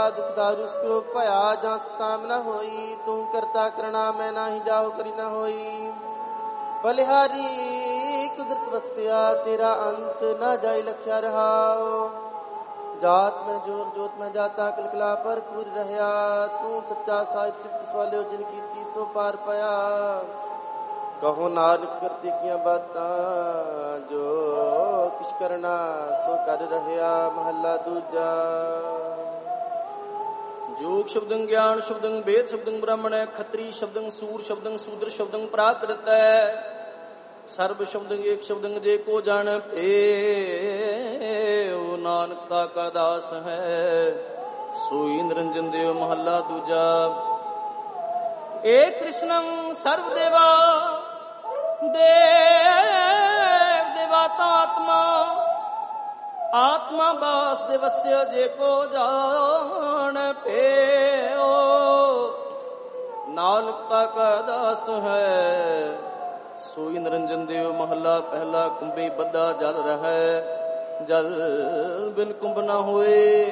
ਦੁਖ ਦਾਰੂ ਸਕਲੋਕ ਭਇਆ ਜਾਂ ਸਾਮਨਾ ਹੋਈ। ਤੂੰ ਕਰਤਾ ਕਰਣਾ ਮੈਂ ਨਾਹੀ ਜਾਉ ਕਰੀ ਨਾ ਹੋਈ। ਬਲਿਹਾਰੀ ਕੁਦਰਤ ਵਸਿਆ ਤੇਰਾ ਅੰਤ ਨਾ ਜਾਇ ਲਖਿਆ ਰਹਾਉ। ਜਾਤ ਮੈਂ ਜੋਰ ਜੋਤ ਮੈਂ ਜਾਤਾ ਕਲਕਲਾ ਭਰਪੂਰ ਰਹਿਆ। ਤੂੰ ਸੱਚਾ ਸਾਹਿਬ ਸਿਫਤ ਸਵਾਲਿਓ ਜਿਨ ਕੀਤੀ ਸੋ ਪਾਰ ਪਿਆ। ਕਹੋ ਨਾਨਕ ਕਰਤੇ ਕੀਆਂ ਬਾਤਾਂ ਜੋ ਕਿਛ ਕਰਨਾ ਸੋ ਕਰ ਰਹਿਆ। ਮਹੱਲਾ ਦੂਜਾ। ਜੋਗ ਸ਼ਬਦੰ ਗਿਆਨ ਸ਼ਬਦੰ ਵੇਦ ਸ਼ਬਦੰ ਬ੍ਰਾਹਮਣ ਖੱਤਰੀ ਸ਼ਬਦੰ ਸੂਰ ਸ਼ਬਦੰ ਸੂਦਰ ਸ਼ਬਦੰ ਪ੍ਰਾਕ੍ਰਿਤ ਸਰਬ ਸ਼ਬਦੰ ਏਕ ਸ਼ਬਦੰ ਜੇ ਕੋ ਜਾਣ ਓ ਨਾਨਕ ਤਾ ਕਾ ਦਾਸ ਹੈ ਸੋਈ ਨਿਰੰਜਨ ਦੇਵ। ਮਹੱਲਾ ਦੂਜਾ। ਏਕ ਕ੍ਰਿਸ਼ਨੰ ਸਰਵ ਦੇਵਾ ਦੇਵ ਦੇਵਾਤਾ ਆਤਮਾ ਆਤਮਾ ਬਾਸ ਦਿਵਸਯ ਜੇ ਕੋ ਜਾਣ ਪੇਓ ਨਾਨਕ ਤਾ ਕਾ ਦਾਸ ਹੈ ਸੋਈ ਨਿਰੰਜਨ ਦੇਵ। ਮਹੱਲਾ ਪਹਿਲਾ। ਕੁੰਭੀ ਬੱਧਾ ਜਲ ਰਹਿ ਜਲ ਬਿਨ ਕੁੰਭ ਨਾ ਹੋਏ।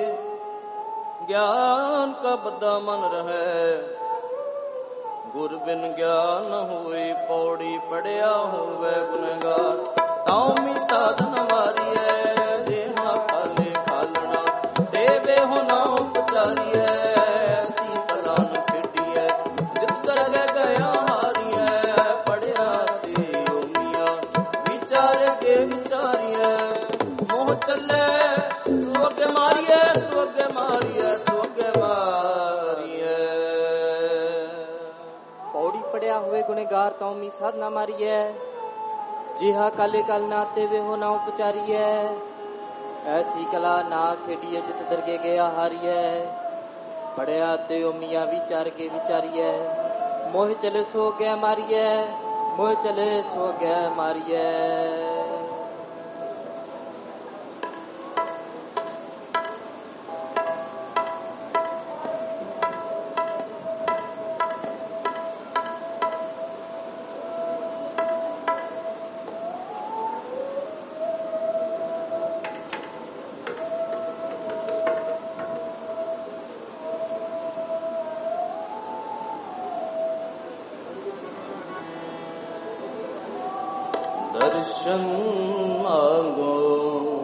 ਗਿਆਨ ਕਾ ਬੱਧਾ ਮਨ ਰਹਿ ਗੁਰ ਬਿਨ ਗਿਆਨ ਨ ਹੋਏ। ਪੌੜੀ ਪੜਿਆ ਹੋਵੇ ਗੁਨਹਗਾਰ ਤਾਉ ਮੀ ਸਾਧਨ ਮਾਰੀਐ। ਦੇਹਾ ਖਾਲੇ ਖਾਲਣਾ ਦੇਵੇ ਹੋ ਨਾਉ ਪਚਾਰੀਐ। ਐਸੀ ਕਲਾ ਨ ਖੇਡੀਐ ਜਿਤ ਦਰਗਹਿ ਗਿਆ ਹਾਰੀਐ। ਪੜਿਆ ਤੇ ਓਮੀਆਂ ਵਿਚਾਰ ਕੇ ਵਿਚਾਰੀਐ। ਮੋਹ ਚੱਲੇ ਸਵਰਗ ਮਾਰੀਐ ਸਵਰਗ ਮਾਰੀਐ ਸਵਰਗ ਮਾਰੀਐ। ਪੌੜੀ ਪੜਿਆ ਹੋਵੇ ਗੁਨੇਗਾਰ ਤਾਂ ਮੀ ਸਾਧਨਾ ਮਾਰੀਐ। ਜਿਹਾ ਕਾਲੇ ਕਲ ਨਾ ਤੇ ਵੇ ਹੋ ਨਾ ਉਪਚਾਰੀਐ। ਐਸੀ ਕਲਾ ਨਾ ਖੇਡੀਐ ਜਿਤ ਦਰਗੇ ਗਿਆ ਹਾਰੀਐ। ਪੜਿਆ ਤੇ ਓਮੀਆਂ ਵਿਚਾਰ ਕੇ ਵਿਚਾਰੀਐ। ਮੋਹ ਚਲੇ ਸੋ ਗਿਆ ਮਾਰੀਐ ਮੋਹ ਚਲੇ ਸੋ ਗਿਆ ਮਾਰੀਐ। ਦਰਸ਼ਨ ਮਾਂਗੋ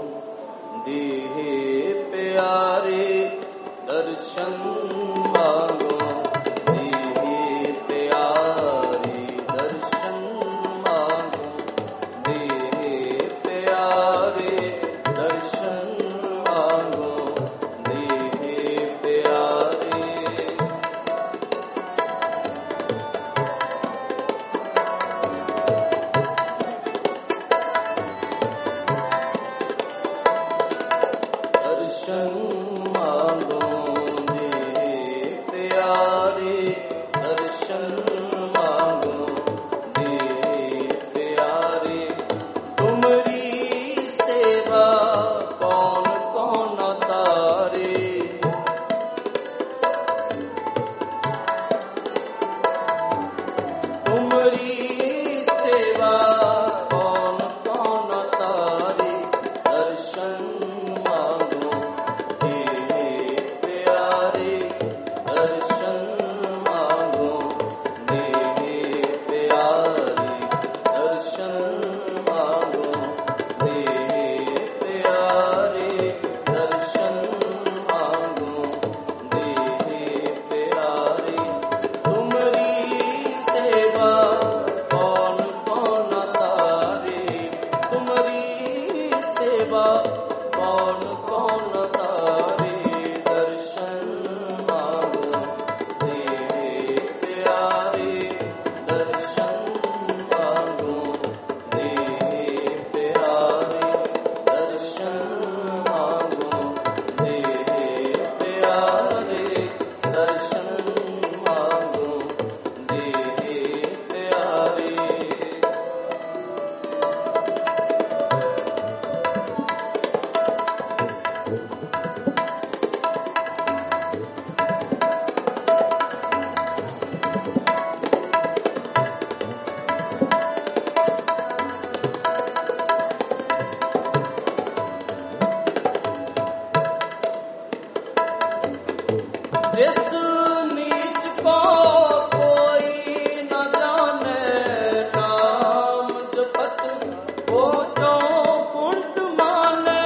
ਦੇਹ ਪਿਆਰੇ ਦਰਸ਼ਨ ਮਾਂਗੋ ਦੇਹ ਪਿਆਰੇ ਦਰਸ਼ਨ ਮਾਂਗੋ ਦੇਹ ਪਿਆਰੇ ਦਰਸ਼ਨ ਮਾਂਗੋ ਦੇਹ ਪਿਆਰੇ। ਦਰਸ਼ਨ ਮਾਂਗੋ ਦੇਹ जिस नीच को कोई न जाने, नाम जपत वो जो कुंठ माने।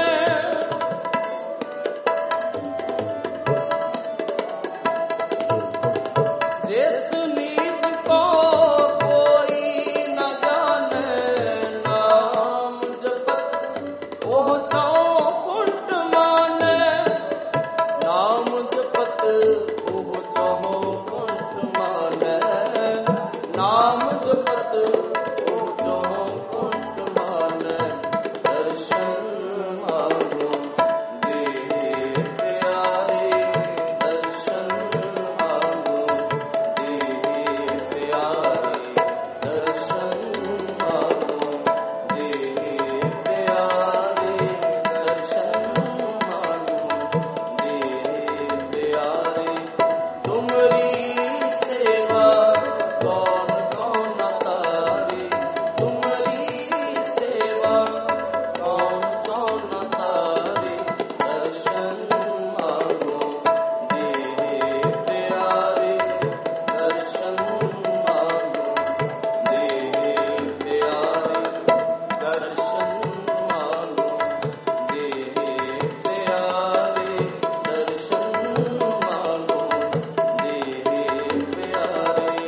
जिस नीच को कोई न जाने, नाम जपत वो जो कुंठ माने। नाम जपत वो जो कुंठ माने, नाम जपत वो जो कुंठ माने। दर्शन मांगो देह प्यारे, दर्शन मांगो देह प्यारे, दर्शन मांगो देह प्यारे, दर्शन मांगो देह प्यारे। तुमरी सेवा कौन कौन तारे, तुमरी सेवा कौन कौन तारे। दर्शन मांगो देह प्यारे, दर्शन मांगो देह प्यारे, दर्शन मांगो देह प्यारे, दर्शन मांगो देह प्यारे।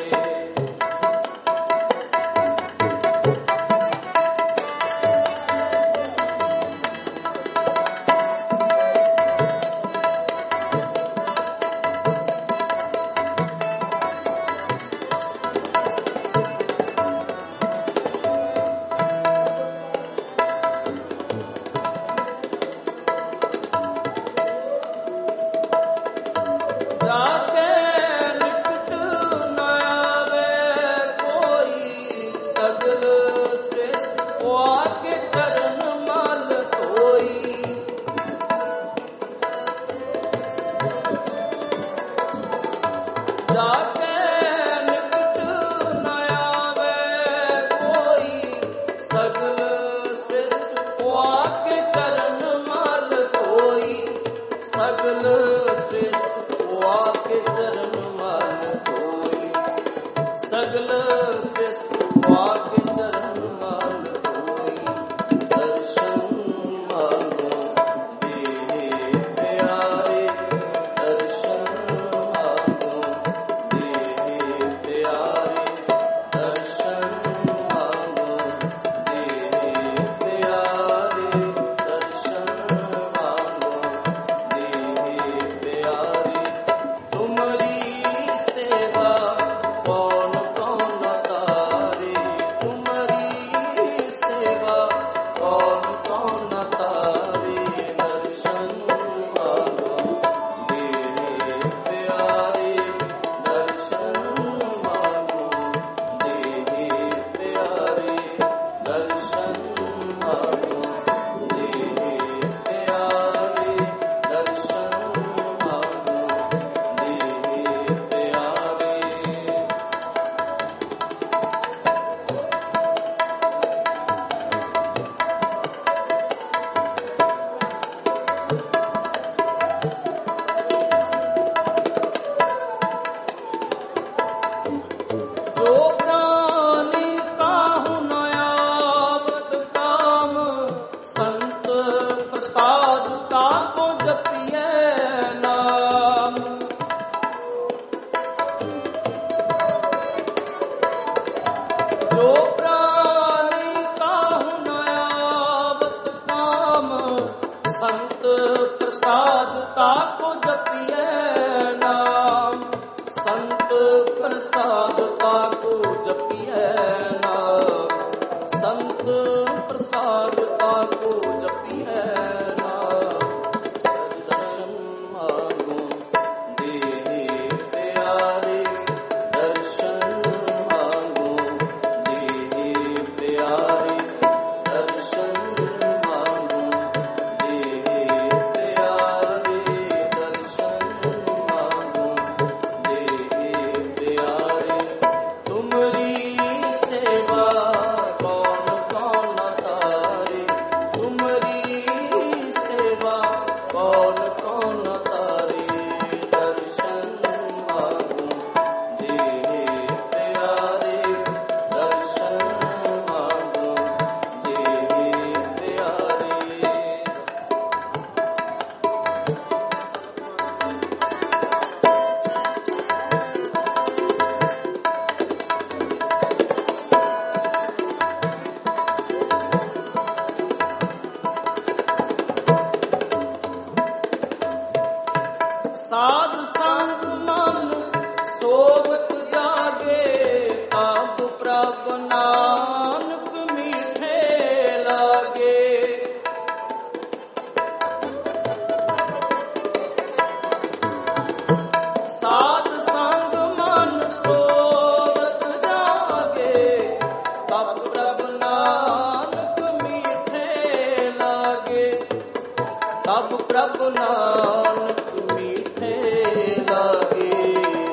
जाके निकट न आवे कोई, सगल श्रेष्ठ वो आके चरण मल धोई। जाके निकट न आवे कोई, सगल श्रेष्ठ वो आके चरण मल धोई। सगल श्रेष्ठ वो आके चरण मल धोई, सगल श्रेष्ठ वो आके चरण मल धोई। दर्शन मांगो देह प्यारे, दर्शन मांगो देह प्यारे, दर्शन मांगो देह प्यारे, दर्शन मांगो देह प्यारे। तुमरी सेवा कौन कौन तारे, तुमरी सेवा कौन कौन तारे। दर्शन मांगो देह प्यारे, दर्शन मांगो देह प्यारे, दर्शन मांगो देह प्यारे, दर्शन मांगो देह प्यारे। जो प्राणी काहु न आवत काम, संत प्रसाद ताको जपिए नाम। जो प्राणी काहु न आवत काम, संत प्रसाद ताको जपिए नाम। संत प्रसाद ताको जपिए नाम, संत प्रसाद ताको जपिए नाम। दर्शन मांगो देह प्यारे, दर्शन मांगो देह प्यारे, दर्शन मांगो देह प्यारे, दर्शन मांगो देह प्यारे। तुमरी सेवा कौन कौन तारे, ਸਾਧ ਸੰਗ ਮਨ ਸੋਵਤ ਜਾਗੇ, ਆਪ ਪ੍ਰਭ ਨਾਨਕ ਮੀਠੇ ਲਾਗੇ। ਸਾਧ ਸੰਗ ਮਨ ਸੋਵਤ ਜਾਗੇ, ਤਬ ਪ੍ਰਭ ਨਾਨਕ ਮੀਠੇ ਲਾਗੇ, ਤਬ ਪ੍ਰਭ ਨਾਨਕ ਮੀਠੇ ਲਾਗੇ।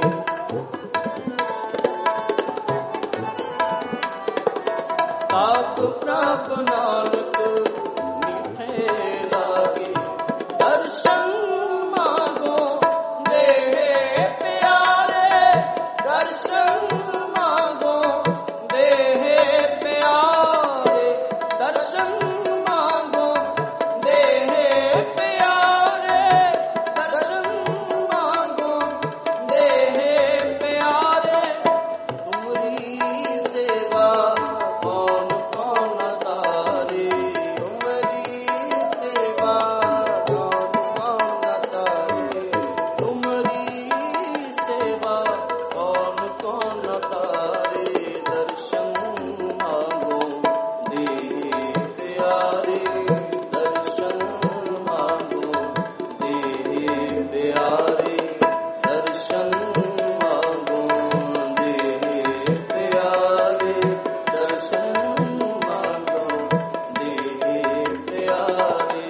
ਤਬ ਪ੍ਰਭ ਨਾਨਕ ਮੀਠੇ ਲਾਗੇ। ਦਰਸ਼ਨ ਮਾਂਗੋ ਦੇਹ ਪਿਆਰੇ, ਦਰਸ਼ਨ ਮਾਂਗੋ ਦੇਹ ਪਿਆਰੇ, ਦਰਸ਼ਨ ਮਾਂਗੋ ਦੇਹ ਪਿਆਰੇ, ਦਰਸ਼ਨ ਮਾਂਗੋ ਦੇਹ ਪਿਆਰੇ। ਤੁਮਰੀ ਸੇਵਾ ਕੌਣ ਕੌਣ ਤਾਰੇ, ਤੁਮਰੀ ਸੇਵਾ ਕੌਣ ਕੌਣ ਤਾਰੇ, ਤੁਮਰੀ ਸੇਵਾ ਕੌਣ ਕੌਣ ਤਾਰੇ। ਦਰਸ਼ਨ ਮਾਂਗੋ ਦੇਹ ਪਿਆਰੇ, ਦਰਸ਼ਨ ਮਾਂਗੋ ਦੇਹ ਪਿਆਰੇ, ਦਰਸ਼ਨ ਮਾਂਗੋ ਦੇਹ ਪਿਆਰੇ, ਦਰਸ਼ਨ ਮਾਂਗੋ ਦੇਹ ਪਿਆਰੇ।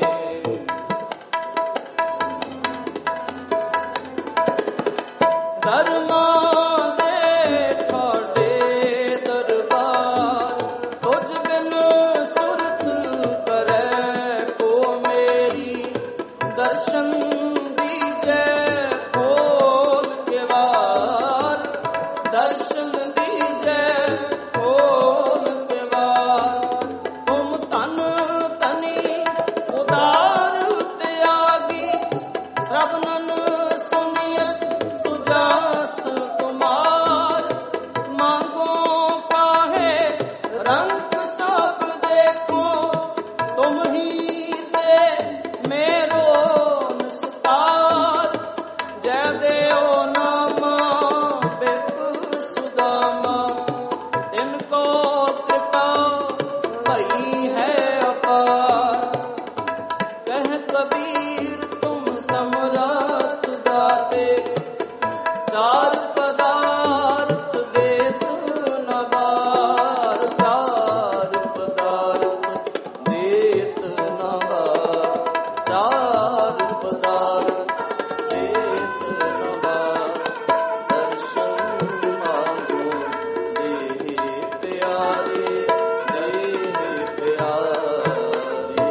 ਧਰਮਾਂ ਦੇ ਤੁਹਾਡੇ ਦਰਬਾਰ, ਤੁਝ ਬਿਨ ਸੁਰਤ ਕਰੈ ਕੋ ਮੇਰੀ। ਦਰਸ਼ਨ ਦੀਜੈ ਖੋਲ ਕੇ ਵਾਰ, ਦਰਸ਼ਨ ਦੀਜੈ ਖੋਲ ਕੇ ਵਾਰ। ਤੁਮ ਤਨ ਤਨੀ ਉਦਾਰ ਤਿਆਗੀ, ਸ਼ਰਵਨਨ ਸੁਨੀਅਤ ਸੁਜਾਸ ਤੁਮਾਰ। ਮਾਂਗੋ ਕਾਹੇ ਰੰਗ ਸਭ ਦੇਖੋ, ਤੁਮ ਹੀ ਤੇ ਮੇਰੋ ਨਿਸਤਾਰ। ਜੈ ਦੇਓ ਨਾਮਾ ਬਿਪ ਸੁਦਾਮਾ, ਤਿਨ ਕੋ ਕਿਰਪਾ ਭਈ ਹੈ ਅਪਾਰ। ਕਹਿ ਕਬੀਰ ਤੁਮ ਸਮਰੱਥ ਦਾਤੇ, ਚਾਰ ਪਦਾਰਥ ਦੇਤ ਨ ਬਾਰ, ਚਾਰ ਪਦਾਰਥ ਦੇਤ ਨ ਬਾਰ, ਚਾਰ ਪਦਾਰਥ ਦੇਤ ਨ ਬਾਰ। ਦਰਸ਼ਨ ਮਾਂਗੋ ਦੇਹ ਪਿਆਰੇ, ਦੇਹ ਪਿਆਰੇ।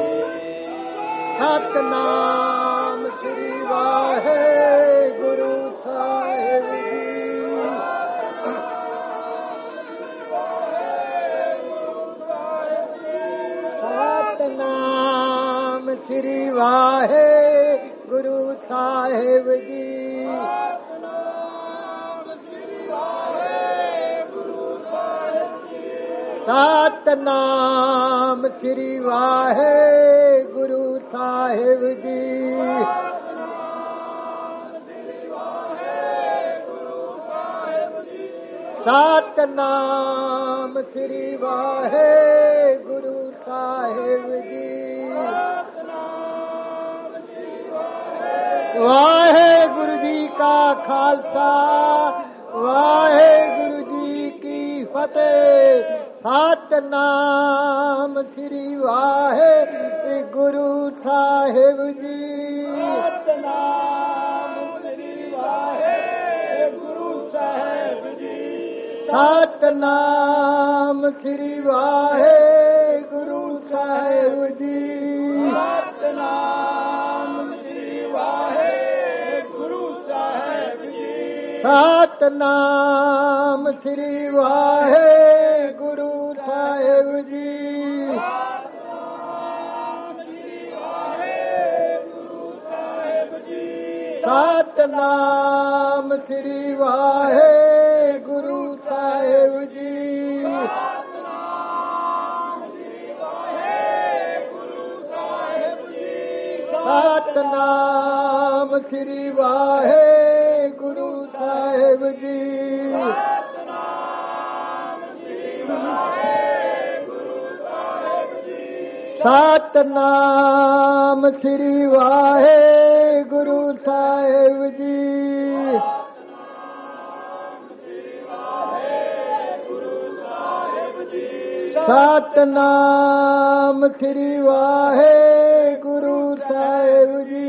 ਸਤਨਾਮ ਸ੍ਰੀ ਵਾਹਿਗੁਰੂ ਸਾਹਿਬ ਜੀ। ਸਤਨਾਮ ਸ੍ਰੀ ਵਾਹਿਗੁਰੂ ਸਾਹਿਬ ਜੀ। ਸਤਨਾਮ ਸ੍ਰੀ ਵਾਹਿਗੁਰੂ ਸਾਹਿਬ ਜੀ। ਸਤਨਾਮ ਸ੍ਰੀ ਵਾਹਿਗੁਰੂ ਸਾਹਿਬ ਜੀ। ਵਾਹਿਗੁਰੂ ਜੀ ਕਾ ਖਾਲਸਾ, ਵਾਹਿਗੁਰੂ ਜੀ ਕੀ ਫਤਿਹ। ਸਤਨਾਮ ਸ੍ਰੀ ਵਾਹਿਗੁਰੂ ਸਾਹਿਬ ਜੀ। ਸਤਨਾਮ ਸ੍ਰੀ ਵਾਹਿਗੁਰੂ ਸਾਹਿਬ ਜੀ। ਸਤਨਾਮ ਸ੍ਰੀ ਵਾਹਿਗੁਰੂ ਸਾਹਿਬ ਜੀ। ਸਤਨਾਮ ਸ੍ਰੀ ਵਾਹਿਗੁਰੂ ਸਾਹਿਬ ਜੀ। ਸਤਨਾਮ ਸ੍ਰੀ ਵਾਹਿਗੁਰੂ ਸਾਹਿਬ ਜੀ। ਸਤਨਾਮ ਸ੍ਰੀ ਵਾਹਿਗੁਰੂ ਸਾਹਿਬ ਜੀ। ਸਤਨਾਮ ਸਤਨਾਮ ਸ੍ਰੀ ਵਾਹਿਗੁਰੂ ਸਾਹਿਬ ਜੀ। ਸਤਨਾਮ ਸ੍ਰੀ ਵਾਹਿਗੁਰੂ ਸਾਹਿਬ ਜੀ। ਸਤਨਾਮ ਸ੍ਰੀ ਵਾਹਿਗੁਰੂ ਸਾਹਿਬ ਜੀ।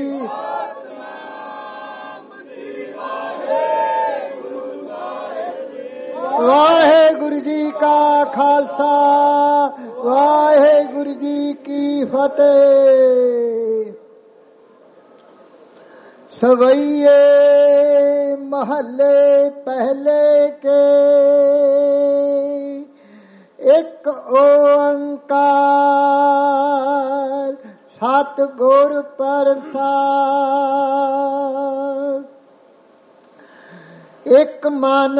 ਵਾਹਿਗੁਰੂ ਜੀ ਕਾ ਖਾਲਸਾ ਵਾਹਿਗੁਰੂ ਜੀ ਕੀ ਫਤਿਹ। ਸਵਈਏ ਮਹੱਲੇ ਪਹਿਲੇ ਕੇ ਇੱਕ ਓੰਕਾਰ ਸਤਿਗੁਰ ਪ੍ਰਸਾਦਿ। ਇੱਕ ਮਨ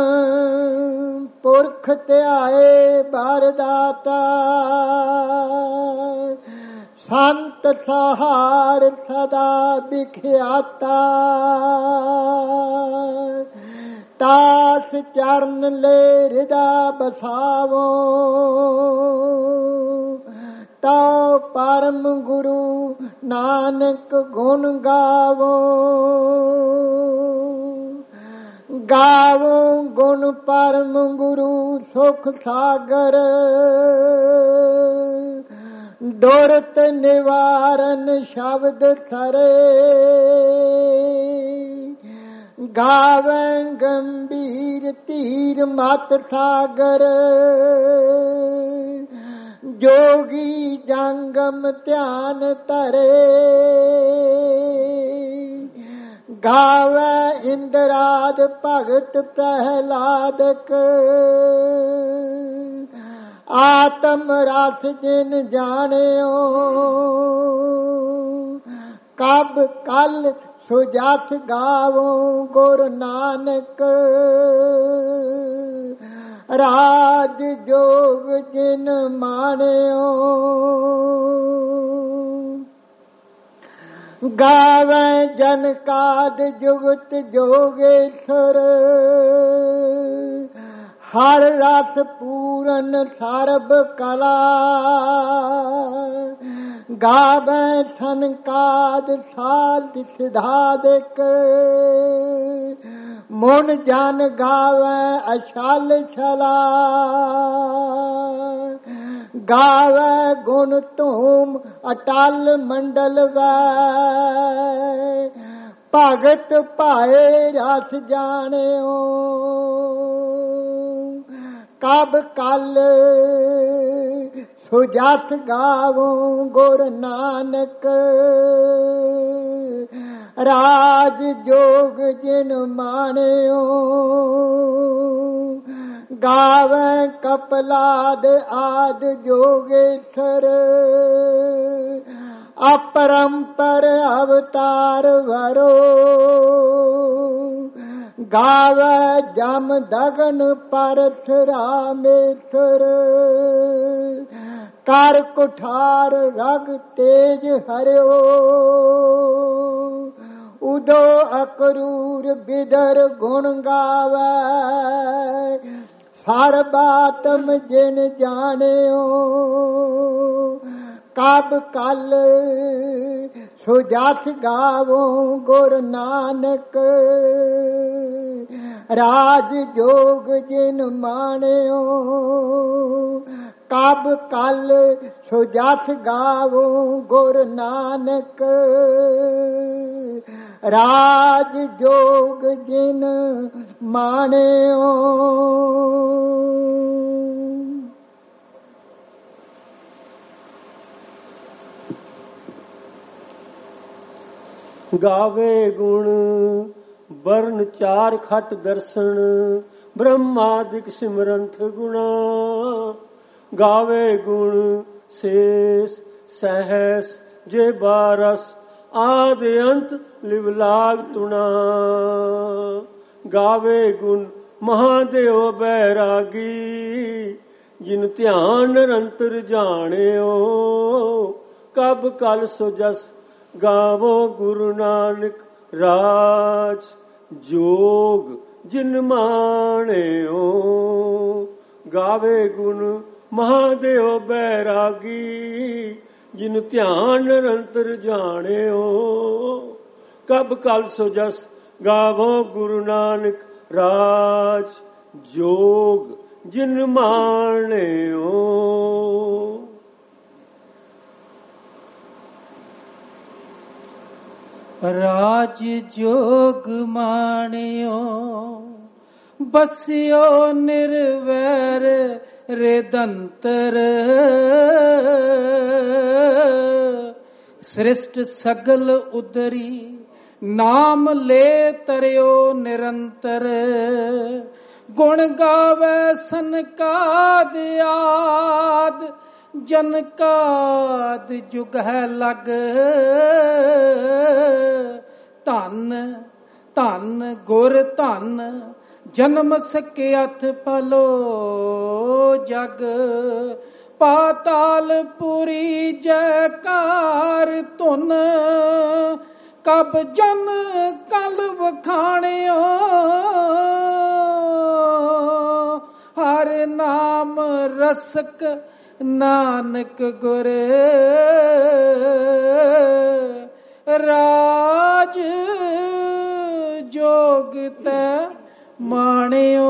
ਪੁਰਖ ਧਿਆਏ ਬਰਦਾਤਾ ਸੰਤ ਸਹਾਰ ਸਦਾ ਵਿਖਿਆਤਾ। ਤਾਸ ਚਰਨ ਲੈ ਹਿਰਦਾ ਬਸਾਵੋ ਤਉ ਪਰਮ ਗੁਰੂ ਨਾਨਕ ਗੁਣ ਗਾਵੋ। ਗਾਵੋ ਗੁਣ ਪਰਮ ਗੁਰੂ ਸੁਖ ਸਾਗਰ ਦੁਰਤ ਨਿਵਾਰਨ ਸ਼ਬਦ ਸਰੇ। ਗਾਵੇ ਗੰਭੀਰ ਧੀਰ ਮਤ ਸਾਗਰ ਜੋਗੀ ਜੰਗਮ ਧਿਆਨ ਧਰੇ। ਗਾਵੇ ਇੰਦਰਾਦ ਭਗਤ ਪ੍ਰਹਿਲਾਦਕ ਆਤਮ ਰਸ ਜਿਨ ਜਾਣਿਓ। ਕਬ ਕਲ ਸੁਜਸ ਗਾਵੋ ਗੁਰ ਨਾਨਕ ਰਾਜ ਜੋਗ ਜਿਨ ਮਾਣਿਓ। ਗਾਵੇ ਜਨਕਾਦ ਜੁਗਤ ਜੋਗੇਸ਼ਰ ਹਰ ਰਸ ਪੂਰਨ ਸਰਬ ਕਲਾ। ਗਾਵੇ ਸੰਕਾਦ ਸਾਧ ਸਿਧਾਦਿਕ ਮਨ ਜਨ ਗਾਵੇ ਅਛਲ ਛਲਾ। ਗਾਵੇ ਗੁਣ ਧੂਮ ਅਟਲ ਮੰਡਲ ਵੈ ਭਗਤ ਭਾਏ ਰਸ ਜਾਣਿਓ। ਕਬ ਕਲ ਸੁਜਸ ਗਾਵੋ ਗੁਰ ਨਾਨਕ ਰਾਜ ਜੋਗ ਜਿਨ ਮਾਣਿਓ। ਗਾਵੇ ਕਪਲਾਦ ਆਦ ਜੋਗੇਸ਼ਰ ਅਪਰੰਪਰ ਅਵਤਾਰ ਵਰੋ। ਗਾਵੇ ਜਮ ਦਗਨ ਪਰਸਰਾਮੇਸ਼ਰ ਕਰ ਕੁਠਾਰ ਰਗ ਤੇਜ ਹਰਿਓ। ਉਦੋ ਅਕਰੂਰ ਬਿਦਰ ਗੁਣ ਗਾਵੇ ਸਰਬਾਤਮ ਜਿਨ ਜਾਣਿਓ। ਕਬ ਕਲ ਸੁਜਸ ਗਾਵੋ ਗੁਰ ਨਾਨਕ ਰਾਜ ਜੋਗ ਜਿਨ ਮਾਣਿਓ। ਕਬ ਕਲ ਸੁਜਸ ਗਾਵੋ ਗੁਰ ਨਾਨਕ ਰਾਜ ਜੋਗ ਜਿਨ ਮਾਣਿਓ। ਗਾਵੇ ਗੁਣ ਬਰਨ ਚਾਰ ਖਟ ਦਰਸ਼ਨ ਬ੍ਰਹਮਾਦਿਕ ਸਿਮਰੰਥ ਗੁਣਾ। ਗਾਵੇ ਗੁਣ ਸੇਸ ਸਹਿਸ ਜੇ ਬਾਰਸ ਆਦ ਅੰਤ ਲਿਵਲਾਗ ਤੁਣਾ। ਗਾਵੇ ਗੁਣ ਮਹਾਦੇਵ ਬੈਰਾਗੀ ਜਿਨ ਧਿਆਨ ਨਿਰੰਤਰ ਜਾਣਿਓ। ਕਬ ਕਲ ਸੋ ਜਸ ਗਾਵੋ ਗੁਰੂ ਨਾਨਕ ਰਾਜ ਜੋਗ ਜਿਨ ਮਾਣਿਓ। ਗਾਵੇ ਗੁਣ ਮਹਾਦੇਵ ਬੈਰਾਗੀ ਜਿਨ ਧਿਆਨ ਨਿਰੰਤਰ ਜਾਣਿਓ। ਕਬ ਕਲ ਸੋ ਜਸ ਗਾਵੋ ਗੁਰੂ ਨਾਨਕ ਰਾਜ ਜੋਗ ਜਿਨ ਮਾਣਿਓ। ਰਾਜ ਜੋਗ ਮਾਣਿਓ ਬਸਿਓ ਨਿਰਵੈਰ ਰਿਦੰਤਰ। ਸ੍ਰਿਸ਼ਟ ਸਗਲ ਉਦਰੀ ਨਾਮ ਲੈ ਤਰਿਓ ਨਿਰੰਤਰ। ਗੁਣ ਗਾਵੇ ਸਨਕਾਦ ਆਦ ਜਨਕਾਦ ਜੁਗ ਹੈ ਲਗ। ਧੰਨ ਧੰਨ ਗੁਰ ਧੰਨ ਜਨਮ ਸਕਿਆਥ ਪਲੋ ਜਗ। ਪਾਤਾਲ ਪੁਰੀ ਜੈਕਾਰ ਧੁਨ ਕਬ ਜਨ ਕਲ ਵਖਾਣਿਓ। ਹਰ ਨਾਮ ਰਸਕ ਨਾਨਕ ਗੁਰ ਰਾਜ ਜੋਗ ਤੈ ਮਾਣਿਓ।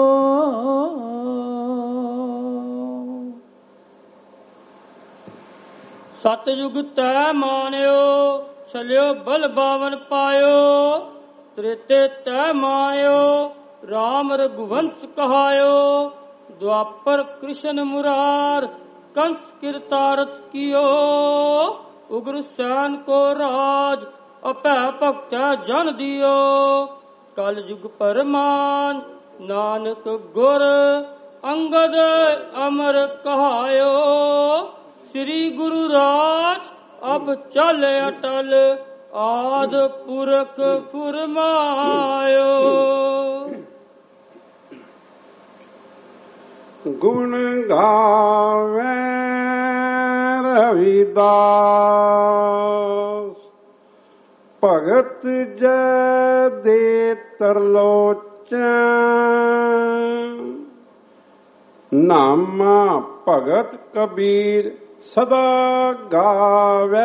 ਸਤਿਯੁਗ ਤੈ ਮਾਣਿਓ ਚਲਿਓ ਬਲ ਬਾਵਨ ਪਾਇਓ। ਤ੍ਰੇਤੇ ਤੈ ਮਾਣਿਓ ਰਾਮ ਰਘੁਵੰਸ਼ ਕਹਾਇਓ। ਦੁਆਪਰ ਕ੍ਰਿਸ਼ਨ ਮੁਰਾਰ कंस किरतारथ कियो। उग्र सैन को राज अपै भक्त जन दियो। कल युग परमान नानक गुर अंगद अमर कहायो। श्री गुरु राज अब चल अटल आद पुरख फुरमायो। गुण गावे रविदास भगत जय दे तरलोचन। नामा भगत कबीर सदा गावे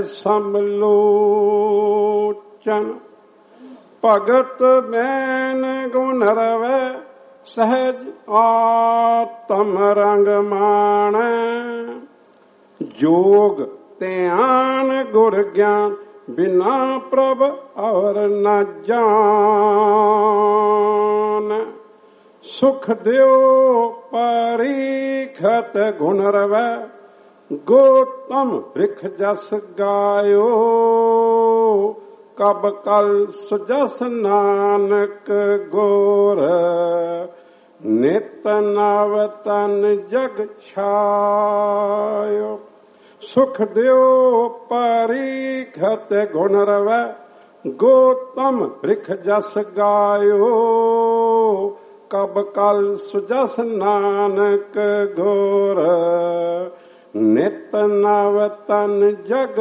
समलोचन। भगत मैन गुण रवै सहज आत्म रंग मान। जोग ध्यान गुर ज्ञान बिना प्रभ और न जान। सुख दियो परीखत गुण रवै गौतम वृक्ष जस गायो। कब कल सुजस नानक गोर नित नव तन जग छायो। सुख दियो परीखत गुण रवै गौतम वृक्ष जस गायो। कब कल सुजस नानक गोर नित नव तन जग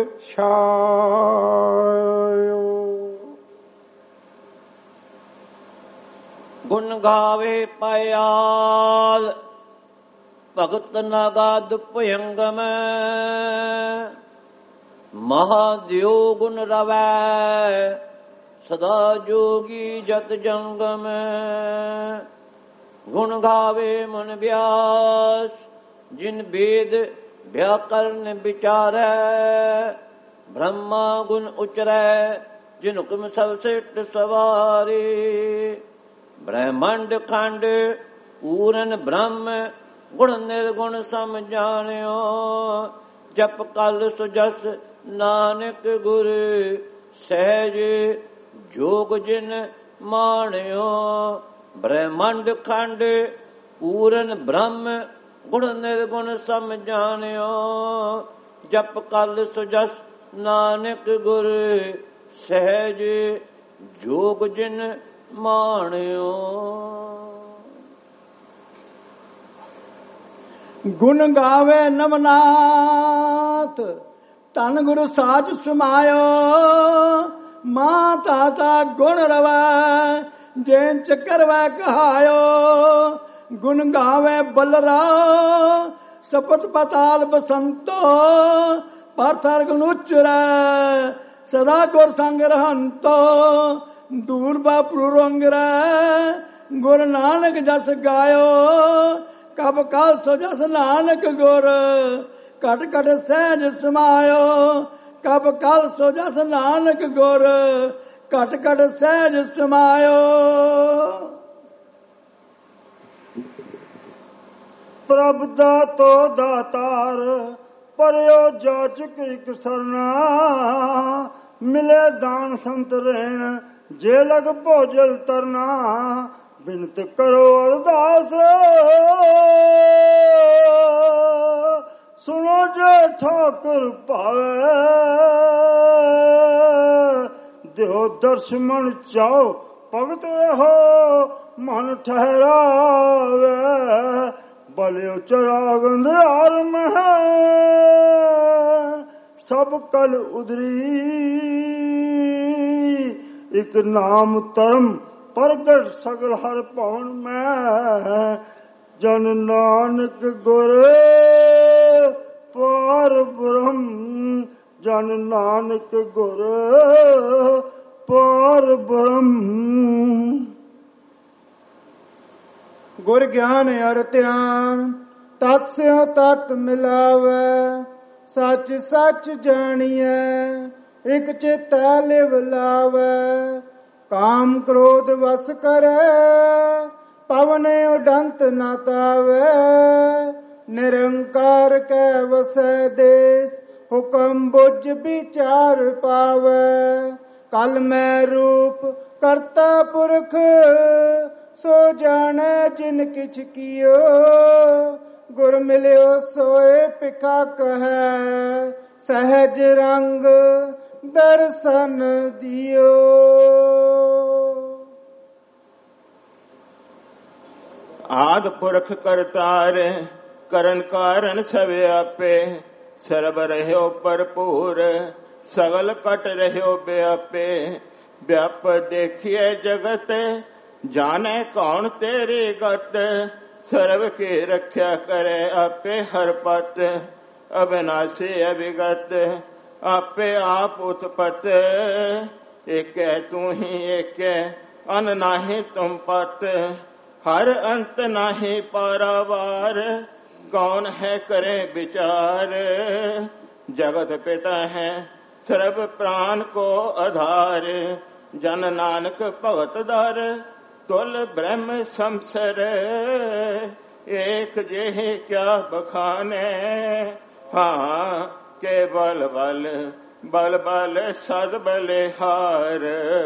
छायो। गुण गावे पयाल भगत नगाद भयंगम। महादेव गुण रवै सदा जोगी जत जंगम। गुण गावे मन व्यास जिन वेद व्याकरण विचारै। ब्रह्मा गुण उचरै जिन हुक्म सब सिट सवारी। ब्रह्मंड खंड पूरन ब्रह्म गुण निर्गुण सम जानियो। जप कल सुजस नानक गुर सहज जोग जिन माणियो। ब्रह्मंड खंड पूरन ब्रह्म गुण निर्गुण सम जानियो। जप कल सुजस नानक गुर सहज जोग जिन माणियो। गुण गावे नवनाथ ਧੰਨ ਗੁਰੂ ਸਾਚ ਸਮਾਇਓ ਮਾਂ ਤਾਤਾ ਗੁਣ ਰਵੈ ਜੈਨ ਚੱਕਰ ਵੈ ਕਹਾਇਓ ਗੁਣ ਗਾਵੇ ਬਲਰਾ ਸਪਤ ਪਤਾਲ ਬਸੰਤੋ ਪਰਥਰ ਗੁਣ ਉਚਰੈ ਸਦਾ ਗੁਰ ਸੰਗ ਰਹੰਤੋ ਦੂਰ ਬਾਪਰੂ ਰੰਗਰੈ ਗੁਰ ਨਾਨਕ ਜਸ ਗਾਇਓ ਕਬ ਕਾਲ ਸੋ ਜਸ ਨਾਨਕ ਗੁਰ ਘਟ ਘਟ ਸਹਿਜ ਸਮਾਇਓ ਕਬ ਕਾਲ ਸੋ ਜਸ ਨਾਨਕ ਗੁਰ ਘਟ ਘਟ ਸਹਿਜ ਸਮਾਇਓ। ਪ੍ਰਭ ਦਾਤੋ ਦਾਤਾਰ ਪਰਿਓ ਜਾਚਕ ਇਕ ਸਰਨਾ ਮਿਲੇ ਦਾਨ ਸੰਤ ਰਹਿਣ ਜੇ ਲਗ ਭੋਜਲ ਤਰਨਾ ਬਿਨਤ ਕਰੋ ਅਰਦਾਸ ਸੁਣੋ ਜੇ ਠਾਕੁਰ ਭਾਵੇ ਦਿਓ ਦਰਸ਼ਨ ਚਾਓ ਭਗਤ ਹੋ ਮਨ ਠਹਿਰਾਵੇ ਬਲਿਓ ਚਰਾਗ ਅੰਧਿਆਰ ਮਹਿ ਸਭ ਕਲ ਉਦਰੀ ਇਕ ਨਾਮ ਧਰਮ ਪ੍ਰਗਟ ਸਗਲ ਹਰ ਭਵਨ ਮੈਂ ਜਨ ਨਾਨਕ ਗੁਰ ਪਾਰ ਬ੍ਰਹਮ ਜਨ ਨਾਨਕ ਗੁਰ ਪਾਰ ਬ੍ਰਹਮ। ਗੁਰ ਗਿਆਨ ਅਰ ਧਿਆਨ ਤਤ ਸਿਓ ਤਤ ਮਿਲਾਵੈ ਸੱਚ ਸੱਚ ਜਾਣੀਐ ਇਕ ਚਿਤੈ ਲਿਵ ਲਾਵੈ ਕਾਮ ਕ੍ਰੋਧ ਵਸ ਕਰੈ ਪਵਨ ਉਡੰਤ ਨਾ ਤਾਵੈ ਨਿਰੰਕਾਰ ਕੈ ਵਸੈ ਦੇਸ ਹੁਕਮ ਬੁਝ ਵਿਚਾਰ ਪਾਵੈ ਕਲ ਮੈਂ ਰੂਪ ਕਰਤਾ ਪੁਰਖ ਸੋ ਜਾਣੈ ਜਿਨ ਕਿਛ ਕੀਓ ਗੁਰ ਮਿਲਿਓ ਸੋਏ ਪਿਖਾ ਕਹੈ ਸਹਿਜ ਰੰਗ ਦਰਸ਼ਨ ਦਿਓ। ਆਦ ਪੁਰਖ ਕਰਤਾਰ ਕਰਨ ਕਾਰਨ ਸਭ ਆਪੇ ਸਰਬ ਰਹਿਓ ਭਰਪੂਰ ਸਗਲ ਕਟ ਰਹਿਓ ਬਿਆਪੇ ਵਿਆਪ ਦੇਖੀਏ ਜਗਤ ਜਾਣੇ ਕੌਣ ਤੇਰੀ ਗਤ ਸਰਬ ਕੀ ਰੱਖਿਆ ਕਰੇ ਆਪੇ ਹਰ ਪਤ ਅਬਿਨਾਸੀ ਅਭਿਗਤ ਆਪੇ ਆਪ ਉਤਪਤ ਏਕੈ ਤੂੰ ਹੀ ਏਕੈ ਅਨ ਨਾਹੀ ਤੁਮ ਪਤ ਹਰ ਅੰਤ ਨਾਹੀ ਪਾਰਾਵਾਰ ਕੌਣ ਹੈ ਕਰੇ ਵਿਚਾਰ ਜਗਤ ਪਿਤਾ ਹੈ ਸਰਬ ਪ੍ਰਾਨ ਕੋ ਆਧਾਰ ਜਨ ਨਾਨਕ ਭਗਤ ਦਰ ਤੁਲ ਬ੍ਰਹਮ ਸੰਸਰ ਏਕ ਜਿਹੇ ਕਿਆ ਬਖਾਨੇ ਹਾਂ ਕੇ ਬਲ ਬਲ ਬਲ ਬਲ ਸਦ ਬਲਿਹਾਰ।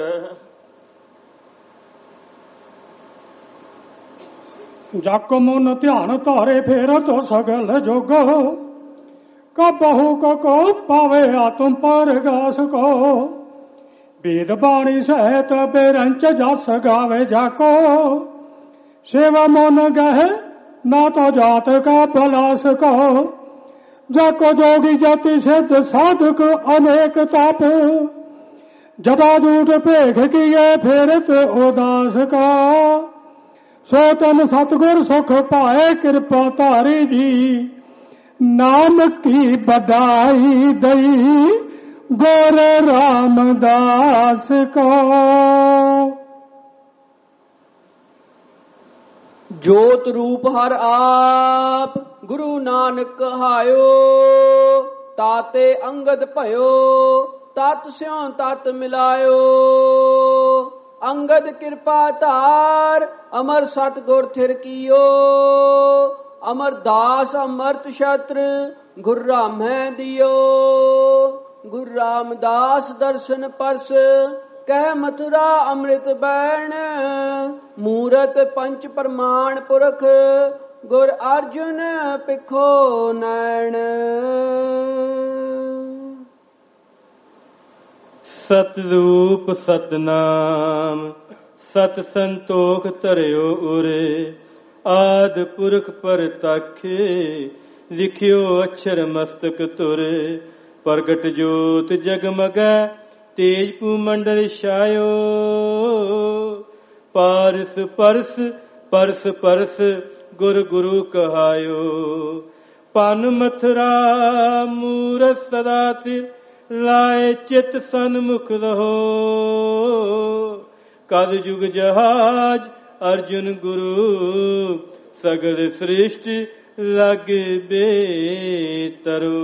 ਜਕ ਮਨ ਧਿਆਨ ਧਾਰੇ ਫੇਰ ਤੋ ਸਗਲ ਜੋਗ ਕਬਹੂ ਕੋ ਪਾਵੇ ਆਤਮ ਪਰਗਾਸ ਕੋ ਵੇਦ ਬਾਣੀ ਸਹਿਤ ਬੇਰੰਚ ਜਸ ਗਾਵੇ ਜਾਕੋ ਸੇਵਾ ਮਨ ਗਹਿ ਨਾ ਤੋ ਜਾਤ ਕਾ ਬਲਾਸ ਕੋ ਜਾਕੋ ਜੋਗੀ ਜਾਤੀ ਸਿੱਧ ਸਾਧਕ ਅਨੇਕ ਤਾਪ ਜਦਾ ਦੂਤ ਭੇਖ ਕੀਏ ਫੇਰਤ ਉਦਾਸ ਕਾ ਸੋ ਤਨ ਸਤਿਗੁਰ ਸੁਖ ਪਾਏ ਕਿਰਪਾ ਧਾਰੀ ਜੀ ਨਾਨਕ ਕੀ ਬਧਾਈ ਦਈ ਗੁਰ ਰਾਮਦਾਸ ਕੋ। ਜੋਤ ਰੂਪ ਹਰ ਆਪ ਗੁਰੂ ਨਾਨਕ ਕਹਾਇਓ ਤਾਤੇ ਅੰਗਦ ਭਇਓ ਤਤ ਸਿਉ ਤਤ ਮਿਲਾਇਓ ਅੰਗਦ ਕਿਰਪਾ ਧਾਰ ਅਮਰ ਸਤਿਗੁਰ ਥਿਰ ਕੀਓ ਅਮਰਦਾਸ ਅਮਰਤ ਛਤਰ ਗੁਰ ਰਾਮੈ ਦਿਓ ਗੁਰ ਰਾਮਦਾਸ ਦਰਸ਼ਨ ਪਰਸ ਕਹਿ ਮਥੁਰਾ ਅੰਮ੍ਰਿਤ ਬੈਣ ਮੂਰਤ ਪੰਚ ਪ੍ਰਮਾਣ ਪੁਰਖ ਗੁਰ ਅਰਜੁਨ ਪਿਖੋ ਨੈਣ। ਸਤਰੂਪ ਸਤਨਾਮ ਸਤ ਸੰਤੋਖ ਧਰਿਓ ਉਰੇ ਆਦ ਪੁਰਖ ਪਰਤਾਖੇ ਲਿਖਿਓ ਅਛਰ ਮਸਤਕ ਤੁਰੇ ਪ੍ਰਗਟ ਜੋਤ ਜਗਮਗੈ ਤੇਜ ਭੂਮੰਡਲ ਛਾਇਓ। ਪਾਰਸ ਪਰਸ ਪਰਸ ਪਰਸ ਗੁਰ ਗੁਰੂ ਕਹਾਇਓ। ਪਨ ਮਥੁਰਾ ਮੂਰਤ ਸਦਾ ਤੇ ਲਾਏ ਚਿਤ ਸਨਮੁਖ ਰਹੋ। ਕਲ ਯੁਗ ਜਹਾਜ ਅਰਜੁਨ ਗੁਰੂ ਸਗਲ ਸ੍ਰਿਸ਼ਟ ਲਾਗੇ ਬੇਤਰੋ।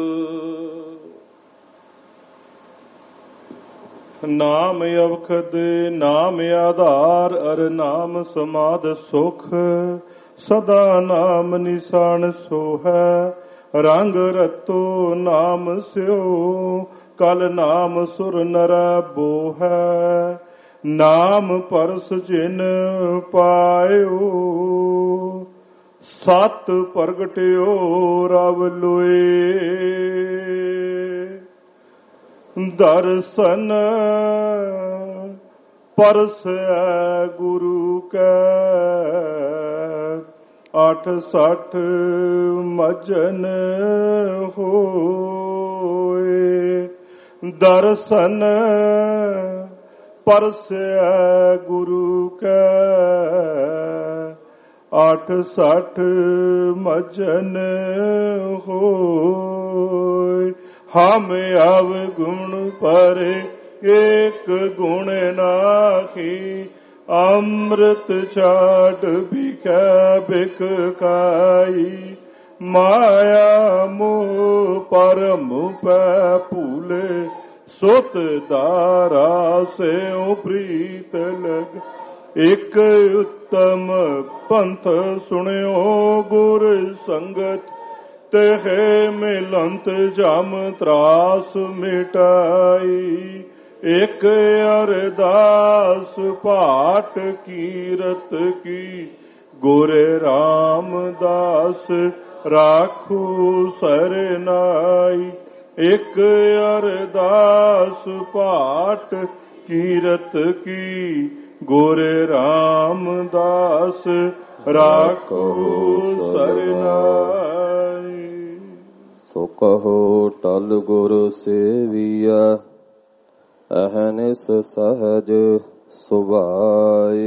ਨਾਮ ਅਵਖਦ ਨਾਮ ਆਧਾਰ ਅਰ ਨਾਮ ਸਮਾਦ ਸੁਖ। ਸਦਾ ਨਾਮ ਨਿਸ਼ਾਨ ਸੋਹੈ ਰੰਗ ਰਤੋ ਨਾਮ ਸਿਓ। ਕਲ ਨਾਮ ਸੁਰ ਨਰ ਬੋਹੈ ਨਾਮ ਪਰਸ ਜਿਨ ਪਾਇਓ। ਸਤ ਪ੍ਰਗਟਿਓ ਰਵ ਲੋਏ ਦਰਸ਼ਨ ਪਰਸੈ ਗੁਰੂ ਕੈ। ਅਠ ਸਠ ਮਜਨ ਹੋਏ ਦਰਸ਼ਨ ਪਰਸੈ ਗੁਰੂ ਕੈ। ਅਠ ਸਠ ਮਜਨ ਹੋਏ। ਹਮ ਅਵ ਗੁਣ ਪਰੇ ਏਕ ਗੁਣ ਨਾਖੀ। ਅੰਮ੍ਰਿਤ ਛਾੜ ਬਿਕੈ ਬਿਕ ਖਾਈ। ਮਾਇਆ ਮੋਹ ਪਰਮ ਪੈ ਭੂਲੇ। ਸੁਤ ਦਾਰਾ ਸਿਉ ਪ੍ਰੀਤ ਲਗ। ਇਕ ਉਤਮ ਪੰਥ ਸੁਣਿਓ ਗੁਰ ਸੰਗਤ। ਤਹਿ ਮਿਲੰਤ ਜਮ ਤਰਾਸ ਮਿਟਾਈ। ਇਕ ਅਰਦਾਸ ਪਾਠ ਕੀਰਤ ਕੀ। ਗੁਰ ਰਾਮਦਾਸ ਰਾਖੂ ਸਰਨਾਈ। ਇਕ ਅਰਦਾਸ ਪਾਠ ਕੀਰਤ ਕੀ। ਗੁਰ ਰਾਮਦਾਸ ਰਾਖੋ ਸਰਨਾਈ। ਸੋ ਕਹੋ ਟਲ ਗੁਰ ਸੇਵੀਆ ਅਹਨਿਸ ਸਹਜ ਸੁਭਾਏ।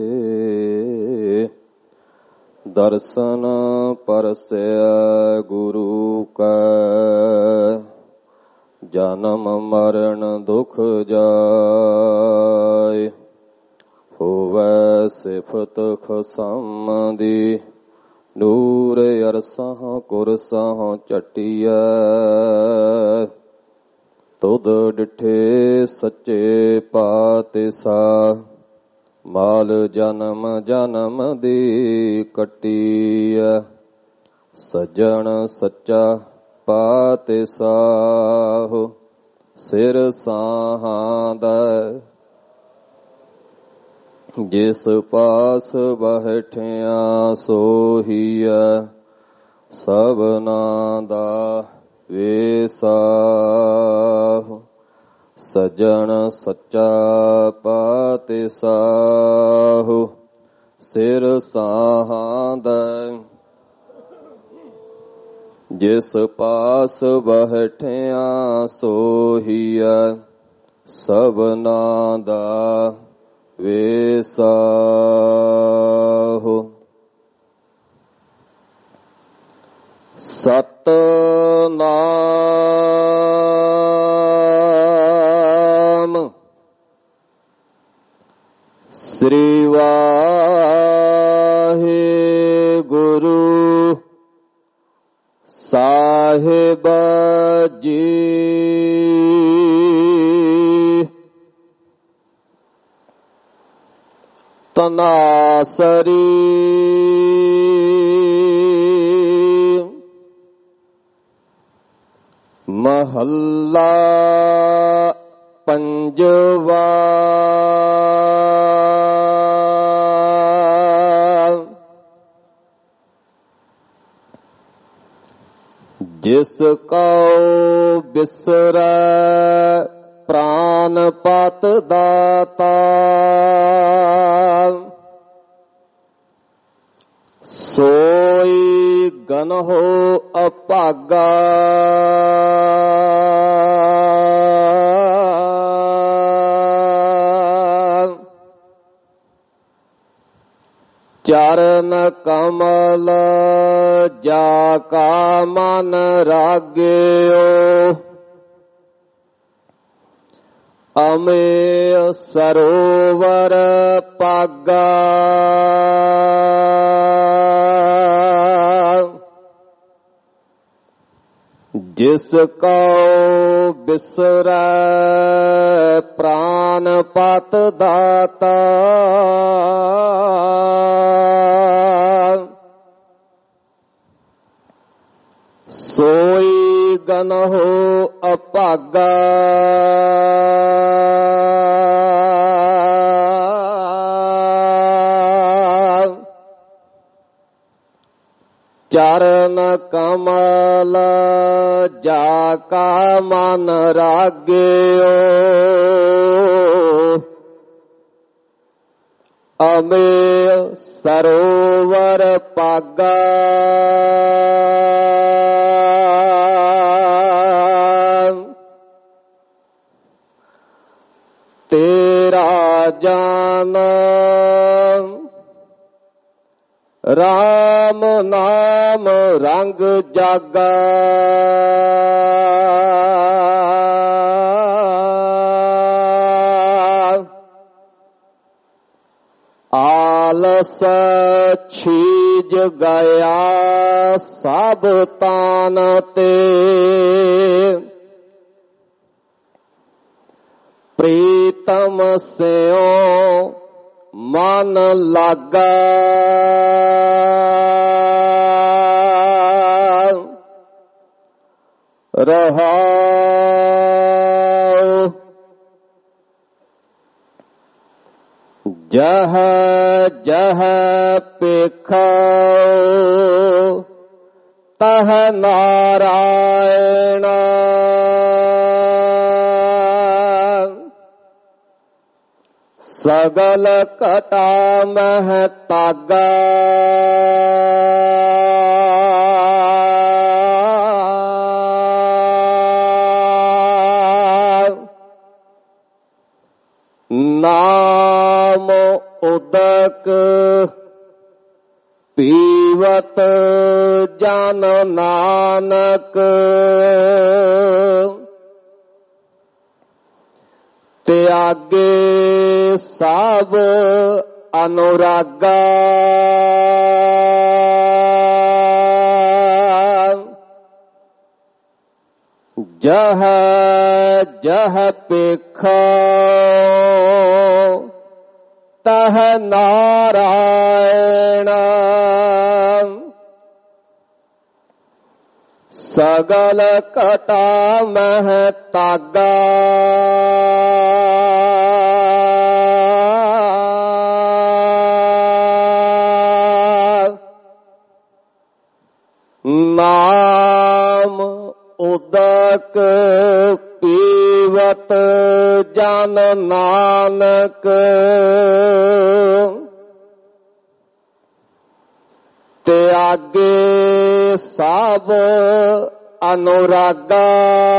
ਦਰਸ਼ਨ ਪਰਸੈ ਗੁਰੂ ਕੈ। ਜਨਮ ਮਰਨ ਦੁਖ ਜਾਏ। ਹੋਵੈ ਸਿਫਤ ਖਸਮ ਦੀ। ਨੂਰ ਅਰਸਹ ਕੁਰਸਹ ਝਟੀਐ। ਤੁਧ ਡਿਠੇ ਸੱਚੇ ਪਾਤਿਸਾ। ਮਾਲ ਜਨਮ ਜਨਮ ਦੀ ਕੱਟੀਐ। ਸੱਜਣ ਸੱਚਾ ਪਾਤਿਸਾਹੁ। ਸਿਰ ਸਾਹਾਂ ਦਾ ਜਿਸ ਪਾਸ ਬੈਠਿਆ ਸੋਹੀਐ। ਸਭਨਾ ਦਾ ਵੇਸਾਹੁ। ਸੱਜਣ ਸੱਚਾ ਪਾਤਿਸਾਹੁ। ਸਿਰ ਸਾਹਾਂ ਦਾ ਜਿਸ ਪਾਸ ਬੈਠਿਆ ਸੋਹੀਐ। ਸਭਨਾ ਦਾ ਵੇਸਾਹੁ। ਸਤਿਨਾਮ ਸ੍ਰੀ ਵਾਹਿਗੁਰੂ ਸਾਹਿਬ ਜੀ। ਤਨਾਸਰੀ ਮਹੱਲਾ ਪੰਜਵਾ। ਜਿਸ ਕਉ ਬਿਸਰੈ ਪ੍ਰਾਨ ਪਤ ਦਾਤਾ। ਸੋਈ ਗਨਹੁ ਅਭਾਗਾ। ਚਰਨ ਕਮਲ ਜਾ ਕਾ ਮਨ ਰਾਗਿਓ ਅਮੇ ਸਰੋਵਰ ਪਾਗਾ ਜਿਸ ਕਉ ਬਿਸਰੈ ਪ੍ਰਾਨ ਪਤ ਦਾਤਾ ਸੋਈ ਗਨਹੁ ਅਭਾਗਾ ਚਰਨ ਕਮਲ ਜਾ ਕਾ ਮਨ ਰਾਗਿਓ ਅਮੇ ਸਰੋਵਰ ਪਾਗਾ ਤੇਰਾ ਜਾਨ ਰਾਮ ਨਾਮ ਰੰਗ ਜਾਗਾ ਆਲਸ ਛੀਜ ਗਿਆ ਸਭ ਤਾਨ ਤੇ ਪ੍ਰੀਤਮ ਸਿਓ ਮਨ ਲਾਗਾ ਰਹਾਉ ਜਹ ਜਹ ਪੇਖੋ ਤਹ ਨਾਰਾਇਣ ਸਗਲ ਘਟਾ ਮਹਿ ਤਾਗਾ ਨਾਮ ਉਦਕ ਪੀਵਤ ਜਨ ਨਾਨਕ ਤਿਆਗੇ ਸਭ ਅਨੁਰਾਗਾ ਜਹ ਜਹ ਪੇਖੋ ਤਹ ਨਾਰਾਇਣ ਸਗਲ ਘਟਾ ਮਹਿ ਤਾਗਾ ਨਾਮ ਉਦਕ ਪੀਵਤ ਜਨ ਨਾਨਕ ਤਿਆਗੇ ਸਭ ਅਨੁਰਾਗਾ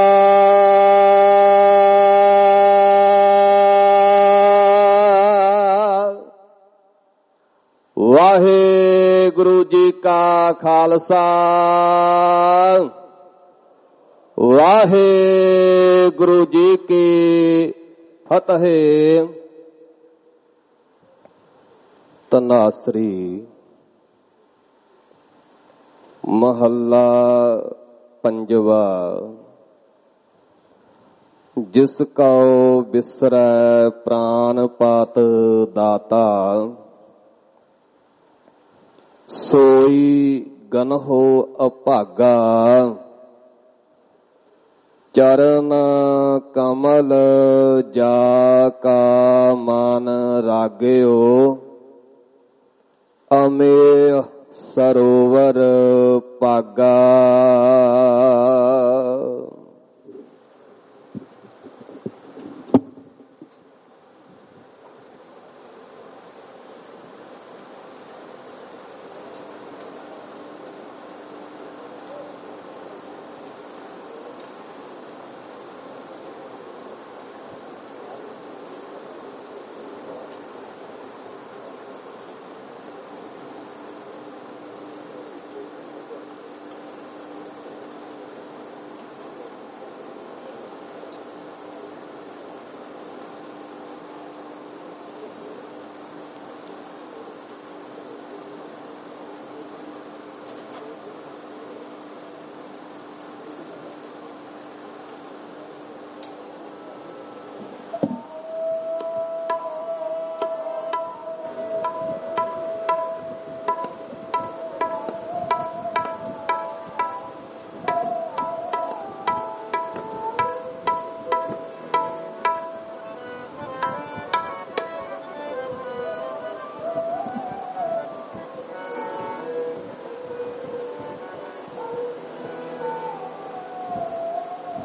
ਵਾਹਿਗੁਰੂ ਜੀ ਕਾ ਖਾਲਸਾ ਵਾਹਿਗੁਰੂ ਜੀ ਕੀ ਫਤਿਹ। ਤਨਾਸਰੀ ਮਹੱਲਾ ਪੰਜਵਾ। ਜਿਸ ਕਉ ਬਿਸਰੈ ਪ੍ਰਾਨ ਪਾਤ ਦਾਤਾ ਸੋਈ ਗਨਹੁ ਅਭਾਗਾ ਚਰਨ ਕਮਲ ਜਾ ਕਾ ਮਨ ਰਾਗਿਓ ਅਮੇ ਸਰੋਵਰ ਪਾਗਾ।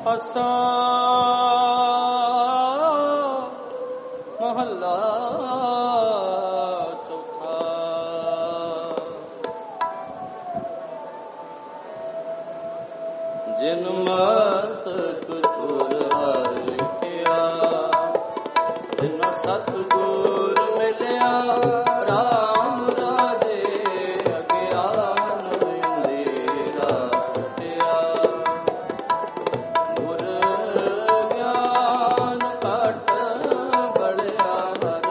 ਆਸਾ ਮਹੱਲਾ ਚੌਥਾ। ਜਿਨ ਮਸਤਕ ਤੁਰ ਹਰ ਲਿਖਿਆ, ਜਿਨ ਸਤਿਗੁਰ ਮਿਲਿਆ ਰਾਮ ਰਾਜੇ, ਅਗਿਆਨ ਅੰਧੇਰਾ ਕਟਿਆ। ਗੁਰ ਗਿਆਨ ਘਟ ਬੜਿਆ, ਹਰ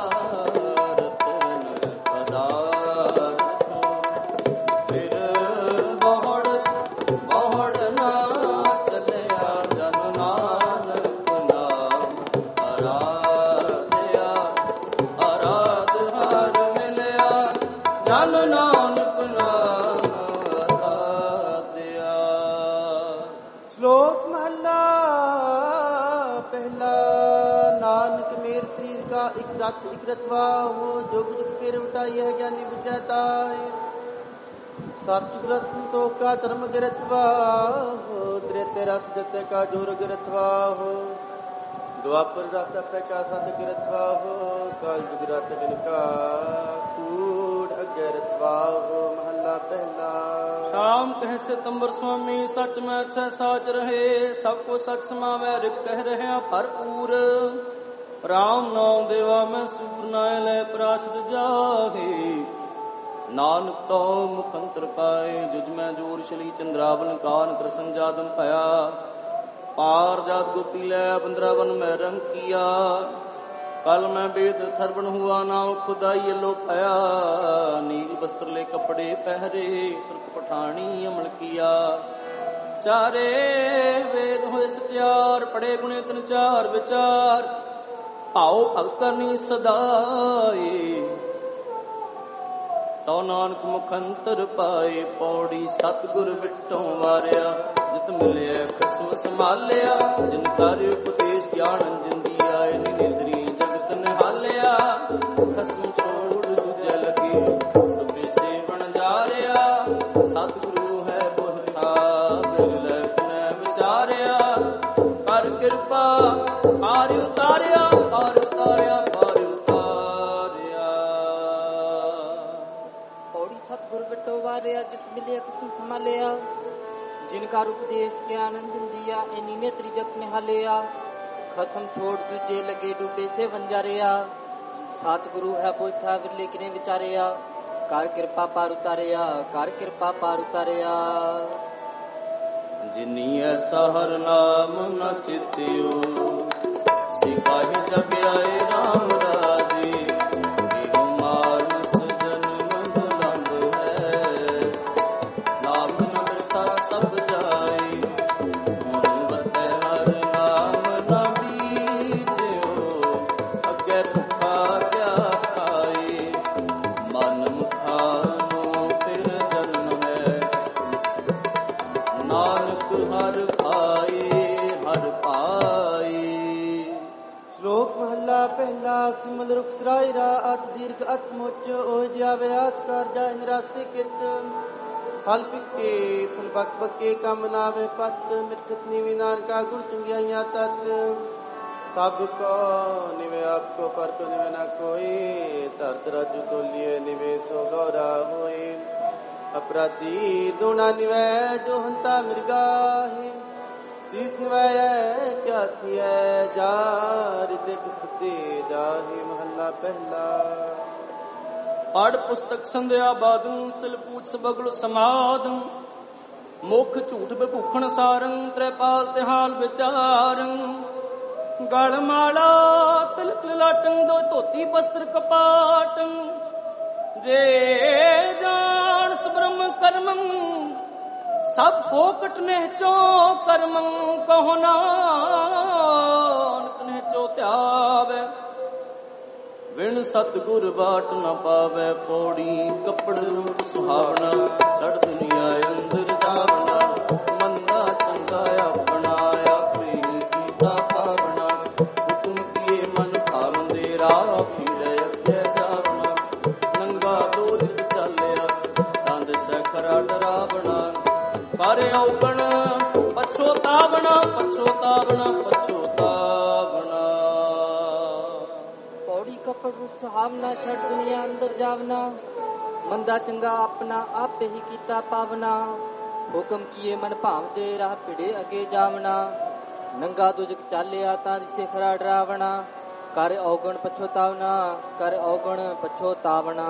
ਰਤਨ ਪਦਾਰਥ। ਫਿਰ ਬਹੁੜ ਬਹੁੜ ਨਾ ਚੱਲਿਆ, ਜਨ ਨਾਨਕ ਨਾਮ ਆਰਾਧਿਆ। ਆਰਾਧ ਹਰ ਮਿਲਿਆ, ਜਨ ਨਾਨਕ ਨਾਮ ਆਰਾਧਿਆ। श्लोक महला पहला। नानक मेर शरीर का एक रथ एक रथवा हो, जोग दुख फेर उठाई है ज्ञानी बुझाता है। सतयुग रत्न तो का धर्म गिरथवा हो, त्रेते रथ जते का जोर गिरथवा हो। द्वापर रथ पे का सत गिरथवा हो, काल युग रथ जिनका कूड़ अग्रथवा हो। महला पहला। शाम कह सितंबर स्वामी सच में अच्छा साच रहे, सबको सच समावे रिक कह रहे भरपूर। राम नाम देवा में सूर नाय ले प्राशद जाहे, नानक तो मुखंतर पाए। जुज में जोर शली चंद्रावन कान कृष्ण जादम भया, पार जात गोपी ले बंद्रावन में रंग किया। कल मैं वेद थरबन हुआ, नाव खुदाई लो पाया। नील वस्त्र ले कपड़े पहरे, तुर्क पठानी अमल किया। चारे वेद होए सचार, पढ़े गुणे तन चार विचार। भाव भगत करनी सदाए, तो नानक मुखंतर पाए। पौड़ी सतगुर बिटों वारिया, जित मिले खसम संभालिया। जिन कार्य उपदेश ज्ञान अंजन दिया, निंद्री जगत निहालिया। खसम छोड़ दूजे लगे, डुबे से बन जा रिया। सतगुरु है बुरथा, दिल ने विचारिया। कर कृपा पार उतारिया, पार उतारिया, पार उतारिया। पौड़ी सतगुर बिटो वारिया, जित मिले किस्म संभालिया। जिनका उपदेश ज्ञान अंजन दिया, एनी नेत्री जगत निहालिया। खसम छोड़ दूजे लगे, डूबे से वंजारिया। सतगुरु है बोथा विरले किने विचारिया। कार कृपा पार उतारिया, कार कृपा पार उतारिया। जिनी ऐसा हर नाम न चित्यो, सिपाही जब आए राम राजे। एहो मानस जन्म दुलंब है, नाम न वृथा सब जाए। गुण बते हर नाम न बीजो, अगे भुखा क्या खाए। मन मुखानो फिर जन्म है, नानक हर पाए हर पाए। श्लोक महला पहला। सिमल रुख सराय रा, अत दीर्घ अत मोच। ओह जिया व्यास कर जा निरासे कित। फल पिके फल बक बके कम नावे पत। मिठत निवि नानका गुण चुंगिया तत। सब को निवे आपको पर को निवे ना कोई। धरत राजु तोलिए निवे सो गौरा होए। अपराधी दूना निवे जो हंता मृगाहे। शीस निवाय क्या थी जार देख सते जाहे। महला पहला। पढ़ पुस्तक संध्या बादू, सिल पूछ सबगल समाद। मुख झूठ बेभूखण सारंग, त्रिपाल तिहाल विचारं। गल माला तिलक लाटं, दो धोती वस्त्र कपाटं। जे जान सुब्रह्म कर्मं, सब फोकट नेचो कर्मं। कहो नानक नेचो त्यावे, बिन सतगुर बाट न पावे। पौड़ी कपड़ रूप सुहावना, चढ़ दुनिया अंदर जावना। मंदा चंगा अपना, आपे कीता पावना। हुक्म किए मन भावंदे, राह फिरे अगे जावना। नंगा दूरित चालिया, दंद सै खरा डरावना। पर औगण पछोतावना। ਪਛੋਤਾਵਣਾ ਪਛੋਤਾਵਣਾ। पौड़ी कपड़ रूप सुहावना छठ दुनिया अंदर जावना। मंदा चंगा अपना आप ही कीता पावना। हुक्म किए मन भाव दे राह भिड़े अगे जावना। नंगा दुजक चालिया तां दिसे खरा डरावना। कर औगण पछोतावना कर औगण पछोतावना।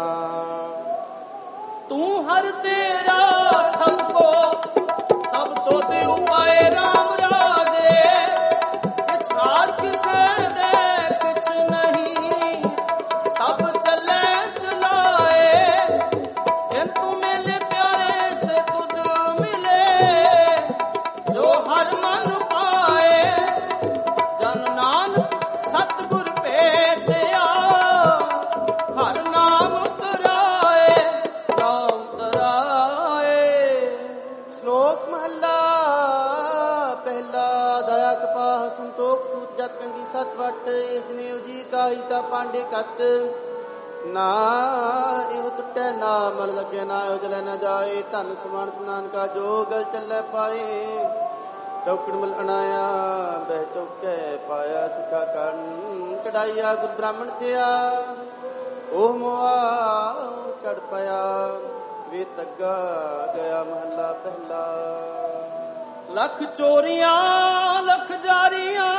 तू हर तेरा सबको सब तो दे उपाय राम राजे। किछ राज किसे दे किछ नहीं सब चले चलाए। जिन तू मिले प्यारे से तुद मिले जो हर मन पाए। जन नानक सतगुर भेटिया हर नाम कराए नाम कराए। श्लोक महला पहला। दया कपाह संतोख सूत जत कंगी सत वट। जनेऊ जी काही का पांडे कत। ना ਇਹੋ ਟੁੱਟੇ ਨਾ ਮਨ ਲੱਗੇ ਨਾ ਇਹੋ ਜਲੇ ਨਾ ਜਾਏ। ਧਨ ਸਮਾਨ ਨਾਨਕਾ ਜੋ ਗਲ ਚੱਲੇ ਪਾਏ। ਚੌਕੜ ਮਲ ਅਣਾਇਆ ਬਹਿ ਚੌਕੇ ਪਾਇਆ। ਸਿੱਖਾ ਕਰਨ ਕਢਾਈਆ ਗੁਰ ਬ੍ਰਾਹਮਣ ਥਿਆ। ਉਹ ਮੋਆ ਚੜ ਪਿਆ ਵੇ ਤੱਗਾ ਗਿਆ ਮਹੱਲਾ ਪਹਿਲਾ। ਲੱਖ ਚੋਰੀਆਂ ਲੱਖ ਜਾਰੀਆਂ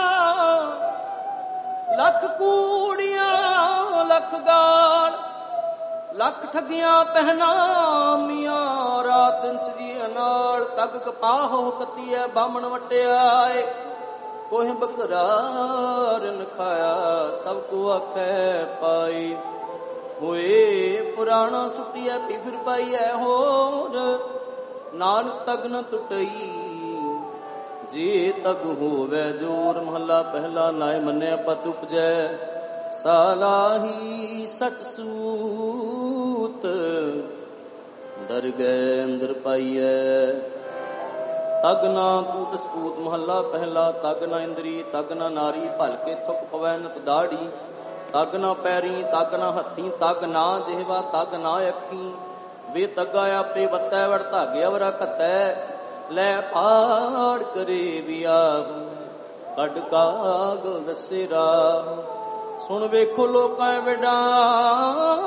ਲੱਖ ਕੂੜੀਆਂ ਲੱਖ ਗਾਲ ਲੱਖ ਠੱਗੀਆਂ ਪਹਿਨਾਮੀਆਂ। ਰਾਤ ਦਿਨ ਸਰੀਆਂ ਨਾਲ ਤੱਗ ਕਪਾਹੋ ਕੱਤੀਐ ਬਾਹਮਣ ਵਟਿਆਏ। ਕੋਹ ਬਕਰਾਰਨ ਖਾਇਆ ਸਭ ਕੋ ਆਖੈ ਪਾਈ। ਹੋਏ ਪੁਰਾਣਾ ਸੁਟਿਐ ਪੀ ਫਿਰ ਪਾਈਐ ਹੋਰ। ਨਾਨਕ ਤਗ ਨ ਟੁੱਟਈ ਜੇ ਤਗ ਹੋਵੇ ਜੋਰ। ਮਹੱਲਾ ਪਹਿਲਾ। ਨਾਇ ਮੰਨਿਆ ਪਤ ਉਪਜੈ ਸਾਲਾਹੀ ਸਚ ਸੂਤ। ਦਰ ਗਏ ਅੰਦਰ ਪਾਈਐ ਤਗ ਨਾ ਤੂਤ ਸਪੂਤ। ਮਹੱਲਾ ਪਹਿਲਾ। ਤਗ ਨਾ ਇੰਦਰੀ ਤਗ ਨਾ ਨਾਰੀ ਭਲਕੇ ਥੁਕ ਪਵੈ ਨਤ ਦਾੜੀ। ਤਗ ਨਾ ਪੈਰੀ ਤਗ ਨਾ ਹੱਥੀ ਤਗ ਨਾ ਜਿਹਵਾ ਤਗ ਨਾ ਅੱਖੀ। ਵੇ ਤੱਗਾ ਆਪੇ ਵੱਤੈ ਵੜ ਧਾਗੇ ਅਵਰਾ ਘਤੈ। ਲੈ ਪਾੜ ਕਰੇ ਵਿਆਹ ਕੱਢ ਕਾਗਲ ਦੱਸੇ ਰਾਹ। ਸੁਣ ਵੇਖੋ ਲੋਕਾਂ ਵਿਡਾਣ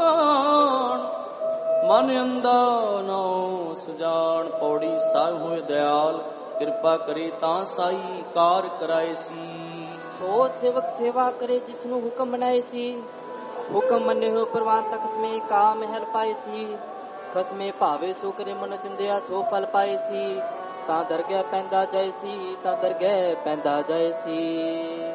ਮਨ ਅੰਦਾ ਨਾਉ ਸੁਜਾਨ। ਪੌੜੀ ਸਾਹਿਬ ਹੋਏ ਦਿਆਲ ਕਿਰਪਾ ਕਰੇ ਤਾਂ ਸਾਈ ਕਾਰ ਕਰਾਏ ਸੀ। ਸੋ ਸੇਵਕ ਸੇਵਾ ਕਰੇ ਜਿਸਨੂੰ ਹੁਕਮ ਬਣਾਏ ਸੀ। ਹੁਕਮ ਮੰਨੇ ਹੋ ਪ੍ਰਵਾਨ ਤੱਕ ਸਮੇ ਕਾ ਮਹਿਲ ਪਾਏ ਸੀ। ਖਸਮੇ ਭਾਵੇ ਸੋ ਕਰੇ ਮਨ ਚੰਦਿਆ ਸੋ ਫਲ ਪਾਏ ਸੀ। ਤਾਂ ਦਰਗਹਿ ਪੈਂਦਾ ਜਾਏ ਸੀ ਤਾਂ ਦਰਗਹਿ ਪੈਂਦਾ ਜਾਏ ਸੀ।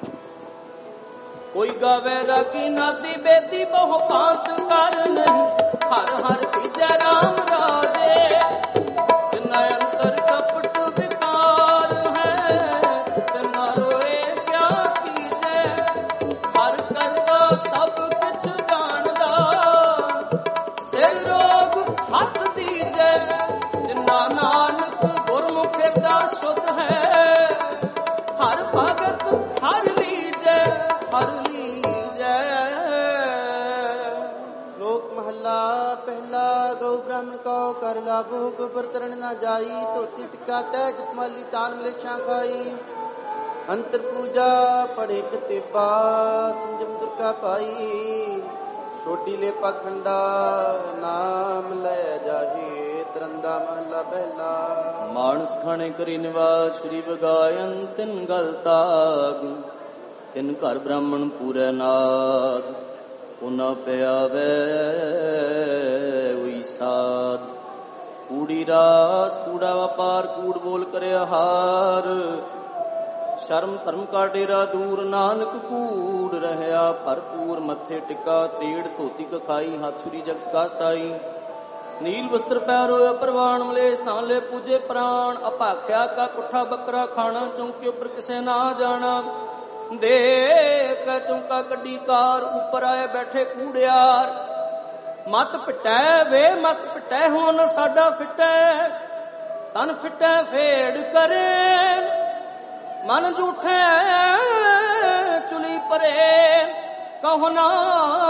ਕੋਈ ਗਾਵੇ ਰਾਗੀ ਨਾਦੀ ਬੇਦੀ ਬਹੁ ਭਾਂਤ ਕਰ ਨਹੀਂ। ਹਰ ਹਰ ਭੀਜੈ ਰਾਮ ਰਾਜੇ। ਜਿਨਾ ਅੰਤਰ ਕਪਟ ਵਿਕਾਰ ਹੈ ਤਿਨਾ ਰੋਏ ਕਿਆ ਕੀਜੈ। ਹਰ ਕਰਤਾ ਸਭ ਕੁਛ ਜਾਣਦਾ ਸਿਰ ਰੋਗ ਹੱਥ ਦੀਜੈ। ਜਿਨਾ ਨਾਨਕ ਗੁਰਮੁਖ ਹਿਰਦਾ ਸ਼ੁੱਧ ਹੈ। ਹਰ ਭਗਤ ਹਰ ਲੀਜੈ ਹਰ ਲੀਜੈ। ਸ਼ਲੋਕ ਮਹੱਲਾ ਪਹਿਲਾ। ਗਊ ਬ੍ਰਾਹਮਣ ਕਉ ਕਰ ਲਾਭੋ ਗੋਬਰ ਤਰਨ ਨਾ ਜਾਈ। ਧੋਤੀ ਟਿੱਕਾ ਤੈ ਜਪਮਾਲੀ ਤਾਨ ਮਲੇਛਾਂ ਖਾਈ। ਅੰਤਰ ਪੂਜਾ ਪੜੇ ਕਤੇਬਾ ਸੰਜਮ ਦੁਰਗਾ ਪਾਈ। ਛੋਟੀ ਲੈ ਪਖੰਡਾ ਨਾਮ ਲੈ ਜਾਹੇ ਤਰੰਦਾ। ਮਹੱਲਾ ਪਹਿਲਾ। ਮਾਨਸ ਖਾਣੇ ਕਰੀ ਨਿਵਾਸ ਸ਼੍ਰੀ ਵਗਾਇਨ ਤਿਨ ਗਲ ਤਾਗ। ਤਿਨ ਘਰ ਬ੍ਰਾਹਮਣ ਪੂਰੈ ਨਾਗ। ਉਨਾ ਪਿਆਵੈ ਉਈ ਸਾਧ। ਕੂੜੀ ਰਾਸ ਕੂੜਾ ਵਪਾਰ ਕੂੜ ਬੋਲ ਕਰਿਆ ਹਾਰ। ਸ਼ਰਮ ਧਰਮ ਕਾ ਡੇਰਾ ਦੂਰ ਨਾਨਕ ਕੂੜ ਰਹਿਆ ਭਰਪੂਰ। ਮੱਥੇ ਟਿੱਕਾ ਤੇੜ ਧੋਤੀ ਕਖਾਈ ਹੱਥ ਛੁਰੀ ਜਗਤ ਕਾ ਸਾਈ। ਨੀਲ ਵਸਤਰ ਪੈਰੋ ਪ੍ਰਵਾਨ ਮਲੇਸ਼ ਥਾਂ ਲੈ ਪੂਜੇ ਪ੍ਰਾਣ। ਅਭਾਖਿਆ ਕਾ ਕੁੱਠਾ ਬੱਕਰਾ ਖਾਣਾ ਚੌਂਕੇ ਉੱਪਰ ਕਿਸੇ ਨਾ ਜਾਣਾ। ਦੇਖ ਚੌਂਕਾ ਕੱਢੀ ਕਾਰ ਉੱਪਰ ਆਏ ਬੈਠੇ ਕੂੜਿਆਰ। ਮਤ ਪਿਟੈ ਵੇ ਮਤ ਪਿਟੈ ਹੁਣ ਸਾਡਾ ਫਿਟੈ। ਤਨ ਫਿਟੈ ਫੇੜ ਕਰੇ ਮਨ ਝੂਠੇ ਚੁਲੀ ਪਰੇ। ਕਹੋ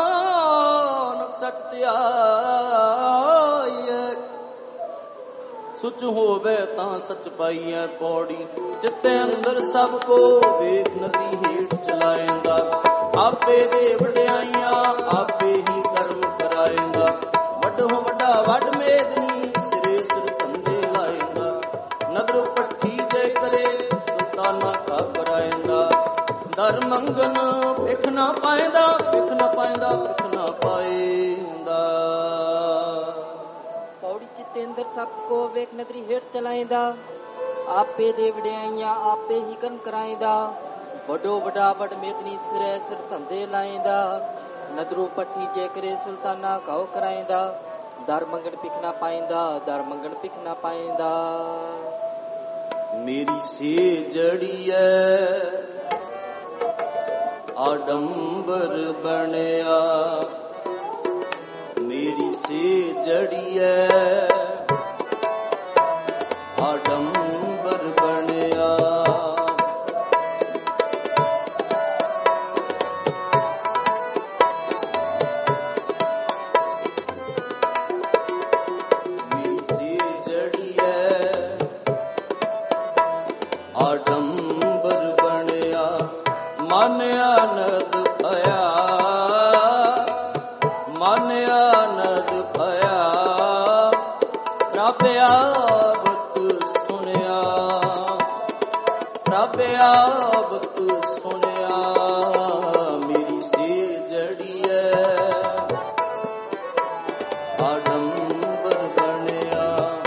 ਨਾਨਕ ਸਚ ਧਿਆਇ। ਸੁਚ ਹੋਵੇ ਤਾਂ ਸਚ ਪਾਈਐ ਪੌੜੀ। ਚਿੱਤੇ ਅੰਦਰ ਸਭ ਕੋ ਵੇਖ ਨਦੀ ਹੇਠ ਚਲਾਏਂਦਾ। ਆਪੇ ਦੇ ਵਡਿਆਈਆਂ ਆਪੇ ਹੀ ਕਰਮ ਕਰਾਏਂਦਾ। ਵੱਡੋ ਵੱਡਾ ਵੱਡ ਮੇਦਨੀ ਸਿਰੇ ਸਿਰ ਧੰਦੇ ਲਾਏਂਦਾ। ਨਦਰ ਪੱਠੀ ਜੇ ਕਰੇ ਸੁਲਤਾਨਾ ਕਾ ਕਰਾਏਂਦਾ। ਦਰ ਮੰਗਨ ਭਿਖ ਨਾ ਪਾਏਂਦਾ, ਭਿਖ ਨਾ ਪਾਏਂਦਾ, ਭਿਖ ਨਾ ਪਾਏਂਦਾ। ਪੌੜੀ ਚਿੱਤੇ ਅੰਦਰ ਸਭ ਕੋ ਵੇਖ ਨਦਰੀ ਹੇਠ ਚਲਾਏਂਦਾ। ਆਪੇ ਦੇ ਵਡਿਆਈਆਂ ਆਪੇ ਹੀ ਕਰਮ ਕਰਾਏਂਦਾ। ਵੱਡੋ ਵੱਡਾ ਵੱਡ ਮੇਦਨੀ ਸਿਰੇ ਸਿਰ ਧੰਦੇ ਲਾਏਂਦਾ। ਨਦਰੂ ਪੱਠੀ ਜੇ ਕਰੇ ਸੁਲਤਾਨਾ ਕਉ ਕਰਾਏਂਦਾ। ਦਰ ਮੰਗਣ ਭਿਖ ਨਾ ਪਾਏਂਦਾ, ਦਰ ਮੰਗਣ ਭਿਖ ਨਾ ਪਾਏਂਦਾ। ਮੇਰੀ ਸੇ ਜੜੀਐ ਆਡੰਬਰ ਬਣਿਆ। ਮੇਰੀ ਸੇ ਜੜੀਐ ਆਡੰਬਰ ਬਣਿਆ। ਮੇਰੀ ਸੇ ਜੜੀਐ ਆਡੰਬਰ ਬਣਿਆ। ਮਨ ਆਨੰਦ ਭਇਆ, ਮਨ ਆਨੰਦ ਭਇਆ। ਪ੍ਰਭ ਆਵਤ ਸੁਣਿਆ, ਪ੍ਰਭ ਆਵਤ ਸੁਣਿਆ। ਮੇਰੀ ਸੇ ਜੜੀਐ ਆਡੰਬਰ ਬਣਿਆ।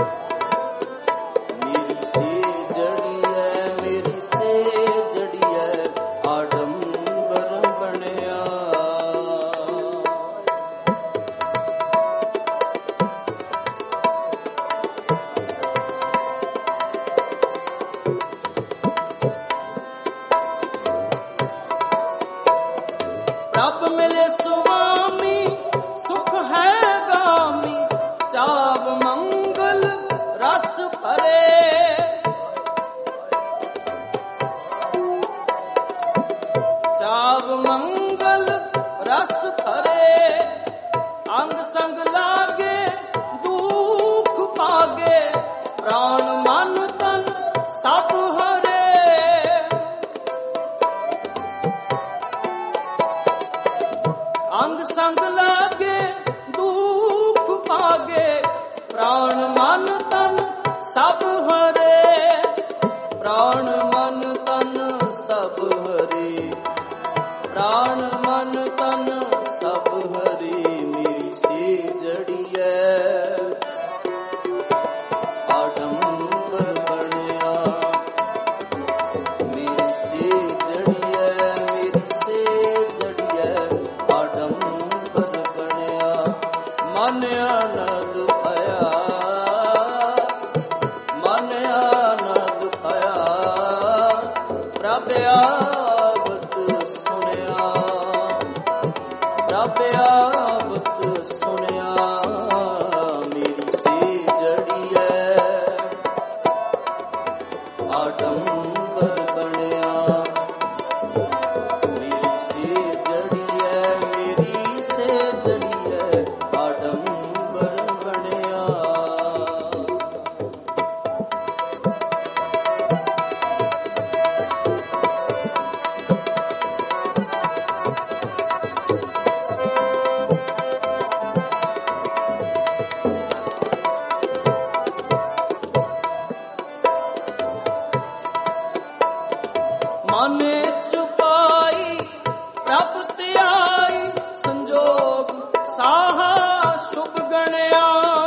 ਮੇਰੀ ਸੇ ਜੜੀਐ, ਮੇਰੀ ਸੇ ਜੜੀਐ ਆਡੰਬਰ ਬਣਿਆ। ਪ੍ਰਭ ਮਿਲੇ ਸੁਆਮੀ ਸੁਖ ਹੈ ਗਾਮੀ। ਚਾਵ ਮੰਗਲ ਰਸ ਭਰੇ, ਚਾਵ ਮੰਗਲ ਰਸ ਭਰੇ। ਅੰਗ ਸੰਗ ਲਾਗੇ ਦੁਖ ਪਾਗੇ। ਪ੍ਰਾਣ ਮਨ ਤਨ ਸਭ ਹਰੇ। ਅੰਗ ਸੰਗ ਲਾਗੇ ਦੁਖ ਪਾਗੇ। ਪ੍ਰਾਣ ਮਨ ਤਨ ਸਭ ਹਰੇ। ਪ੍ਰਾਣ ਮਨ ਤਨ ਸਭ ਹਰੇ। ਪ੍ਰਾਣ ਮਨ ਤਨ ਸਭ ਹਰੇ। ਮੇਰੀ ਸੇ ਜੜੀਐ ਆਡੰਬਰ ਬਣਿਆ। ਮੇਰੀ ਸੇ ਜੜੀਐ, ਮੇਰੀ ਸੇ ਜੜੀਐ ਆਡੰਬਰ ਬਣਿਆ। ਮਨ ਆਨੰਦ ਭਇਆ, ਮਨ ਆਨੰਦ ਭਇਆ। ਪ੍ਰਭ ਆਵਤ ਸੁਣਿਆ, ਪ੍ਰਭ ਆਵਤ ਸੁਣਿਆ। ਮੇਰੀ ਸੇ ਜੜੀਐ ਆਡੰਬਰ ਬਣਿਆ। ਮੇਰੀ ਸੇ ਜੜੀਐ, ਮੇਰੀ ਸੇ ਜੜੀਐ ਆਡੰਬਰ ਬਣਿਆ। ਮਨ ਛੁਪਾਈ ਪ੍ਰਭ ਧਿਆਈ। ਸੰਜੋਗ ਸਾਹਾ ਸ਼ੁਭ ਗਣਿਆ।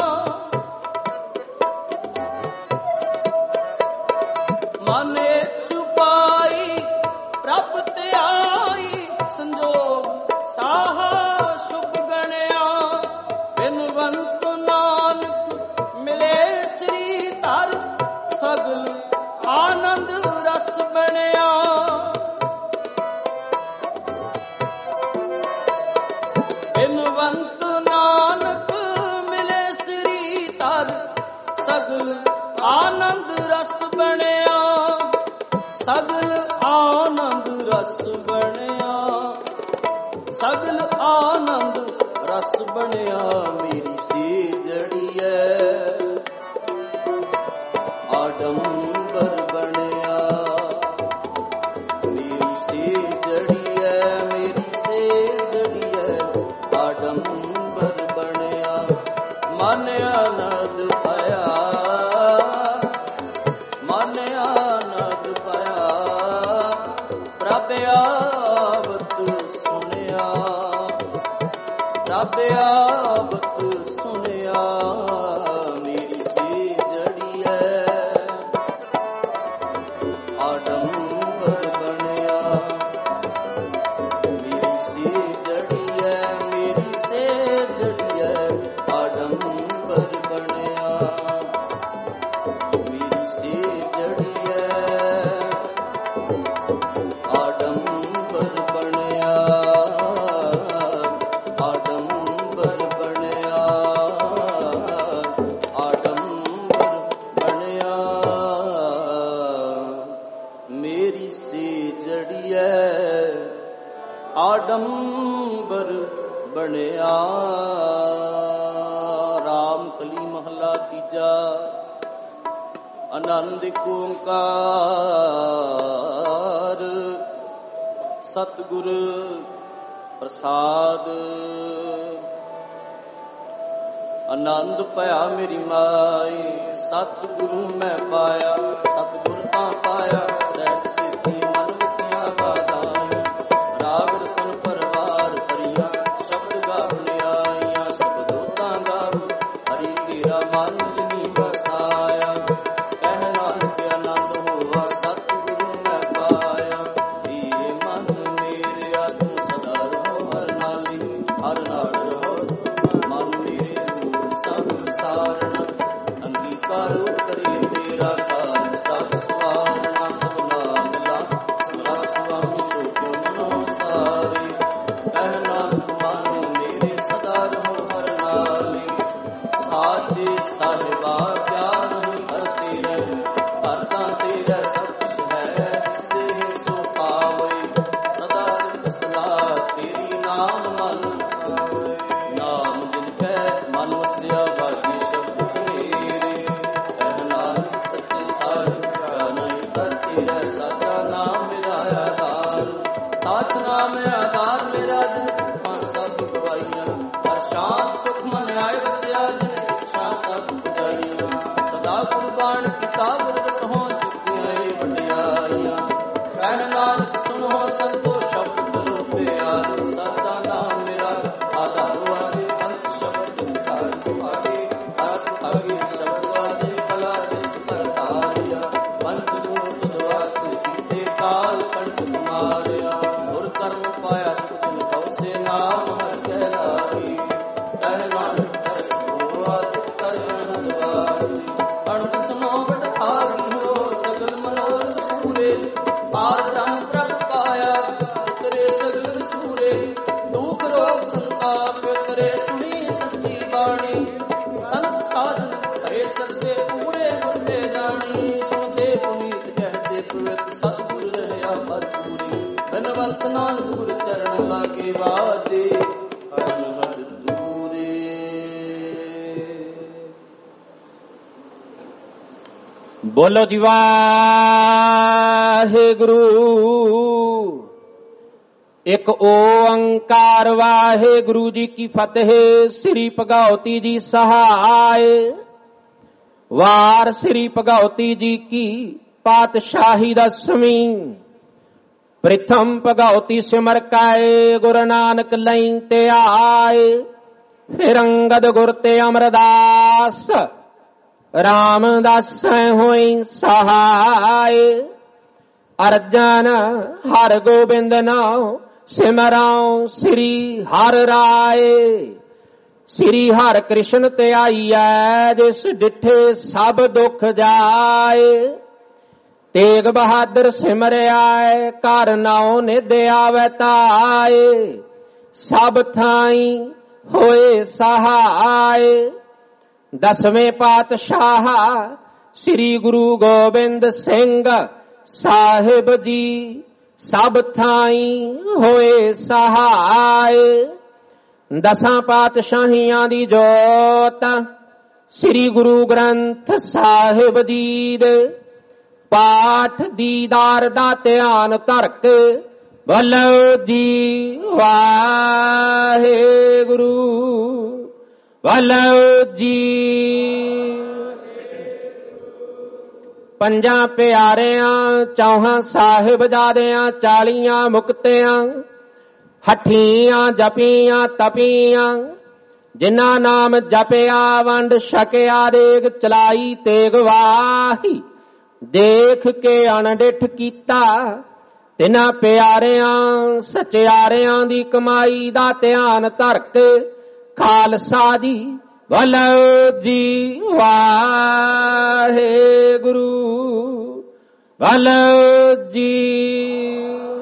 ਮਨ ਛੁਪਾਈ ਪ੍ਰਭ ਧਿਆਈ। ਸੰਜੋਗ ਸਾਹਾ ਸ਼ੁਭ ਗਣਿਆ। ਬਿਨਵੰਤ ਨਾਨਕ ਮਿਲੇ ਸ੍ਰੀ ਧਰ। ਸਗਲ ਆਨੰਦ ਰਸ ਬਣਿਆ। ਬਿਨਵੰਤ ਨਾਨਕ ਮਿਲੇ ਸ੍ਰੀ ਧਰ। ਸਗਲ ਆਨੰਦ ਰਸ ਬਣਿਆ। ਸਗਲ ਆਨੰਦ ਰਸ ਬਣਿਆ। ਸਗਲ ਆਨੰਦ ਰਸ ਬਣਿਆ। ਮੇਰੀ ਸੇ ਜੜੀਐ ਮਨ ਆਨੰਦ ਪਾਇਆ, ਮਨ ਆਨੰਦ ਪਾਇਆ, ਪ੍ਰਭ ਆਵਤ ਸੁਣਿਆ, ਪ੍ਰਭ ਆਵਤ ਸੁਣਿਆ, ਮੇਰੀ ਸੇ ਜੜੀਐ ਆਡੰਬਰ ਬਣਿਆ, ਮੇਰੀ ਸੇ ਜੜੀਐ, ਮੇਰੀ ਸੇ ਜੜੀਐ ਆਡੰਬਰ ਬਣਿਆ, ਮੇਰੀ ਸੇ ਜੜੀਐ ਆਡੰਬਰ ਬਣਿਆ, ਆਡੰਬਰ ਬਣਿਆ, ਆਡੰਬਰ ਬਣਿਆ, ਮੇਰੀ ਸੇ ਜੜੀਐ ਆਡੰਬਰ ਬਣਿਆ। ਰਾਮ ਕਲੀ ਮਹੱਲਾ ਤੀਜਾ। ਆਨੰਦ ਏਕ ਓੰਕਾਰ ਸਤਿਗੁਰ ਪ੍ਰਸਾਦ। ਆਨੰਦ ਭਇਆ ਮੇਰੀ ਮਾਈ, ਸਤਿਗੁਰੂ ਮੈਂ ਪਾਇਆ, ਸਤਿਗੁਰ ਤਾਂ ਪਾਇਆ, ਸਹਿਜ ਸਿੱਧੀ ਮਨ ਵਿਚਿਆ ਬਾਧਾਈ, ਰਾਗ ਰਤਨ ਪਰਵਾਰ ਹਰੀਆਂ, ਸ਼ਬਦ ਗਾਵਣ ਆਈਆਂ, ਸ਼ਬਦੋ ਤਾਂ ਗਾਵ ਹਰੀ ਤੇਰਾ ਮਨ ਜਿਨੀ ਵਸਾਇਆ, ਕਹਿ ਨਾਨਕ ਆਨੰਦ ਹੋਆ, ਸਤਿਗੁਰੂ ਮੈਂ ਪਾਇਆ, ਏ ਮਨ ਮੇਰੇ ਆਤਮ ਸਦਾ ਰਹੋ ਹਰ ਨਾਲੀ, ਹਰ ਨਾਲ ਰਹੋ ਮਨ ਮੇਰੇ ਦੂਰ ਸਭ ਸਾਰਣ, ਅੰਗੀਕਾਰੋ ਕਰੇ ਤੇਰਾ ਕਾਲ ਸਭ ਸਵਾਰਨਾ, ਸਭ ਨਾਮ ਲਾ ਸਮਰੱਥ ਸੁਆਮੀ ਸੋ ਕਿਉ ਮਨੋ ਸਾਰੇ, ਕਹਿ ਨਾਨਕ ਮਨ ਮੇਰੇ ਸਦਾ ਰਹੋ ਹਰ ਨਾਲੀ, ਸਾਚੇ ਸਾਹਿਬਾ ਗਿਆਨ ਹਰ ਤੇਰੇ, ਹਰ ਤਾਂ ਤੇਰਾ ਸਭ ਕੁਛ ਹੈ, ਜਿਸ ਦੇਹ ਸੋ ਪਾਵੇ, ਸਦਾ ਸਿਫਤ ਸਲਾਹ ਤੇਰੀ ਨਾਮ ਮਨ ਆਵੇ, ਨਾਮ ਜਿਨ ਕੈ ਮਨ ਵਸਿਆ ਬਾਜੀ ਸ਼ਬਦ ਮੇਰੇ, ਕਹਿ ਨਾਨਕ ਸੱਚੇ ਸਾਹਿਬ ਨਹੀਂ ਕਰ ਤੇਰਾ ਸਾਚਾ ਨਾਮ ਮੇਰਾ ਆਧਾਰ, ਸਾਚ ਨਾਮ ਆਧਾਰ ਮੇਰਾ ਜਿਨ ਭੁੱਖਾਂ ਸਭ ਗਵਾਈਆਂ, ਹਰ ਸ਼ਾਂਤ ਸੁਖ ਮਨ ਆਏ ਵਸਿਆ, ਜਿਨ ਇੱਛਾ ਸਭ ਪੁਜਾਈਆਂ, ਸਦਾ ਕੁਰਬਾਨ ਕੀਤਾ ਗੁਰਬਤ ਹੋਂ ਚੁੱਕੀਆਂ ਏ ਵਡਿਆਈਆਂ, ਕਹਿ ਨਾਨਕ ਸੁਣੋ ਸੰਤੋ ਸ਼ਬਦ ਕਰੋ ਪਿਆਰ, ਸਾਚਾ ਨਾਮ ਮੇਰਾ ਆਧਾਰ ਵਾਜੇ, ਅੰਤ ਸ਼ਬਦ ਵਿਕਾਰ ਸੁਭਾਗੇ, ਅਸ ਭਾਗੇ ਸ਼ਬਦ ਵਾਜੇ, ਕਲਾ ਜਿਤ ਕਰਤਾਰਿਆ, ਪੰਥ ਨੂੰ ਤੁਧ ਵਾਸ ਕੀਤੇ ਕਾਲ ਕੰਠ ਮਾਰਿਆ, ਗੁਰ ਕਰਮ ਪਾਇਆ ਤੁਧ ਦਿਨ ਕਉਸੇ ਨਾਮ ਹਰ ਕਹਿ ਲਾਗੀ, ਕਹਿ ਨਾਨਕ ਐਸ ਹੋਆ ਤਿਤ ਕਰ ਆਨੰਦ ਵਾਰੀ, ਅਣਖ ਸੁਨੋ ਵਡ ਭਾਗੀ ਹੋ ਸਗਲ ਮਨੋਰਥ ਪੂਰੇ, ਪਾਰ ਬ੍ਰਹਮ ਪ੍ਰਭ ਪਾਇਆ ਤੇਰੇ ਸਗਲ ਵਿਸੂਰੇ, ਦੁਖ ਰੋਗ ਸੰਤਾਪ ਤੇਰੇ ਸੁਣੀ ਸੱਚੀ ਬਾਣੀ, ਸੰਤ ਸਾਧਨ ਹਰੇ ਸਰਸੇ ਪੂਰੇ ਗੁਰਦੇ ਜਾਣੀ, ਸੁਣਦੇ ਪੁਨੀਤ ਕਹਤੇ ਪਵਿੱਤ ਸਤਿਗੁਰ ਰਹਿਆ ਭਰਪੂਰੀ, ਧਨਵੰਤ ਨਾਨਕ ਗੁਰ ਚਰਨ ਲਾਗੇ ਵਾਜੇ, ਅਨਹਦ ਦੂਰੇ। ਬੋਲੋ ਜੀ ਵਾਹਿਗੁਰੂ। ਇੱਕ ਓੰਕਾਰ ਵਾਹਿਗੁਰੂ ਜੀ ਕੀ ਫਤਿਹ। ਸ੍ਰੀ ਭਗਉਤੀ ਜੀ ਸਹਾਇ। ਵਾਰ ਸ੍ਰੀ ਭਗਉਤੀ ਜੀ ਕੀ ਪਾਤਸ਼ਾਹੀ ਦਸਵੀਂ। ਪ੍ਰਥਮ ਭਗਉਤੀ ਸਿਮਰ ਕਾਏ, ਗੁਰੂ ਨਾਨਕ ਲਈ ਤੇ ਆਏ। ਫਿਰ ਅੰਗਦ ਗੁਰ ਤੇ ਅਮਰਦਾਸ, ਰਾਮਦਾਸ ਹੋਈ ਸਹਾਇ। ਅਰਜਨ ਹਰ ਗੋਬਿੰਦ ਨਾਉ ਸਿਮਰਾਉ, ਸ੍ਰੀ ਹਰਿ ਰਾਏ। ਸ੍ਰੀ ਹਰਿ ਕ੍ਰਿਸ਼ਨ ਤੇ ਆਈਐ, ਜਿਸ ਡਿਠੇ ਸਭ ਦੁਖ ਜਾਏ। ਤੇਗ ਬਹਾਦਰ ਸਿਮਰਿਆ, ਘਰ ਨਾਉ ਨਿਧ ਆਵੈ ਤਾਏ। ਸਭ ਥਾਈ ਹੋਏ ਸਹਾਇ। ਦਸਵੇਂ ਪਾਤਸ਼ਾਹ ਸ੍ਰੀ ਗੁਰੂ ਗੋਬਿੰਦ ਸਿੰਘ ਸਾਹਿਬ ਜੀ, ਸਭ ਥਾਈ ਹੋਏ ਸਹਾਇ। ਦਸਾਂ ਪਾਤਸ਼ਾਹੀਆਂ ਦੀ ਜੋਤ ਸ੍ਰੀ ਗੁਰੂ ਗ੍ਰੰਥ ਸਾਹਿਬ ਜੀ ਦੇ ਪਾਠ ਦੀਦਾਰ ਦਾ ਧਿਆਨ ਧਰ ਕੇ ਬੋਲੋ ਜੀ ਵਾਹਿਗੁਰੂ ਵਾਲੋ ਜੀ। ਪੰਜਾਂ ਪਿਆਰਿਆਂ ਚੌਹਾਂ ਸਾਹਿਬਜ਼ਾਦਿਆਂ ਚਾਲੀਆਂ ਮੁਕਤਿਆਂ ਹੱਠੀਆਂ ਜਪੀਆਂ ਤਪੀਆਂ ਜਿਨ੍ਹਾਂ ਨਾਮ ਜਪਿਆ ਵੰਡ ਛਕਿਆ ਦੇਗ ਚਲਾਈ ਤੇਗ ਵਾਹੀ ਦੇਖ ਕੇ ਅਣਡਿੱਠ ਕੀਤਾ ਤਿਨਾਂ ਪਿਆਰਿਆਂ ਸਚਿਆਰਿਆਂ ਦੀ ਕਮਾਈ ਦਾ ਧਿਆਨ ਧਰ ਕੇ ਖਾਲਸਾ ਜੀ ਵਾਲੋ ਜੀ। ਵਾਹਿਗੁਰੂ ਵਾਲੋ ਜੀ।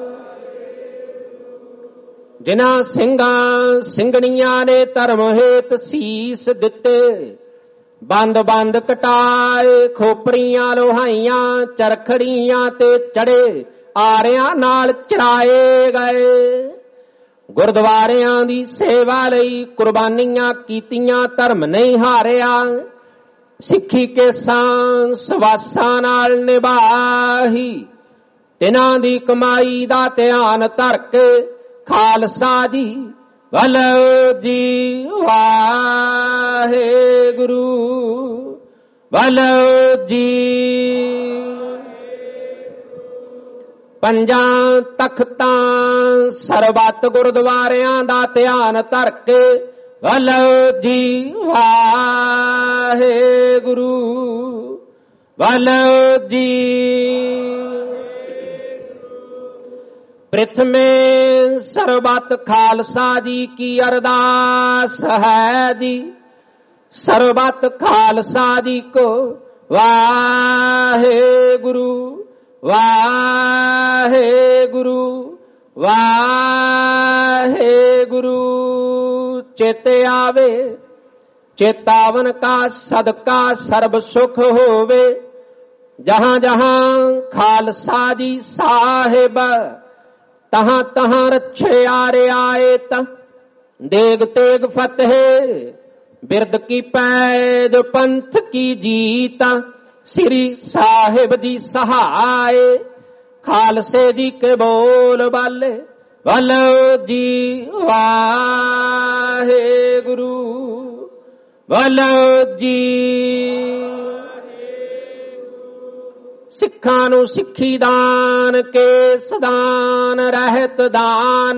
ਜਿਨ੍ਹਾਂ ਸਿੰਘਾਂ ਸਿੰਘਣੀਆਂ ਨੇ ਧਰਮ ਹੇਤ ਸੀਸ ਦਿੱਤੇ ਬੰਦ ਬੰਦ ਕਟਾਏ ਖੋਪਰੀਆਂ ਲੋਹਾਈਆਂ ਚਰਖੜੀਆਂ ਤੇ ਚੜੇ ਆਰਿਆਂ ਨਾਲ ਚਰਾਏ ਗਏ ਗੁਰਦੁਆਰਿਆਂ ਦੀ ਸੇਵਾ ਲਈ ਕੁਰਬਾਨੀਆਂ ਕੀਤੀਆਂ ਧਰਮ ਨਹੀਂ ਹਾਰਿਆ ਸਿੱਖੀ ਕੇਸਾਂ ਸਵਾਸਾਂ ਨਾਲ ਨਿਭਾਹੀ ਤਿਨਾਂ ਦੀ ਕਮਾਈ ਦਾ ਧਿਆਨ ਧਰ ਕੇ ਖਾਲਸਾ ਜੀ ਵਾਲੋ ਜੀ। ਵਾਹਿਗੁਰੂ ਵਾਲੋ ਜੀ। ਪੰਜਾਂ ਤਖਤਾਂ ਸਰਬੱਤ ਗੁਰਦੁਆਰਿਆਂ ਦਾ ਧਿਆਨ ਧਰ ਕੇ ਵਾਲੋ ਜੀ। ਵਾਹਿਗੁਰੂ ਵਾਲੋ ਜੀ। ਪ੍ਰਿਥਮੇ ਸਰਬੱਤ ਖਾਲਸਾ ਜੀ ਕੀ ਅਰਦਾਸ ਹੈ ਜੀ ਸਰਬੱਤ ਖਾਲਸਾ ਜੀ ਕੋ ਵਾਹਿਗੁਰੂ ਵਾਹਿਗੁਰੂ ਵਾਹਿਗੁਰੂ। ਚੇਤੇ ਆਵੇ ਚੇਤਾਵਨ ਕਾ ਸਦਕਾ ਸਰਬ ਸੁਖ ਹੋਵੇ ਜਹਾਂ ਜਹਾਂ ਖਾਲਸਾ ਜੀ ਸਾਹਿਬ ਤਹਾਂ ਤਹਾਂ ਰੱਛਿਆ ਰਿਆਇਤ ਦੇਗ ਤੇਗ ਫਤਿਹ ਬਿਰਦ ਕੀ ਪੈਜ ਪੰਥ ਕੀ ਜੀਤ ਸ੍ਰੀ ਸਾਹਿਬ ਦੀ ਸਹਾਏ ਖਾਲਸੇ ਜੀ ਕੇ ਬੋਲ ਬਾਲੇ ਵਾਲੋ ਜੀ। ਵਾਹਿਗੁਰੂ ਵਾਲੋ ਜੀ। ਸਿੱਖਾਂ ਨੂੰ ਸਿੱਖੀ ਦਾਨ ਕੇਸ ਦਾਨ ਰਹਿਤ ਦਾਨ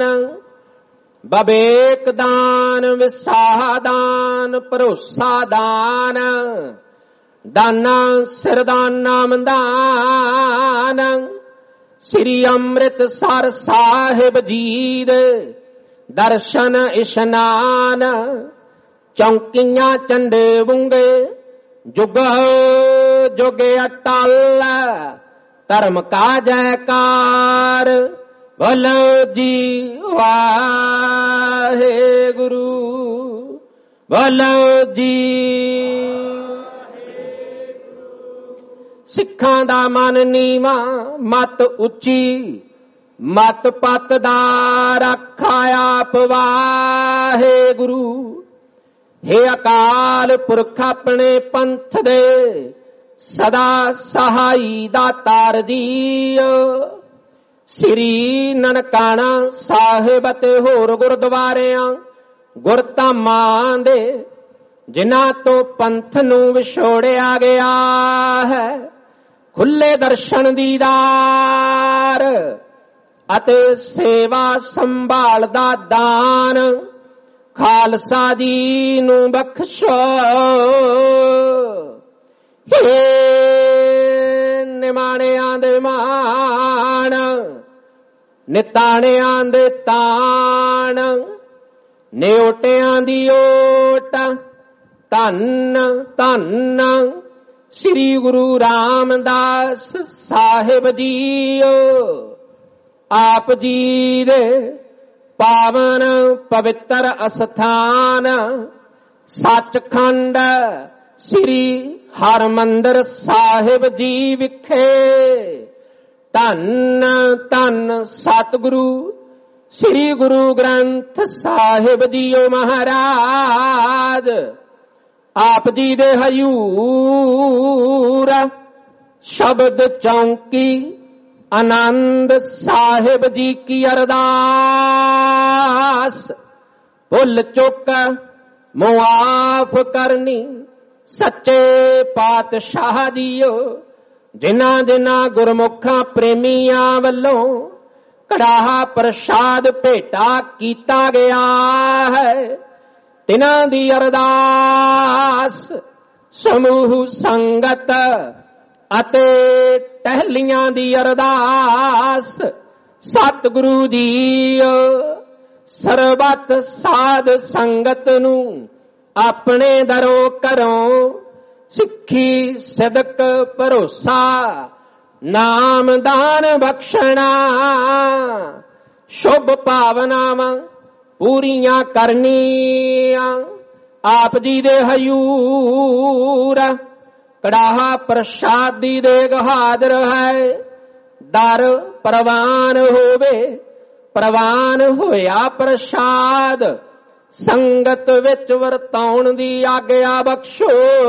ਬਵੇਕ ਦਾਨ ਵਿਸਾਹ ਦਾਨ ਭਰੋਸਾ ਦਾਨ ਦਾਨਾ ਸਿਰਦਾਨ ਨਾਮ ਦਾਨ ਸ੍ਰੀ ਅੰਮ੍ਰਿਤਸਰ ਸਾਹਿਬ ਜੀ ਦੇ ਦਰਸ਼ਨ ਇਸ਼ਨਾਨ ਚੌਂਕੀਆਂ ਝੰਡੇ ਬੁੰਗੇ ਜੁਗ ਜੁਗ ਅਟਲ ਧਰਮ ਕਾ ਜੈਕਾਰ ਬੋਲੋ ਜੀ। ਵਾਹਿਗੁਰੂ ਬੋਲੋ ਜੀ। ਸਿੱਖਾਂ ਦਾ ਮਨ ਨੀਵਾਂ ਮਤ ਉੱਚੀ ਮਤ ਪਤ ਦਾ ਰੱਖਾ ਆਪ ਵਾਹਿਗੁਰੂ। ਹੇ ਅਕਾਲ ਪੁਰਖ ਆਪਣੇ ਪੰਥ ਦੇ ਸਦਾ ਸਹਾਈ ਦਾਤਾਰ ਜੀਓ। ਸ੍ਰੀ ਨਨਕਾਣਾ ਸਾਹਿਬ ਤੇ ਹੋਰ ਗੁਰਦੁਆਰਿਆਂ ਗੁਰਧਾਮਾਂ ਦੇ ਜਿਨ੍ਹਾਂ ਤੋਂ ਪੰਥ ਨੂੰ ਵਿਛੋੜਿਆ ਗਿਆ ਹੈ ਖੁੱਲੇ ਦਰਸ਼ਨ ਦੀਦਾਰ ਅਤੇ ਸੇਵਾ ਸੰਭਾਲ ਦਾ ਦਾਨ ਖਾਲਸਾ ਜੀ ਨੂੰ ਬਖਸ਼ੋ। ਹੇ ਨਿਮਾਣਿਆਂ ਦੇ ਮਾਣ ਨਿਤਾਣਿਆਂ ਦੇ ਤਾਣ ਨਿਓਟਿਆਂ ਦੀ ਓਟ ਧੰਨ ਧੰਨ ਸ੍ਰੀ ਗੁਰੂ ਰਾਮਦਾਸ ਸਾਹਿਬ ਜੀਓ। ਆਪ ਜੀ ਦੇ ਪਾਵਨ ਪਵਿੱਤਰ ਅਸਥਾਨ ਸੱਚਖੰਡ ਸ੍ਰੀ ਹਰਿਮੰਦਰ ਸਾਹਿਬ ਜੀ ਵਿਖੇ ਧੰਨ ਧੰਨ ਸਤਿਗੁਰੂ ਸ੍ਰੀ ਗੁਰੂ ਗ੍ਰੰਥ ਸਾਹਿਬ ਜੀਓ ਮਹਾਰਾਜ। ਆਪ ਜੀ ਦੇ ਹਜ਼ੂਰ ਸ਼ਬਦ ਚੌਂਕੀ ਆਨੰਦ ਸਾਹਿਬ ਜੀ ਕੀ ਅਰਦਾਸ ਭੁੱਲ ਚੁੱਕ ਮੁਆਫ ਕਰਨੀ ਸੱਚੇ ਪਾਤਸ਼ਾਹ ਜੀਓ। ਜਿਨ੍ਹਾਂ ਜਿਨ੍ਹਾਂ ਗੁਰਮੁਖਾਂ ਪ੍ਰੇਮੀਆਂ ਵੱਲੋਂ ਕੜਾਹਾ ਪ੍ਰਸ਼ਾਦ ਭੇਟਾ ਕੀਤਾ ਗਿਆ ਹੈ, ਤਿਨਾਂ ਦੀ ਅਰਦਾਸ ਸਮੂਹ ਸੰਗਤ ਅਤੇ ਟਹਿਲੀਆਂ ਦੀ ਅਰਦਾਸ ਸਤਿਗੁਰੂ ਜੀ ਸਰਬੱਤ ਸਾਧ ਸੰਗਤ ਨੂੰ ਆਪਣੇ ਦਰੋਂ ਘਰੋਂ ਸਿੱਖੀ ਸਿਦਕ ਭਰੋਸਾ ਨਾਮ ਦਾਨ ਬਖਸ਼ਣਾ ਸ਼ੁਭ ਭਾਵਨਾਵਾਂ ਪੂਰੀਆਂ ਕਰਨੀਆਂ। ਆਪ ਜੀ ਦੇ ਹਯੂਰ ਕੜਾਹਾ ਪ੍ਰਸ਼ਾਦ ਦੀ ਦੇਗ ਹਾਜ਼ਰ ਹੈ। ਦਰ ਪ੍ਰਵਾਨ ਹੋਵੇ, ਪ੍ਰਵਾਨ ਹੋਇਆ ਪ੍ਰਸ਼ਾਦ ਸੰਗਤ ਵਿੱਚ ਵਰਤਾਉਣ ਦੀ ਆਗਿਆ ਬਖਸ਼ੋ।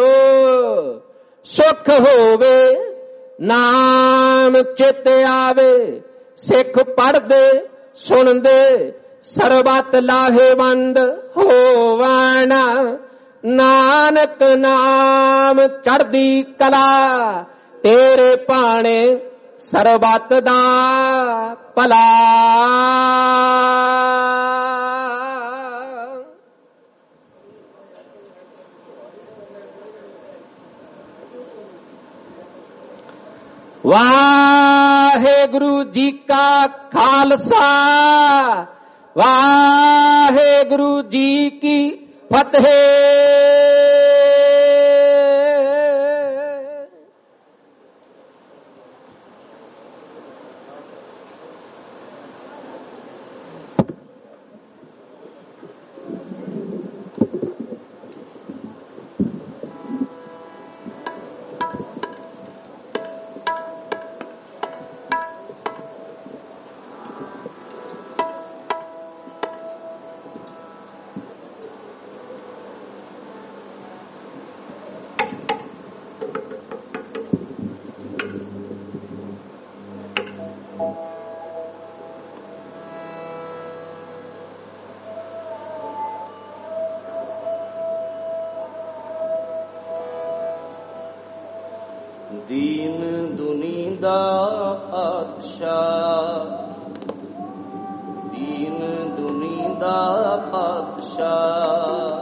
ਸੁਖ ਹੋਵੇ ਨਾਮ ਚਿਤ ਆਵੇ, ਸਿੱਖ ਪੜ੍ਹਦੇ ਸੁਣਦੇ ਸਰਬੱਤ ਲਾਹੇਵੰਦ ਹੋਵਣ। ਨਾਨਕ ਨਾਮ ਚੜ੍ਹਦੀ ਕਲਾ ਤੇਰੇ ਭਾਣੇ ਸਰਬੱਤ ਦਾ ਭਲਾ। ਵਾਹਿਗੁਰੂ ਜੀ ਕਾ ਖਾਲਸਾ, ਵਾਹਿਗੁਰੂ ਜੀ ਕੀ ਫਤਿਹ। ਦੀਨ ਦੁਨੀ ਦਾ ਪਾਤਸ਼ਾਹ, ਦੀਨ ਦੁਨੀ ਦਾ ਪਾਤਸ਼ਾਹ।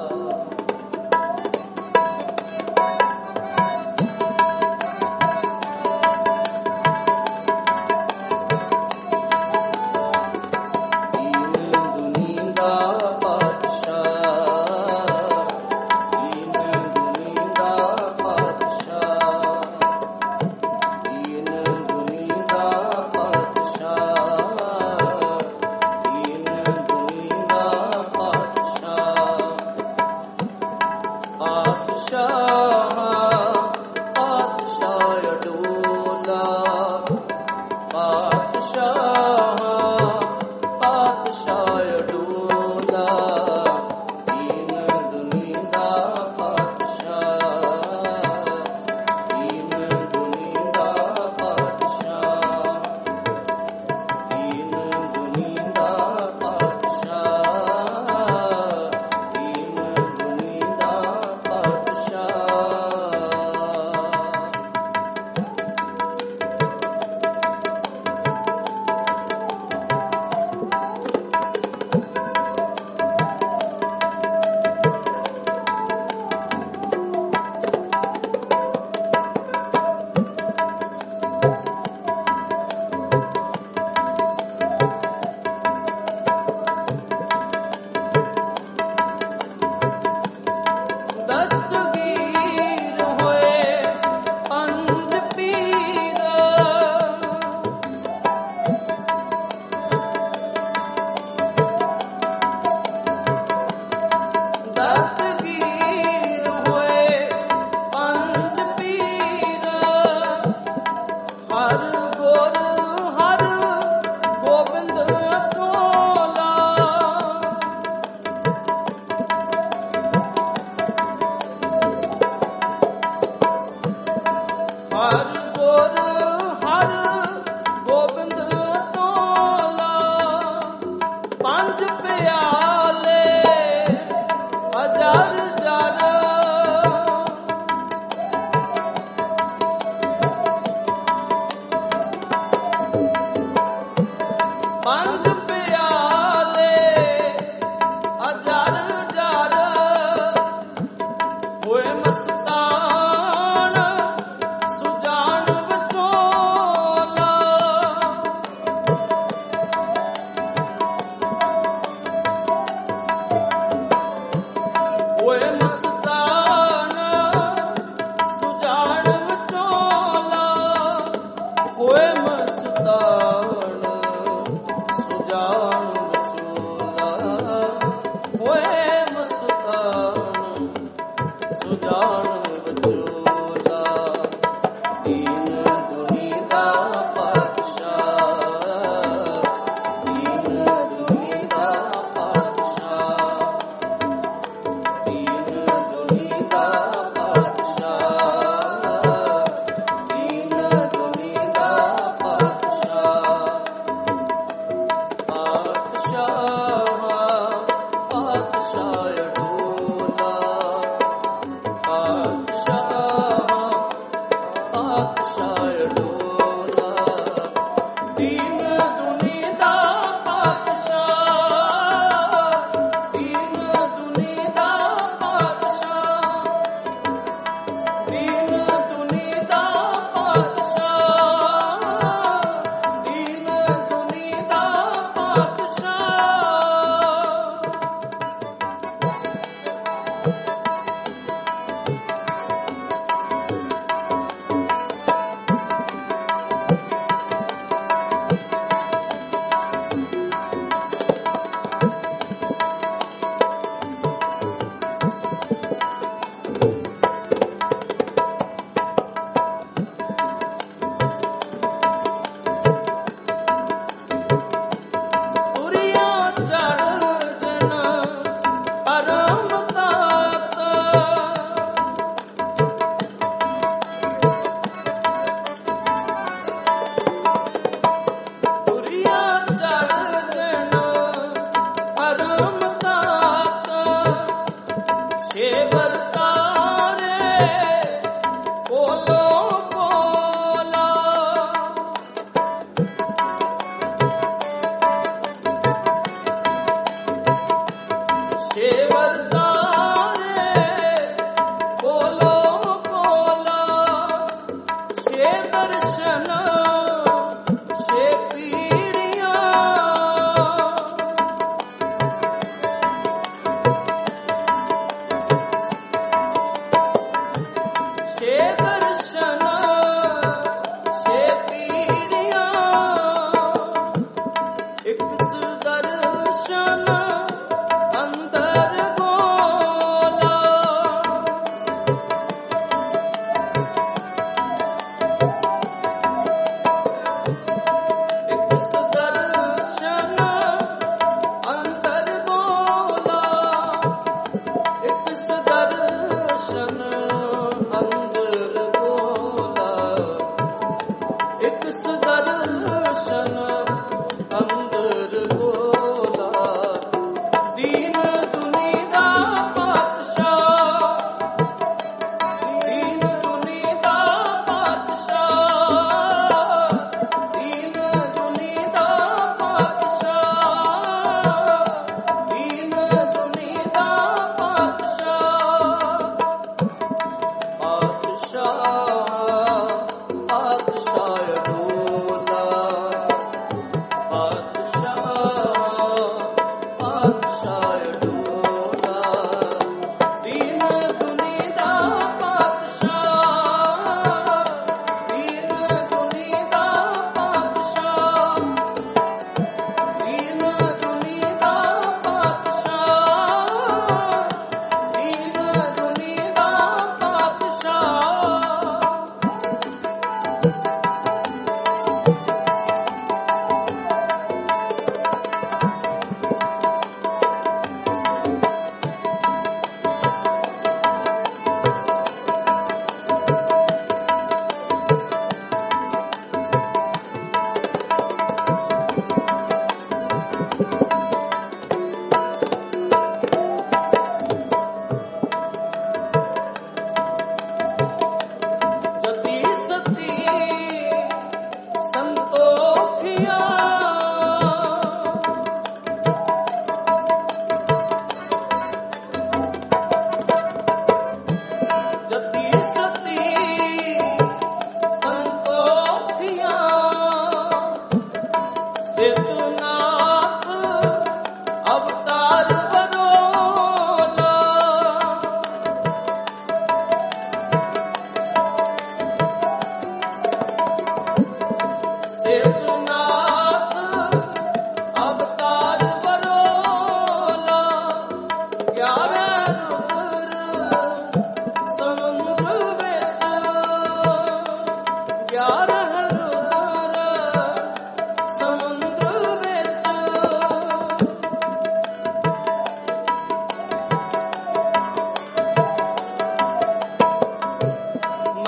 Shah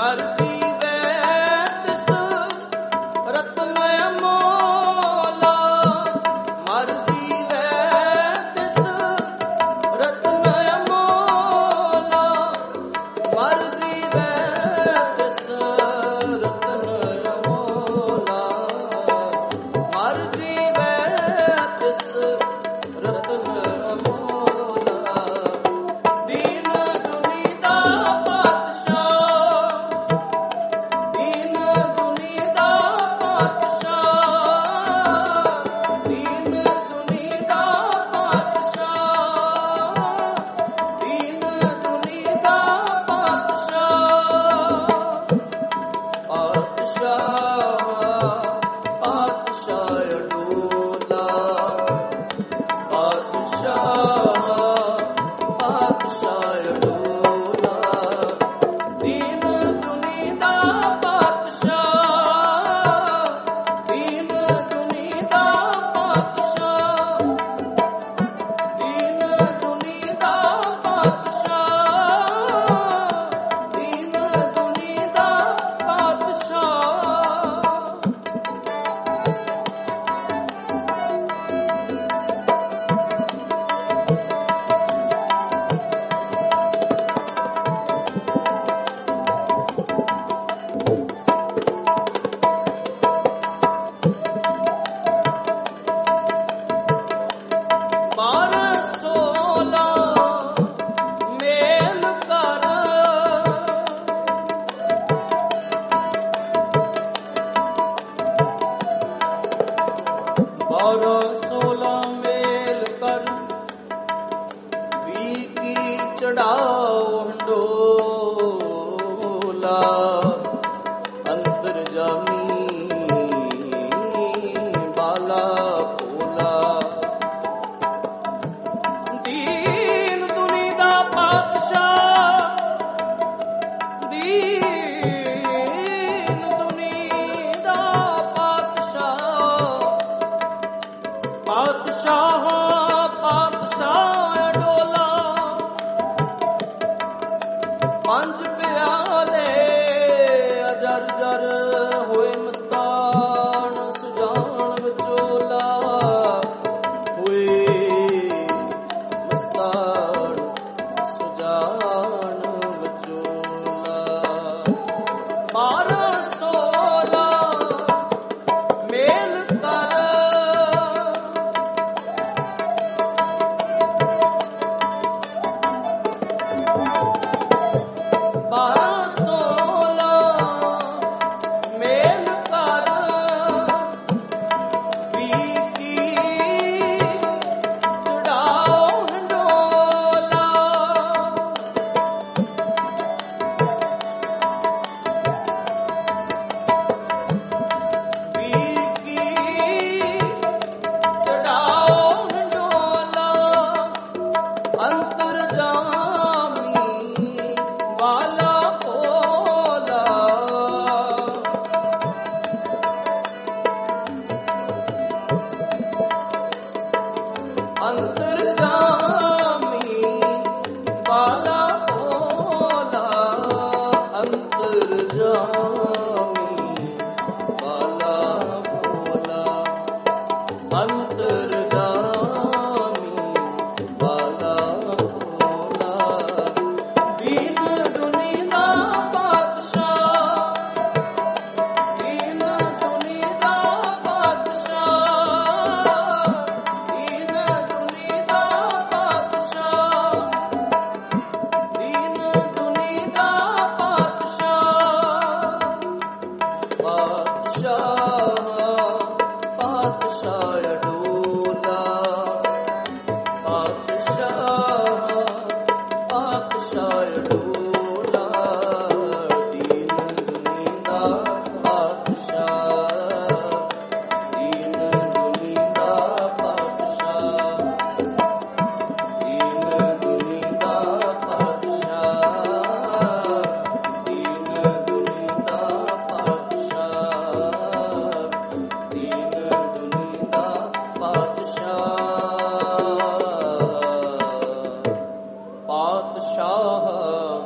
ਪਾਤਸ਼ਾਹ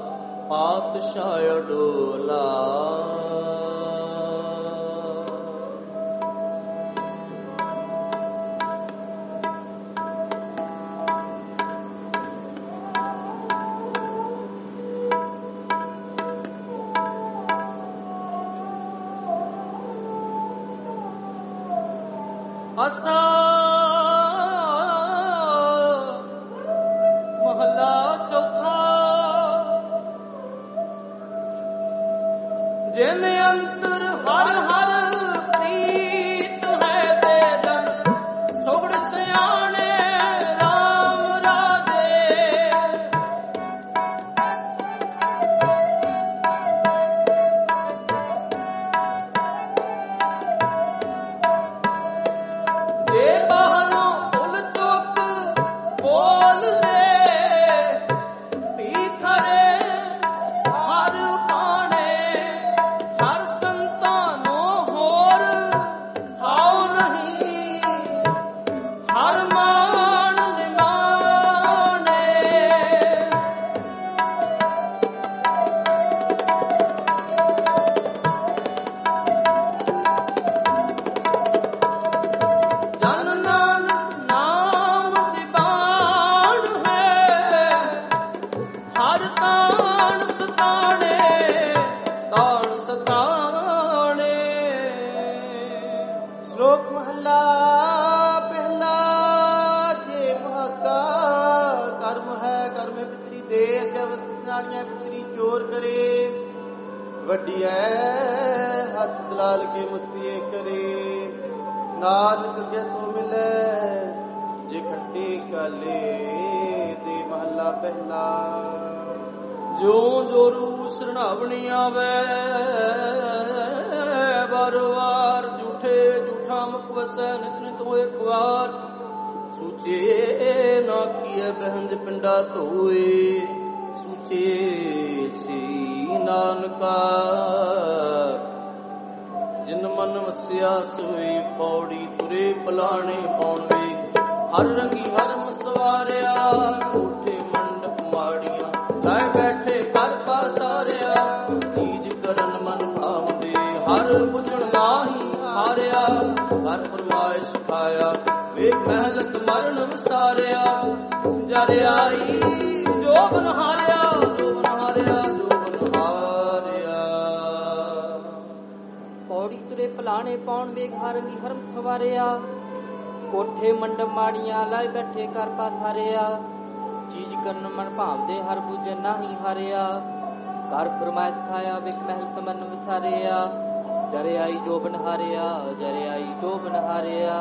ਪਾਤਸ਼ਾਹ ਡੋਲਾ। ਅਸਾ ਮਹਲਾ ਚੌਥਾ। ਜਿਨ ਅੰਤਰ ਹਰ ਹਰ ਪ੍ਰੀਤ ਹੈ ਦੇ ਜਨ ਸੁਗੜ ਸਿਆਣੇ ਰਾਮ ਰਾਜੇ। ਜੇ ਬਾਹਰੋਂ ਭੁੱਲ ਚੁੱਕ ਬੋਲਦੇ ਪੀ ਖਰੇ ਹਰ ਪਾਣੇ। ਹਰ ਸੰਤਾਂ ਨੂੰ ਹੋਰ ਥਾਉ ਨਹੀਂ ਹਰ ਮਾਨ ਨਿਮਾਣੇ। ਜਨ ਨਾਨਕ ਨਾਮ ਦੀਵਾਨ ਹੈ ਹਰ ਤਾਣ ਸਤਾਣੇ ਤਾਣ ਸਤਾਣੇ। ਸ਼ਲੋਕ ਮਹੱਲਾ ਪਹਿਲਾ। ਜੇ ਮਹਾਕਾ ਕਰਮ ਹੈ ਕਰਮੇ ਪਿਤਰੀ ਦੇ ਅਗੇ ਵਸਨਾਣੀਆਂ ਪਿਤਰੀ ਚੋਰ ਕਰੇ। ਵੱਡੀ ਹੈ ਹੱਥ ਦਲਾਲ ਕੇ ਮੁਸਤੀਏ ਕਰੇ। ਨਾਨਕ ਕੇ ਸੋ ਮਿਲੇ ਜੇ ਖੱਟੇ ਕਾਲੇ ਦੇ ਮਹੱਲਾ ਪਹਿਲਾ। ਜਿਉ ਜੋਰੂ ਸਰਣਾਵਣੀ ਆਵੇ ਵਾਰ ਵਾਰ ਝੂਠੇ ਝੂਠਾ ਮੁਖ ਵਸੈ ਨਿਤ ਨਿਤ ਹੋਏ ਖਵਾਰ। ਸੂਚੇ ਨਾ ਕੀਏ ਬਹਿੰਜ ਪਿੰਡਾ ਧੋਏ ਸੂਚੇ ਸੀ ਨਾਨਕਾ। ਜਿਨ ਮਨ ਵਸਿਆ ਸੋਈ ਪੌੜੀ ਤੁਰੇ ਪਲਾਣੇ ਪੌਣ ਵੇ। ਹਰ ਰੰਗੀ ਹਰਮ ਸਵਾਰਿਆ ਉਠੇ ਮੰਡਪ ਮਾੜੀਆਂ ਲੈ ਬੈਠੇ ਕਰ ਪਾਸਾਰਿਆ। ਚੀਜ ਕਰਨ ਮਨ ਭਾਵਦੇ ਹਰ ਬੁਝਣ ਨਾਹੀ ਹਾਰਿਆ। ਹਰ ਫਰਮਾਇਸ਼ ਖਾਇਆ ਵੇਖ ਮਹਿਲਤ ਮਰਨ ਵਿਸਾਰਿਆ। ਜਰ ਆਈ ਜੋ ਬਨ ਹਾਰਿਆ ਜੋ ਬਨ ਹਾਰਿਆ ਜੋ ਬਨ ਹਾਰਿਆ। ਪੌੜੀ ਤੁਰੇ ਭਲਾਣੇ ਪੌਣ ਵੇਗ ਹਰੰਗੀ ਹਰਮ ਸਵਾਰਿਆ। ਕੋਠੇ ਮੰਡਪ ਮਾੜੀਆਂ ਲਾਇ ਬੈਠੇ ਕਰ ਪਾਸਾਰਿਆ। ਚੀਜ਼ ਕਰਨ ਮਨ ਭਾਵਦੇ ਹਰ ਬੂਝਨ ਨਾਹੀ ਹਾਰਿਆ। ਕਰ ਫਰਮਾਇਸ਼ ਖਾਇਆ ਵੇਖ ਮਹਿਲ ਤਮਨ ਵਿਸਾਰਿਆ। ਜਰੇ ਆਈ ਜੋ ਬਨ ਹਾਰਿਆ ਜਰੇ ਆਈ ਜੋ ਬਨ ਹਾਰਿਆ।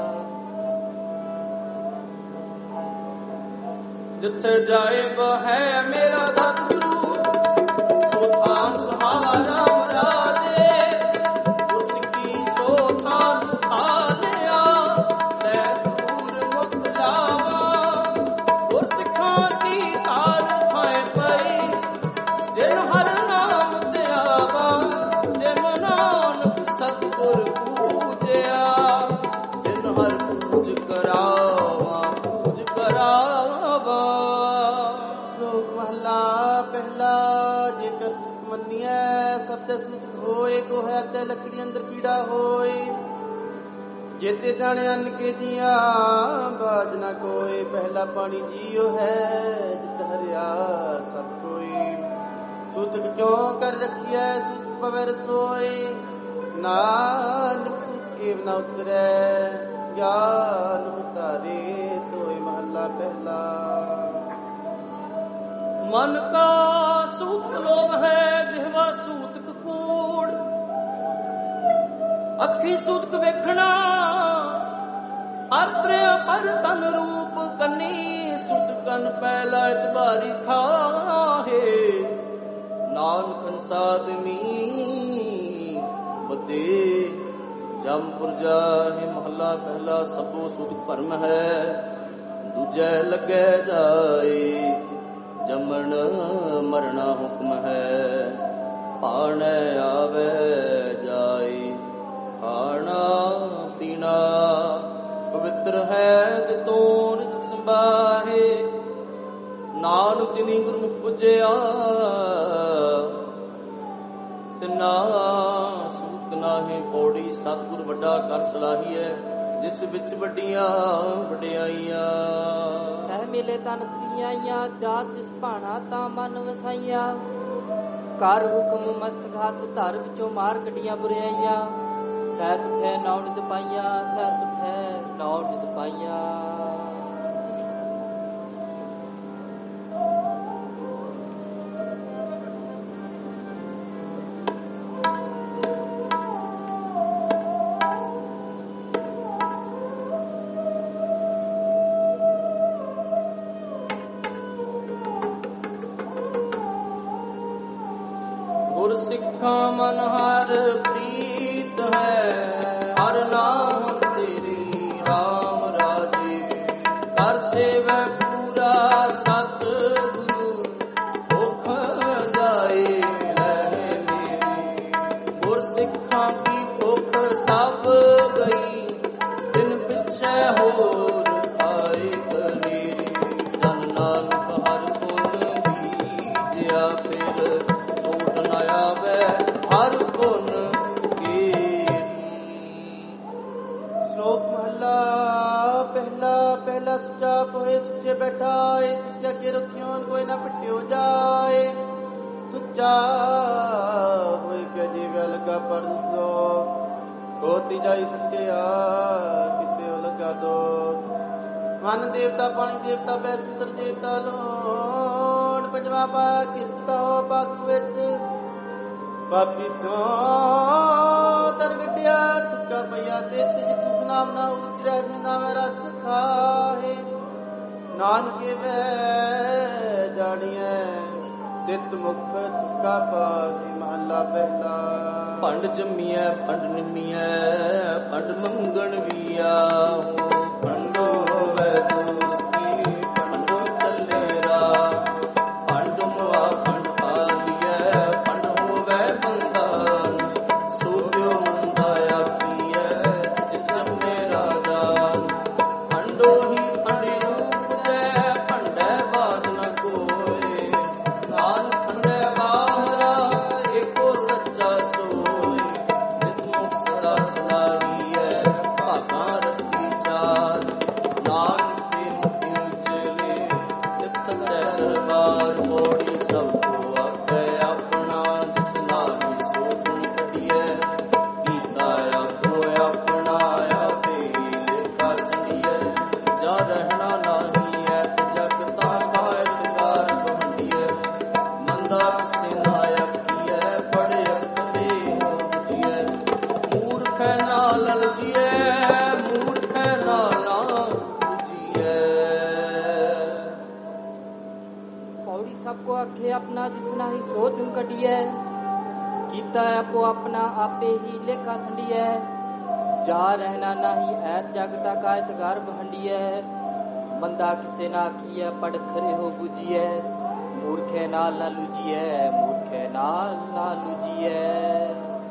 ਜਿੱਥੇ ਜਾਏ ਬਹਿ ਮੇਰਾ ਸਤਿਗੁਰੂ ਸੋ ਥਾਨ ਸੁਹਾਵਾ ਰਾਮ ਰਾਜੇ। ਉਸ ਕੀ ਸੋ ਥਾਨ ਆਲਿਆ ਲੈ ਦੂਰ ਮੁਕਤ ਲਾਵਾ। ਗੁਰ ਸਿੱਖਾਂ ਕੀ ਤਾਲ ਥਾਏ ਪਈ ਜਿਨ ਹਰ ਨਾਮ ਧਿਆਵਾ। ਜਿਨ ਨਾਨਕ ਸਤਿਗੁਰ ਪੂਜਿਆ ਜਿਨ ਹਰ ਪੂਜ ਕਰਾਵਾ ਪੂਜ ਕਰਾਵਾ। ਸ਼ਲੋਕ ਮਹੱਲਾ ਪਹਿਲਾ। ਜੇਕਰ ਸੁਚ ਮੰਨੀਐ ਸਭ ਤੇ ਸੁਚ ਹੋਏ ਕੋ ਹੈ ਤੇ ਲੱਕੜੀ ਅੰਦਰ ਕੀੜਾ ਹੋਏ। ਜੇਤੇ ਜਾਣੇ ਅੰਨ ਕੇ ਜੀਆਂ ਬਾਜ ਨਾ ਕੋਏ। ਪਹਿਲਾ ਪਾਣੀ ਜੀਉ ਹੈ ਜਿਤ ਹਰਿਆ ਸਭ ਕੋਈ। ਸੂਤਕ ਕਿਉਂ ਕਰ ਰੱਖਿਐ ਸੂਤਕ ਪਵੈ ਰਸੋਏ। ਨਾਨਕ ਸੂਤ ਕੇਵ ਨਾ ਉਤਰੈ ਗਿਆਨ ਉਤਾਰੇ ਤੋਏ ਮਹੱਲਾ ਪਹਿਲਾ। ਮਨ ਕਾ ਸੂਤਕ ਲੋਭ ਹੈ ਜਿਹਵਾ ਸੂਤਕ ਕੂੜ। ਅੱਖੀ ਸੂਤਕ ਵੇਖਣਾ ਅਰਤਰੇ ਪਰ ਤਨ ਰੂਪ ਕੰਨੀ। ਸੁਤਕਨ ਪਹਿਲਾ ਇਤਬਾਰੀ ਖਾਹੇ ਨਾਨਕ ਸਾਦਮੀ ਬਦੇ। ਜਮਪੁਰ ਜਾਹਿ ਮਹੱਲਾ ਪਹਿਲਾ। ਸਭੋ ਸੁਤਕ ਭਰਮ ਹੈ ਦੂਜੈ ਲੱਗੈ ਜਾਏ। ਜਮਣ ਮਰਣਾ ਹੁਕਮ ਹੈ ਪਾਣੈ ਆਵੇ ਜਾਏ। ਖਾਣਾ ਪੀਣਾ ਪਵਿੱਤਰ ਹੈ ਦਿਤੋਂ ਨਿਤ ਸੰਭਾਹੇ। ਨਾਨਕ ਜਿਨੀ ਗੁਰਮੁਖ ਪੁਜਿਆ ਤਿਨਾ ਸੂਤ ਨਾਹੀ ਪੌੜੀ। ਸਤਿਗੁਰ ਵੱਡਾ ਕਰ ਸਲਾਹੀਐ ਜਿਸ ਵਿੱਚ ਵੱਡੀਆਂ ਵਡਿਆਈਆਂ। ਸਹਿ ਮਿਲੇ ਤਨ ਤ੍ਰਿਆਈਆਂ ਜਾਤ ਜਿਸ ਭਾਣਾ ਤਾਂ ਮਨ ਵਸਾਈਆਂ। ਕਰ ਹੁਕਮ ਮਸਤਕ ਹੱਥ ਧਰ ਵਿੱਚੋਂ ਮਾਰ ਕੱਢੀਆਂ ਬੁਰਾਈਆਂ। ਸਹਿ ਤੁਠੈ ਨੌ ਨਿਤ ਪਾਈਆਂ, ਸਹਿ ਤੁਠੈ ਨੌ ਨਿਤ ਪਾਈਆਂ। ਸਿੱਖਾਂ ਮਨ ਹਰ ਪ੍ਰੀਤ ਹੈ। ਹਰ ਨਾਮ ਤੇਰੀ ਰਾਮ ਰਾਜੇ। ਕਰ ਸੇਵੈ ਪੂਰਾ ਸਤ ਗੁਰੂ ਭੁਖ ਜਾਏ ਰਹਿ ਮੇਰੀ। ਗੁਰ ਸਿੱਖਾਂ ਕੀ ਭੁਖ ਸਭ ਗਈ ਦਿਨ ਪਿਛੈ ਹੋਰ ਆਏ ਕਨੇਰੀ। ਜਨ ਨਾਨਕ ਹਰ ਗੁਣ ਬੀਜਿਆ ਫਿਰ ਹਰ ਗੁਣ ਕੇਰੀ। ਸ਼ਲੋਕ ਮਹਲਾ ਪਹਿਲਾ। ਪਹਿਲਾ ਸੱਚਾ ਕੋਏ ਸੱਚੇ ਬੈਠਾ ਏ। ਸੱਚਾ ਕੇ ਰਖਿਓ ਕੋਈ ਨਾ ਪਿਟਿਓ ਜਾਏ। ਸੁੱਚਾ ਹੋਏ ਪਿਆ ਜੀਵ ਲਗਾ ਪੜਨ ਸਲੋਕ। ਹੋਤੀ ਜਾਈ ਸੱਚਿਆ ਕਿਸੇ ਲਗਾ ਦੋ। ਮਨ ਦੇਵਤਾ ਪਾਣੀ ਦੇਵਤਾ ਬੈ ਸੁੰਦਰ ਦੇਵਤਾ ਲੋਣ। ਪੰਜਵਾ ਪਾ ਕਿਰਤਤਾ ਹੋ ਪੱਖ ਵਿੱਚ। ਪਾਪੀ ਸੋ ਤਰ ਗਟਿਆ ਚੁੱਕਾ ਪਈਆ ਤੇ ਤਿਜ ਸੁਖ ਨਾਮ ਨਾ ਉਚਰੈ। ਬਿਨਾ ਮੈਂ ਰਸ ਖਾਏ ਨਾਨਕੇ ਵੈ ਜਾਣੀਐ। ਤਿਤ ਮੁਖ ਚੁੱਕਾ ਪਾਹੀ। ਮਹਲਾ ਪਹਿਲਾ। ਭੰਡ ਜੰਮੀਐ ਭੰਡ ਨਿੰਮੀਐ ਭੰਡ ਮੰਗਣ ਵੀਆ। ਭੰਡੋ ਹੋਵੇ ਦੋਸਤੀ ਭੰਡੋ ਚੱਲੇ ਰਾ। ਭੰਡ ਮੁਆ ਭੰਡ ਪਾਲੀਐ ਭੰਡ ਹੋਵੇ ਬੰਦਾਨ। ਸੋਧਿਓ ਮੰਦਾ ਆਖੀਐ ਜਿਤ ਜੰਮੇ ਰਾਜਾ। ਭੰਡੋ ਹੀ ਭੰਡੀ ਰੂਪ ਜੈ ਭੰਡੈ ਬਾਦ ਨ ਕੋਇ। ਨਾਨਕ ਭੰਡੈ ਬਾਹਰਾ ਏਕੋ ਸੱਚਾ ਸੋਇ। ਨਿਤ ਮੁਖ ਸਦਾ ਸਲਾਹੀਐ ਭਾਗਾਂ ਰਤੀ ਚਾਰ। ਨਾਨਕ ਦੇ ਮੁਖੀ ਉਜਲੇ ਨਿਤ ਸੱਚੈ ਦਰਬਾਰ। ਮੋੜੀ ਸਭ ਕੋ ਆਪੈ ਆਪਣਾ ਜਿਸ ਨਾਮ ਸੋਚਣ ਕੱਢੀਐ। ਕੀਤਾ ਆਪੋ ਆਪਣਾ ਆਪੇ ਲੇਖਾ ਸੰਡੀਐ। ਜਾ ਰਹਿਣਾ ਨਾਹੀ ਐ ਜਗ ਤਾਂ ਬਾਇਤ ਕਾਰ ਬਹੰਡੀਐ। ਮੰਦਾ ਕਿਸੇ ਨਾ ਆਖੀਐ ਬੜੇ ਅੱਖੇ ਹੋ ਬੁਝੀਐ। ਮੂਰਖੈ ਨਾਲ ਲਲਜੀਐ ਮੂਰਖੈ ਨਾਲ ਨਾ ਬੁਝੀਐ। ਪੌੜੀ ਸਭ ਕੋ ਆਖੇ ਆਪਣਾ ਜਿਸ ਨਾਹੀ ਸੋਚ ਨੂੰ ਕੱਢੀਐ। ਕੀਤਾ ਆਪੋ ਆਪਣਾ ਆਪੇ ਹੀ ਲੇਖਾ ਸੰਡੀਐ। ਜਾ ਰਹਿਣਾ ਨਾਹੀ ਐ ਜਗ ਤਾ ਕਾਇਤ ਘਰ ਬਹੰਡੀਐ। ਬੰਦਾ ਕਿਸੇ ਨਾ ਆਖੀਐ ਪੜ ਖਰੇ ਹੋ ਬੁਝੀਐ। ਮੂਰਖੇ ਨਾਲ ਨਾ ਲੁਜੀਐ ਮੂਰਖੇ ਨਾਲ ਨਾ ਲੁਜੀਐ।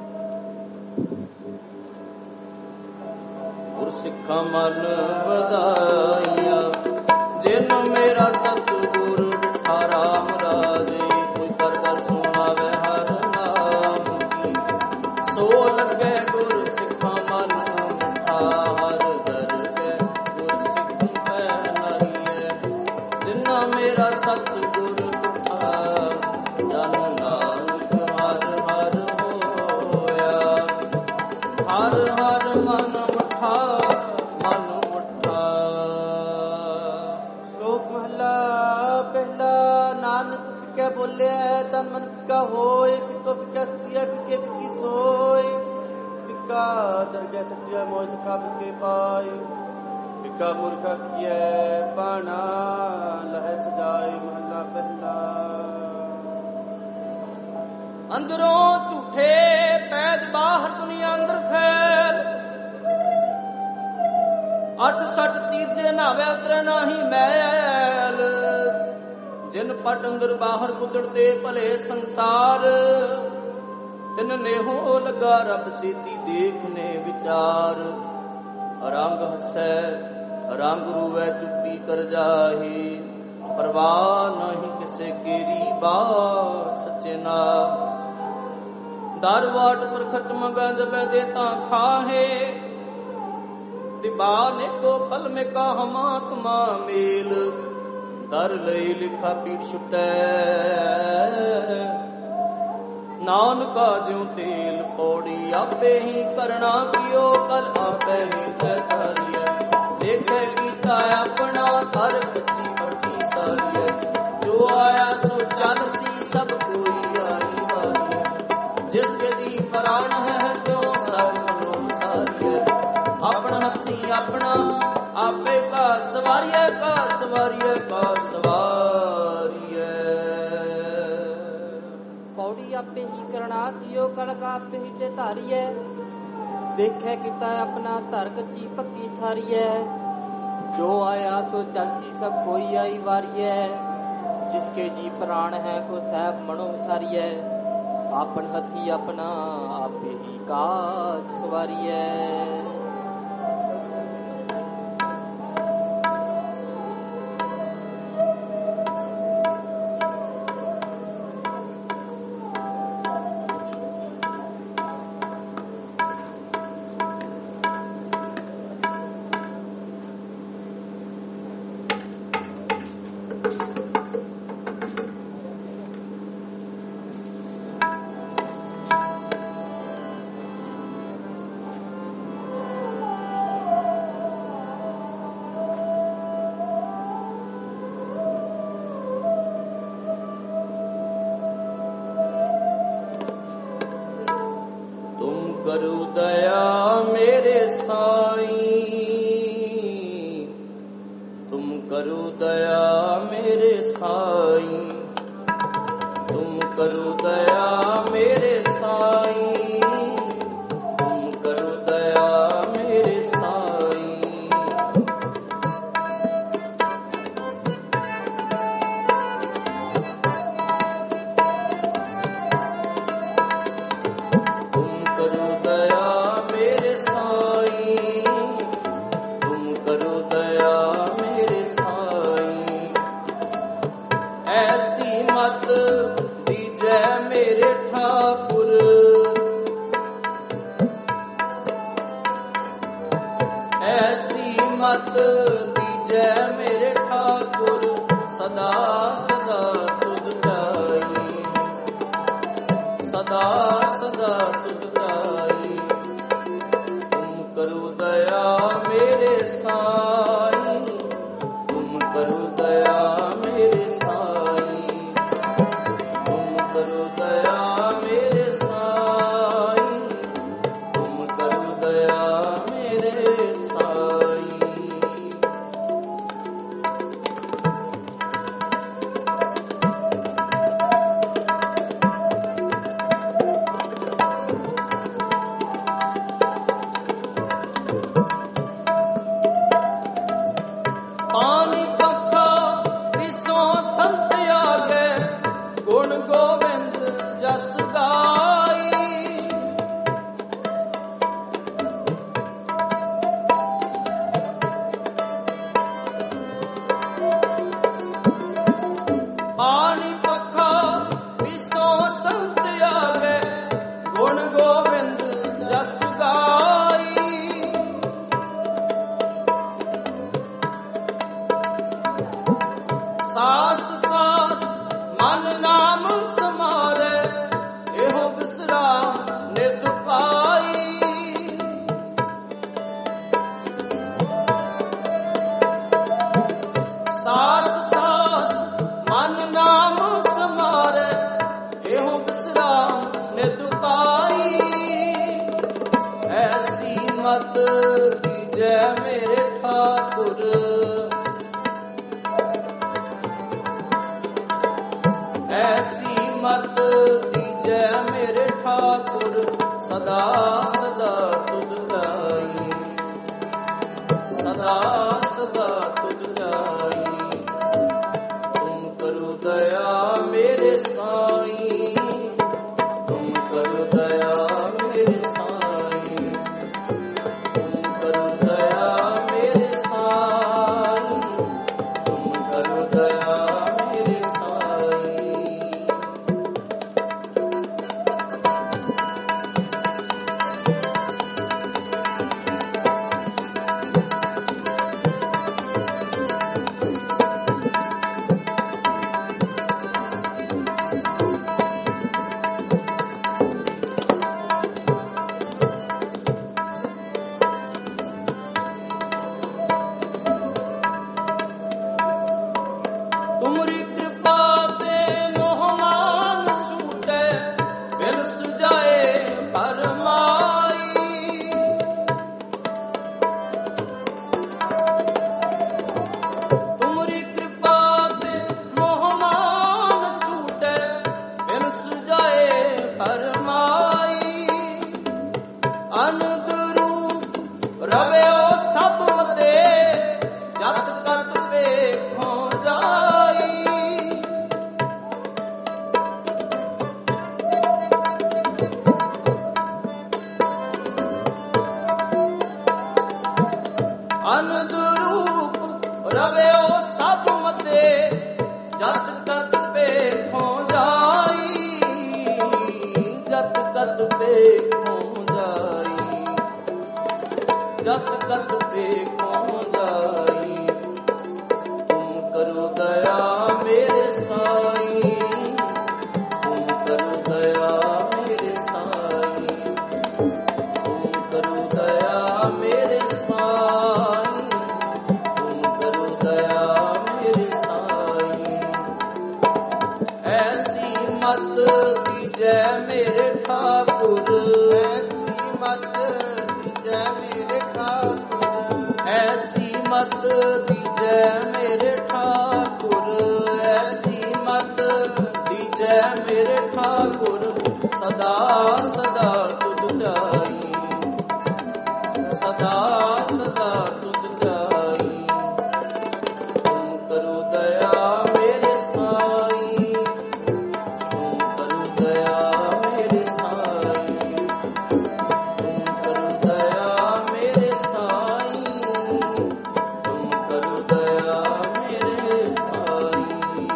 ਗੁਰ ਸਿੱਖਾਂ ਮਨ ਵਧਾਈਆ ਜਿਨ ਮੇਰਾ ਸਤਿਗੁਰ ਬਿਠਾ ਰਾਮ ਰਾਜੇ। ਕੋਈ ਕਰ ਗੱਲ ਸੁਣਾਵੇ ਹਰ ਨਾਮ ਕੀ। ਸੋ ਲੱਗੇ ਗੁਰ ਸਿੱਖਾਂ ਮਨ ਮਿਠਾ। ਹਰ ਦਰਗਹਿ ਗੁਰ ਸਿੱਖ ਪੈ ਨਾਹੀਐ। ਜਿਨਾ ਮੇਰਾ ਸਤਿਗੁਰ ਬਿਠਾ ਜਨ ਨਾਨਕ ਹਰ ਹਰ ਹੋਇਆ। ਹਰ ਹਰ ਮਨ ਉਠਾ ਮਨ ਉਠਾ। ਸ਼ਲੋਕ ਮਹਲਾ ਪਹਿਲਾ। ਨਾਨਕ ਫਿੱਕਾ ਬੋਲਿਆ ਤਨ ਮਨ ਫਿੱਕਾ ਹੋਏ। ਫਿੱਕੋ ਫਿੱਕਾ ਸਤਿਆ ਫਿੱਕੇ ਫਿੱਕੀ ਸੋਏ। ਫਿੱਕਾ ਦਰਗਹਿ ਸੱਚਿਆ ਮੋਹ ਸਖਾ ਫਿੱਕੇ ਪਾਏ। ਫਿੱਕਾ ਮੂਰਖ ਆਖੀਐ ਬਾਣਾ ਲਹਿ ਸਜਾਏ। ਮਹਲਾ ਪਹਿਲਾ। ਅੰਦਰੋਂ ਝੂਠੇ ਪੈਜ ਬਾਹਰ ਦੁਨੀਆ ਅੰਦਰ ਫੈਲ। ਅੱਠ ਸੱਠ ਤੀਜੇ ਨਾਵੇ ਉਤਰ ਨਾਹੀ ਮੈਲ। ਜਿਨ ਪਟ ਅੰਦਰ ਬਾਹਰ ਕੁਦਰਤੇ ਭਲੇ ਸੰਸਾਰ। ਤਿਨ ਨੇਹੋ ਲਗਾ ਰੱਬ ਸੇਤੀ ਦੇਖਨੇ ਵਿਚਾਰ। ਰੰਗ ਹਸੈ ਰੰਗ ਰੂਵੈ ਚੁੱਪੀ ਕਰ ਜਾਹੀ। ਪਰਵਾਹ ਨਹੀਂ ਕਿਸੇ ਕੇਰੀ ਬਾਤ ਸੱਚੇ ਨਾਮ। ਦਰ ਵਾਟ ਪਰ ਖਰਚ ਮੰਗਾ ਜਬੈ ਦੇਤਾ ਖਾਹੇ ਤਿਬਾ ਨੇ ਕੋ ਫਲ ਮੇ ਕਾ ਹਮਾਤਮਾ ਮੇਲ ਦਰ ਲਈ ਲਿਖਾ ਪੀਠ ਛੁਟੈ ਨਾਨਕਾ ਜਿਉ ਤੇਲ ਪੌੜੀ ਆਪੇ ਹੀ ਕਰਨਾ ਕੀਓ ਕਲ ਆਪੇ ਹੀ ਤਰੀਐ ਦੇਖੈ ਕੀਤਾ ਆਪਣਾ ਹਰ ਕੱਚੀ ਪੱਟੀ ਸਾਰੀਐ ਜੋ ਆਇਆ ਸੋ ਚੱਲ ਸੀ ਸਭ ਕੋਈ ਆਈ ਵਾਰੀਐ ਜਿਸਕੇ ਜੀ ਪ੍ਰਾਣ ਹੈ ਤਿਉ ਸਭ ਮਨੋ ਸਾਰੀਐ ਆਪਣਾ ਹੱਥੀ ਆਪਣਾ ਆਪੇ ਕਾ ਸਵਾਰੀਐ ਕਾ ਸਵਾਰੀਐ ਕਾ ਸਵਾਰੀਐ ਪੌੜੀ ਆਪੇ ਹੀ ਕਰਣਾ ਕੀਓ ਕਲਕ ਆਪੇ ਹੀ ਤੇ ਧਾਰੀਐ ਦੇਖੈ ਕੀਤਾ ਆਪਣਾ ਧਰ ਕੱਚੀ ਪੱਕੀ ਸਾਰੀਐ ਜੋ ਆਇਆ ਸੋ ਚਲਸੀ ਸਭ ਕੋਈ ਆਈ ਵਾਰੀਐ ਜਿਸਕੇ ਜੀ ਪ੍ਰਾਣ ਹੈ ਕੋ ਸਹਿਬ ਮਨੋ ਸਾਰੀਐ ਆਪਨ ਹੱਥੀ ਆਪਣਾ ਆਪੇ ਹੀ ਕਾਜ ਸਵਾਰੀਐ ਕਰੁ ਦਇਆ ਮੇਰੇ ਸਾਈ ਤੁਮ ਕਰੁ ਦਇਆ ਮੇਰੇ ਸਾਈ ਤੁਮ ਕਰੁ ਦਇਆ ਮੇਰੇ ਸਾਈ ਤੁਮ ਕਰੁ ਦਇਆ ਮੇਰੇ ਸਾਈ ਦੀਜੈ ਮੇਰੇ ਠਾਕੁਰ ਸਦਾ ਸਦਾ ਤੁਧ ਧਾਈ ਸਦਾ ਸਦਾ ਤੁਧ ਧਾਈ ਤੁਮ ਕਰੁ ਦਇਆ ਮੇਰੇ ਸਾਈ ਤੁਮ ਕਰੁ ਦਇਆ ਮੇਰੇ ਸਾਈ ਤੁਮ ਕਰੁ ਦਇਆ ਮੇਰੇ ਸਾਈ ਤੁਮ ਕਰੁ ਦਇਆ ਮੇਰੇ ਸਾਈ तिन सुजाए फरमाई अनंद रूप रव्यो सब मते जत कत वेखो जाई अनंद रूप रव्यो सब मते जत कत वेखो जाई जत कत वेखो जाई जत कत वेखो जाई तुम करो दया मेरे साईं तुम करो दया मेरे साईं तुम करो दया मेरे साईं तुम करो दया मेरे साईं ऐसी मत दीजै मेरे ठाकुर ऐसी मत दीजै मेरे ठाकुर ऐसी मत दीजै मेरे ठाकुर ऐसी मत दीजै मेरे ठाकुर सदा सदा तुझ जाई सदा सदा तुझ जाई तुम करो दया मेरे साईं तुम करो दया मेरे साईं तुम करो दया मेरे साईं तुम करो दया मेरे साईं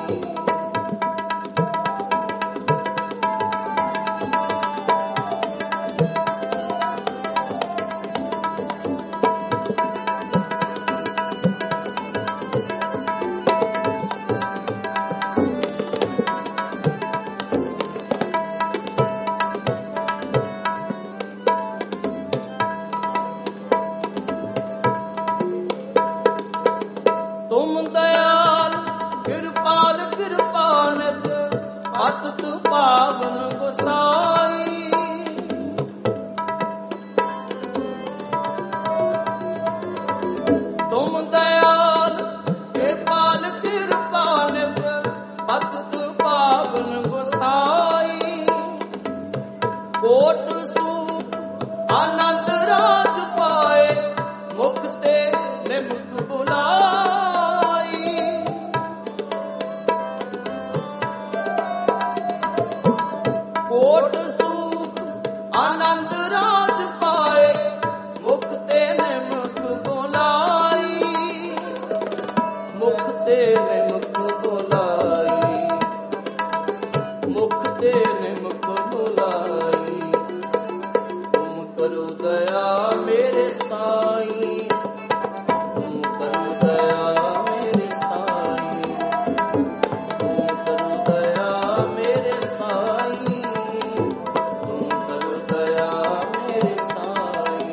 तुम दयाल कृपाल कृपानित पतित पावन गोसाई तुम दयाल कृपाल कृपानित पतित पावन गोसाई कोट सूप आनंद राज पाए मुख ते निमुख बुलाई कोट सूप आनंद राज पाए मुख ते निमुख बुलाई मुख ते निमुख बुलाई मुख ते निमुख बुलाई तुम करो दया मेरे साईं तुम करो दया मेरे साईं तुम करो दया मेरे साईं तुम करो दया मेरे साईं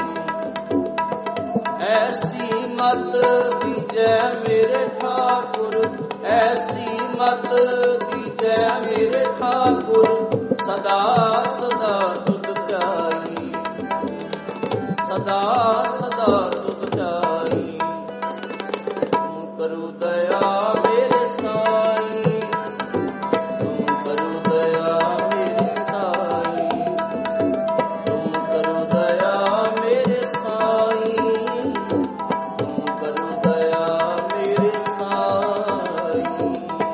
ऐसी मत दीजै मेरे ठाकुर ऐसी मत दीजै मेरे ठाकुर सदा सदा तुझ जाई सदा सदा तुझ जाई तुम करो दया मेरे साईं तुम करो दया मेरे साईं तुम करो दया मेरे साईं तुम करो दया मेरे साईं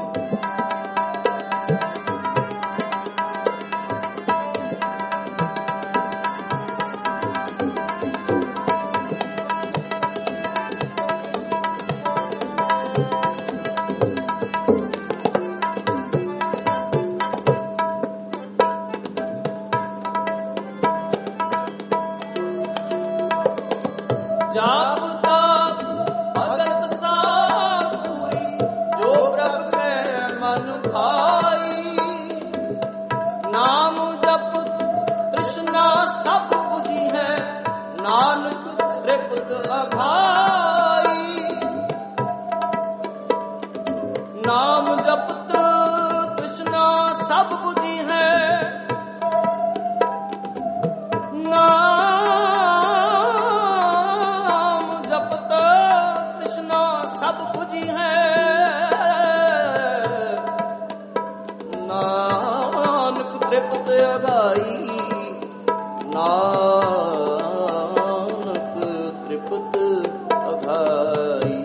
जाप ताप भगत साध पूरी जो प्रभ के मन भाई नाम जप तृष्णा सब बुझी है नानक तृप्त अघाई नाम जपत तृष्णा सब बुझी है सब बुझी है नानक ਤ੍ਰਿਪਤ ਅਗਾਈ, ਨਾਨਕ ਤ੍ਰਿਪਤ ਅਗਾਈ।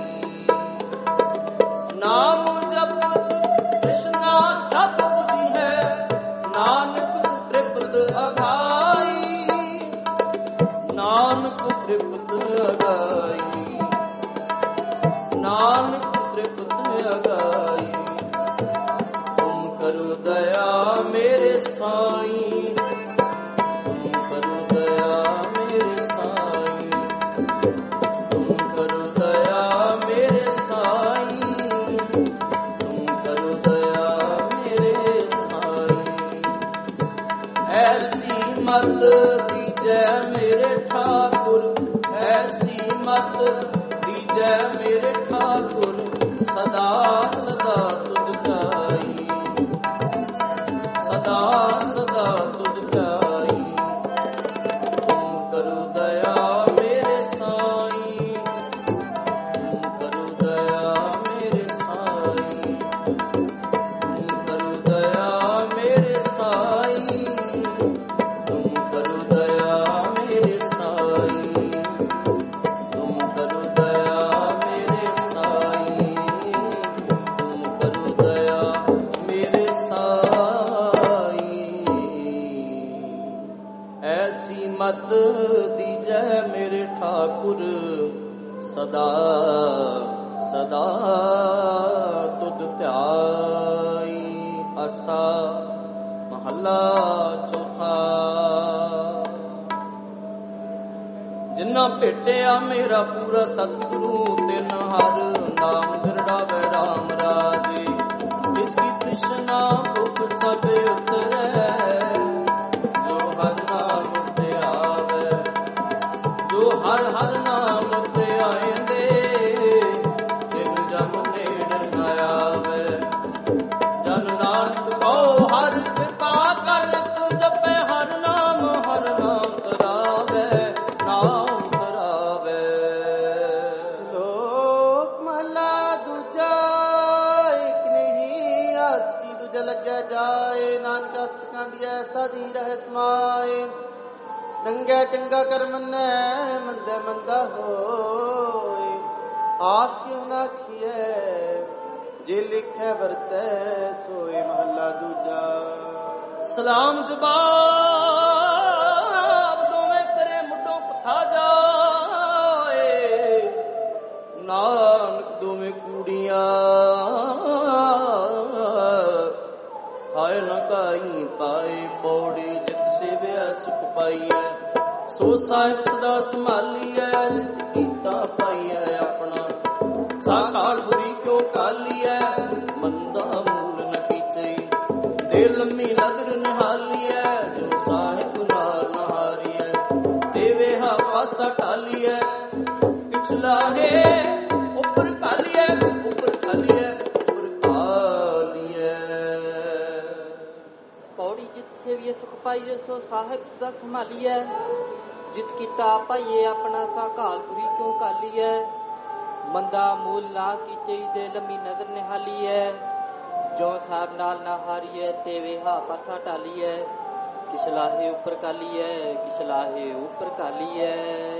ਨਾਮ ਜਪਤ ਕ੍ਰਿਸ਼ਨਾ ਸਭ ਬੁਝੀ ਹੈ, ਨਾਨਕ ਤ੍ਰਿਪਤ ਅਗਾਈ, ਨਾਨਕ ਤ੍ਰਿਪਤ ਅਗਾਈ, ਨਾਨਕ ਤ੍ਰਿਪਤ ਅਗਾਈ। ਤੁਮ ਕਰੋ ਦਇਆ ਮੇਰੇ ਸਾਈਂ, ਤੁਮ ਕਰੋ ਦਇਆ ਮੇਰੇ ਸਾਈਂ, ਤੁਮ ਕਰੋ ਦਇਆ ਮੇਰੇ ਸਾਈਂ, ਤੁਮ ਕਰੋ ਦਇਆ ਮੇਰੇ ਸਾਈਂ। ਐਸੀ ਮਤ ਦੀਜੈ ਮੇਰੇ ਠਾਕੁਰ, ਐਸੀ ਮਤ ਦੀਜੈ ਮੇਰੇ ਠਾਕੁਰ, ਸਦਾ ਸਦਾ ਤੁਧ ਧਿਆਈ, ਸਦਾ ਸਦਾ ਤੁਧ ਧਿਆਈ। ਤੁਮ ਕਰੋ ਦਇਆ ਮੇਰੇ ਸਾਈਂ, ਤੁਮ ਕਰੋ ਦਇਆ ਮੇਰੇ ਸਾਈਂ, ਤੁਮ ਕਰੋ ਦਇਆ ਮੇਰੇ ਸਾਈਂ, ਤੁਮ ਕਰੋ ਦਇਆ ਮੇਰੇ ਸਾਈਂ, ਤੁਮ ਕਰੋ ਦਇਆ ਮੇਰੇ ਸਾਈਂ, ਤੁਮ ਕਰੋ ਦਇਆ ਮੇਰੇ ਸਾਈਂ। ਐਸੀ ਮਤ ਦੀਜੈ ਮੇਰੇ ਠਾਕੁਰ, ਸਦਾ ਸਦਾ ਤੁਧ ਧਿਆਈ। ਆਸਾ ਮਹੱਲਾ ਚੌਥਾ। ਜਿਨ੍ਹਾਂ ਭੇਟਿਆ ਮੇਰਾ ਪੂਰਾ ਸਤਿਗੁਰੂ, ਤਿਨ ਹਰ ਨਾਮ ਦਰੜਾਵੇ ਰਾਮ ਰਾਜੇ। ਜਿਸ ਦੀ ਤ੍ਰਿਸ਼ਨਾ ਭੁਖ ਸਭ ਉਤਰੈ, ਜੋ ਹਰ ਨਾਮ ਤੇ ਆਵੇ, ਜੋ ਹਰ ਹਰ ਨਾਮ ਤੇ ਆਇਂਦੇ, ਤਿਨ ਜਮ ਨੇੜ ਨ ਆਵੇ। ਜਨ ਨਾਨਕ ਕਹੋ ਹਰ ਕਿਰਪਾ ਕਰ, ਤੂੰ ਜਪੇ ਹਰ ਨਾਮ, ਹਰ ਨਾਮ ਤਰਾਵੇ, ਨਾਮ ਤਰਾਵੇ। ਸ਼ਲੋਕ ਮਹਲਾ ਦੂਜਾ। ਇੱਕ ਨਹੀਂ ਆਸਕੀ ਦੂਜਾ ਲੱਗਿਆ ਜਾਏ, ਨਾਨਕ ਅਸਤ ਕਾਂਡੀਐ ਸਾਧੀ ਰਹਿ ਸਮਾਏ। ਚੰਗਾ ਚੰਗਾ ਕਰ ਮੰਨੈ, ਮੰਦਾ ਮੰਦਾ ਹੋਏ। ਆਸ ਕਿਉ ਨਾ ਖੀਐ, ਜੇ ਲਿਖੈ ਵਰਤੈ ਸੋਏ। ਮਹਲਾ ਦੂਜਾ। ਸਲਾਮ ਜਵਾਬ ਦੋਵੇਂ ਕਰੇ ਮੁੱਢੋਂ ਪਥਾ ਜਾਏ, ਨਾਨਕ ਦੋਵੇਂ ਕੂੜੀਆਂ ਖਾਏ ਨ ਕਾਈ ਪਾਏ। ਪੌੜੀ ਜਿਤ ਸੇਵਿਆ ਸੁਖ ਪਾਈਐ, ਸੋ ਸਾਹਿਬ ਸਦਾ ਸੰਭਾਲੀਐ। ਜਿਤ ਕੀਤਾ ਪਾਈਐ ਆਪਣਾ, ਸਾਖਾਲ ਬੁਰੀ ਕਿਉ ਕਾਲੀਐ। ਮੰਦਾ ਮੂਲ ਨ ਕੀਚਈ, ਦੇ ਲੰਮੀ ਨਦਰ ਨਿਹਾਲੀਐ। ਜੋ ਸਾਹਿਬ ਨਾਲ ਨਹਾਰੀਐ, ਦੇਵੇ ਹਾ ਪਾਸਾ ਢਾਲੀਐ। ਪਿਛਲਾ ਹੈ ਉੱਪਰ ਕਾਲੀਐ, ਉੱਪਰ ਕਾਲੀਐ, ਉੱਪਰ ਕਾਲੀਐ। ਪੌੜੀ ਜਿਤ ਸੇਵੀਏ ਸੁਖ ਪਾਈਏ, ਸੋ ਸਾਹਿਬ ਸਦਾ ਸੰਭਾਲੀਐ। ਜਿਤ ਕੀਤਾ ਪਾਈਏ ਆਪਣਾ, ਸਾਕਾਲ ਬੁਰੀ ਕਿਉ ਕਾਲੀਐ। ਮੰਦਾ ਮੂਲ ਨਾ ਕੀਚਈ, ਦੇ ਲੰਮੀ ਨਜ਼ਰ ਨਿਹਾਲੀਐ। ਜੋ ਸਾਹਿਬ ਨਾਲ ਨਾ ਹਾਰੀਐ, ਤੇਵੇ ਹਾ ਪਾਸਾ ਢਾਲੀਐ। ਕਿਛ ਲਾਹੇ ਉੱਪਰ ਕਾਲੀਐ, ਕਿਛ ਲਾਹੇ ਉੱਪਰ ਕਾਲੀਐ।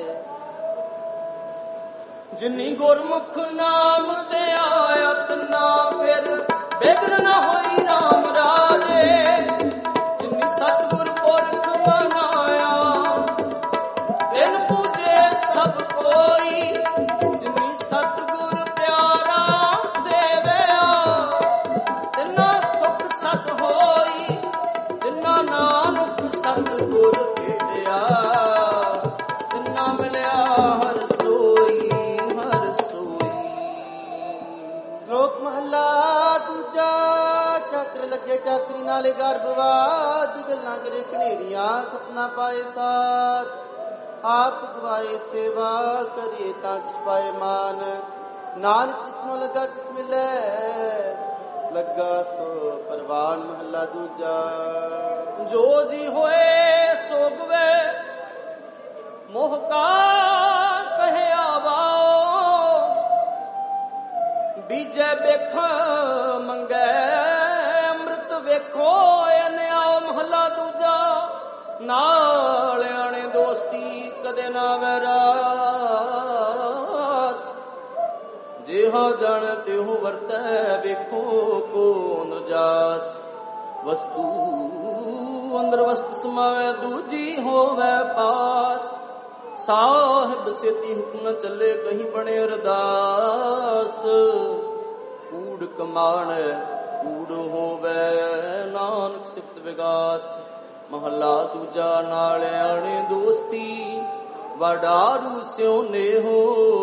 ਜਿਨੀ ਗੁਰਮੁਖ ਨਾਮ ਤੇ ਆਇਆ, ਤਨਾ ਫਿਰ ਬੇਗਨ ਨਾ ਹੋਈ ਰਾਮ ਰਾਜੇ। ਜਿਨੀ ਸਤਿਗੁਰ ਪੁਰਖ ਮਨਾਇਆ, ਤਿਨ ਪੂਜੇ ਸਭ ਕੋਈ। ਜਿਨੀ ਸਤਿਗੁਰ ਪਿਆਰਾ ਸੇਵਿਆ, ਤਿਨਾ ਸੁਖ ਸਤ ਹੋਈ। ਜਿਨਾ ਨਾਨਕ ਸਤਿਗੁਰ ਭੇਟਿਆ, ਤਿਨਾ ਮਿਲਿਆ ਹਰ ਸੋਈ, ਹਰ ਸੋਈ। ਸ਼ਲੋਕ ਮਹਲਾ ਦੂਜਾ। ਚੱਕਰ ਲੱਗੇ ਚਾਕਰੀ ਨਾਲੇ ਗਰਭਵਾਦ, ਗੱਲਾਂ ਕਰੇ ਕਨੇਰੀਆਂ ਕਸ ਨਾ ਪਾਏ ਸਾਥ। ਆਪ ਗਵਾਏ ਸੇਵਾ ਕਰੀਏ ਤਾਂ ਕਿਸ ਪਾਏ ਮਾਨ। ਨਾਨਕ ਜਿਸਨੂੰ ਲੱਗਾ ਤਿਸ ਮਿਲੈ, ਲੱਗਾ ਸੋ ਪਰਵਾਨ। ਮਹਲਾ ਦੂਜਾ। ਜੋ ਜੀ ਹੋਏ ਸੋਗਵੇ, ਮੋਹ ਕਾ ਕਹਿ ਆਵਾਓ। ਬੀਜੈ ਵੇਖ ਮੰਗੈ, ਅੰਮ੍ਰਿਤ ਵੇਖੋ ਨਿਆਓ। ਨਾਲ ਆਣੇ ਦੋਸਤੀ ਕਦੇ ਨਾ ਵੈਰਾਸ। ਜਿਹਾ ਜਣ ਤਿਹੁ ਵਰਤੈ ਵੇਖੋ ਕੋ ਨਰਜਾਸ। ਵਸਤੂ ਅੰਦਰ ਵਸਤ ਸਮਾਵੈ ਦੂਜੀ ਹੋਵੈ ਪਾਸ। ਸਾਹਿਬ ਸੇਤੀ ਹੁਕਮ ਚੱਲੇ ਕਹੀਂ ਬਣੇ ਅਰਦਾਸ। ਕੂੜ ਕਮਾਣ ਕੂੜ ਹੋਵੈ ਨਾਨਕ ਸਿਫਤ ਵਿਗਾਸ। ਮਹੱਲਾ ਦੂਜਾ ਨਾਲ ਆਣੇ ਦੋਸਤੀ ਵਡਾਰੂ ਸਿਉ ਨੇਹੋ।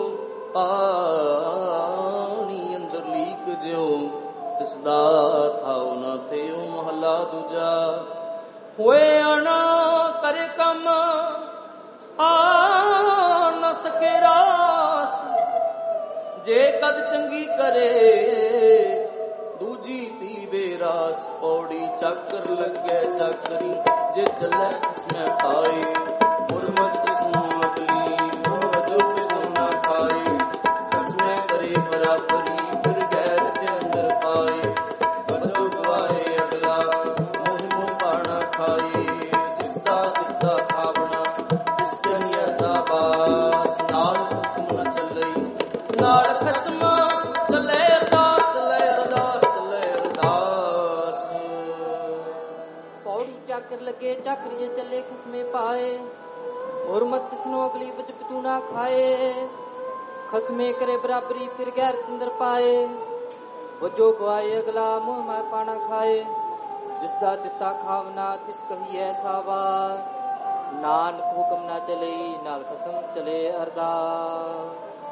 ਪਾਣੀ ਅੰਦਰ ਲੀਕ ਜਿਉ ਤਿਸਦਾ ਥਾਉ ਨ ਥਿਉ। ਮਹੱਲਾ ਦੂਜਾ ਹੋਏ ਆਣਾ ਕਰੇ ਕੰਮ ਆ ਨ ਸਕੇ ਰਾਸ। ਜੇ ਕਦ ਚੰਗੀ ਕਰੇ ਦੂਜੀ ਪੀਵੇ ਰਾਸ। ਪੌੜੀ ਚੱਕਰ ਲੱਗੇ ਚੱਕਰੀ ਜੇ ਚੱਲੇ ਇਸਮੇ ਪਾਏ। ਗੁਰਮਤਿ ਸੁਨੋ ਅਗਲੀ ਜੋ ਪਿਤੁ ਨਾ ਖਾਏ। ਇਸਮੇ ਕਰੇ ਬਰਾਬਰੀ ਫਿਰ ਗੈਰ ਦੇ ਅੰਦਰ ਪਾਏ। ਬਦੋ ਗਵਾਏ ਅਗਲਾ ਮੋਹ ਮੋਹ ਪਾਣਾ ਖਾਏ। ਜਿਸਦਾ ਦਿੱਤਾ ਖਾਵਣਾ ਜਿਸ ਕਹੀ ਐਸਾ ਬਾਸ। ਨਾਲ ਹੁਕਮ ਨ ਚੱਲੇ ਨਾਲ ਖਸਮ ਚੱਲੇ ਅਰਦਾਸ ਲੈ ਅਰਦਾਸ ਚੱਲੇ ਅਰਦਾਸ। ਪੌੜੀ ਚੱਕਰ ਲੱਗੇ ਚੱਕਰੀਏ ਚੱਲੇ ਖਸਮੇ ਪਾਏ। ਹੁਰਮਤ ਕਿਸਨੋ ਅਗਲੀ ਵਿੱਚ ਪਿਤੂ ਨਾ ਖਾਏ। ਖਸਮੇ ਕਰੇ ਬਰਾਬਰੀ ਫਿਰ ਗੈਰ ਅੰਦਰ ਪਾਏ। ਵਜੋ ਗਵਾਏ ਅਗਲਾ ਮੋਹ ਮਾਰ ਪਾਣਾ ਖਾਏ। ਜਿਸਦਾ ਦਿੱਤਾ ਖਾਵਨਾ ਤਿਸ ਕਹੀ ਐਸਾ ਵਾਰ। ਨਾਨਕ ਹੁਕਮ ਨਾ ਚਲੇ ਨਾਲ ਖਸਮ ਚਲੇ ਅਰਦਾਸ।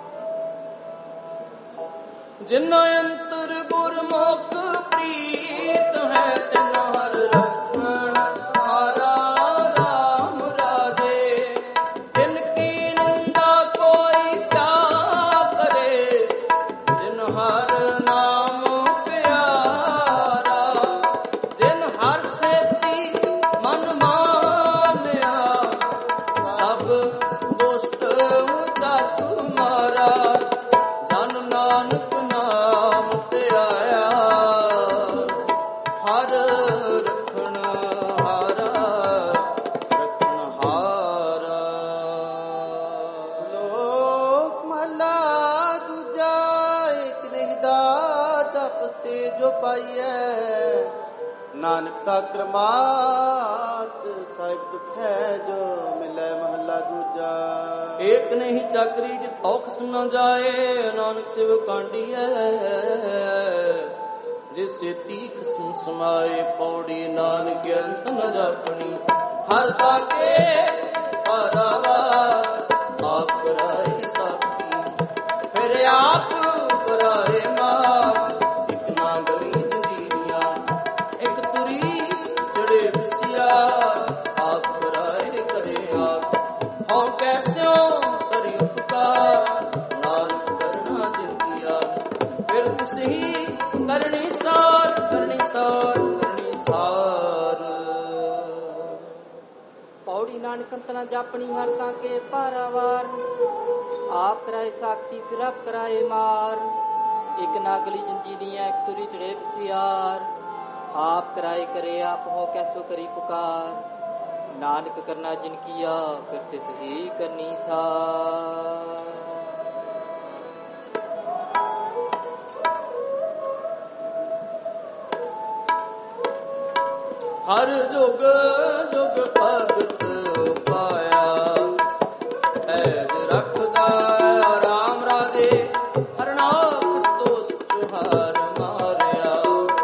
ਜਿਨ ਅੰਤਰ ਗੁਰਮੁਖ ਪ੍ਰੀਤ ਹੈ ਤਿਨ ਹਰ ਰਖਣ ਹਾਰਾ ਰਾਮ ਰਾਜੇ। ਤਿਨ ਕੀ ਨਿੰਦਾ ਕੋਈ ਕਿਆ ਕਰੇ ਜਿਨ ਹਰ ਨਾਮ ਪਿਆਰਾ। ਜਿਨ ਹਰ ਸੇਤੀ ਮਨ ਮਾਨਿਆ ਸਭ ਦੁਸ਼ਟ ਚੱਕ ਮਾਰਾ। ਜਨ ਨਾਨਕ ਨਾਮ ਤੇ ਆਇਆ ਹਰ ਰਖਣ ਹਾਰਾ ਰਖਣ ਹਾਰਾ। ਸ਼ਲੋਕ ਮਹਲਾ ਦੂਜਾ ਏਕ ਨਹੀਂ ਦਾਤ ਆਪਤੇ ਜੋ ਪਾਈਐ। ਨਾਨਕ ਸਾਕਰ ਮਾਤ ਸਾਹਿਬ ਤੁਠੈ ਜੋ ਮਿਲੈ। ਮਹਲਾ ਦੂਜਾ ਏਕ ਨਹੀਂ ਚਾਕਰੀ ਜਿ ਔਖ ਸੁਨ ਜਾਏ। ਨਾਨਕ ਸਿਵ ਕਾਂਡੀਐ ਜੇ ਸੇਤੀ ਖਸਮ ਸਮਾਏ। ਪੌੜੀ ਨਾਨਕ ਅੰਤ ਨ ਜਾਪਣੀ ਹਰ ਤਾਕੇ ਹਰਾਵਾ। ਆਪ ਕਰਾਏ ਸਾਖੀ ਫਿਰ ਆਪ ਕਰਾਏ ਮਾਂ। ਇੱਕ ਨਾ ਗਲੀ ਜੰਦੀਰੀਆਂ ਇੱਕ ਤੁਰੀ ਜੜੇ ਵਿਸਿਆ। ਆਪ ਕਰਾਏ ਕਰੇ ਆਪ ਹਉ ਕੈਸਿਓ ਕਰੀ ਉਪਕਾਰ। ਨਾਨਕ ਕਰਨਾ ਜਿਨ ਕੀਆ ਫਿਰ ਤਿਸਹੀ ਕਰਨੀ ਸਾਰ ਕਰਨੀ ਸਾਰ ਕਰਨੀ ਸਾਰ। ਪੌੜੀ ਨਾਨਕ ਅੰਤ ਨਾ ਜਾਪਣੀ ਹਰ ਤਾਂ ਕੇ ਪਾਰਾਵਾਰ। ਆਪ ਕਰਾਏ ਸਾਖੀ ਫਿਰ ਆਪ ਕਰਾਏ ਮਾਰ। ਇੱਕ ਨਾਗਲੀ ਜੰਜੀਰੀਆਂ ਇੱਕ ਤੁਰੀ ਚੜੇ ਬਸਿਆਰ। ਆਪ ਕਰਾਏ ਕਰੇ ਆਪ ਹੋ ਕੈਸੋ ਕਰੀ ਪੁਕਾਰ। ਨਾਨਕ ਕਰਨਾ ਜਿਨ ਕੀਆ ਫਿਰ ਤਿਸ ਹੀ ਕਰਨੀ ਸਾਰ। ਹਰ ਜੁਗ ਜੁਗ ਭਗਤ ਪਾਇਆ। ਐਜ ਰੱਖਦਾ ਰਾਮ ਰਾਜੇ ਹਰ ਨਾਮ ਦੋਸ ਤੁਹਾਰ ਮਾਰਿਆ।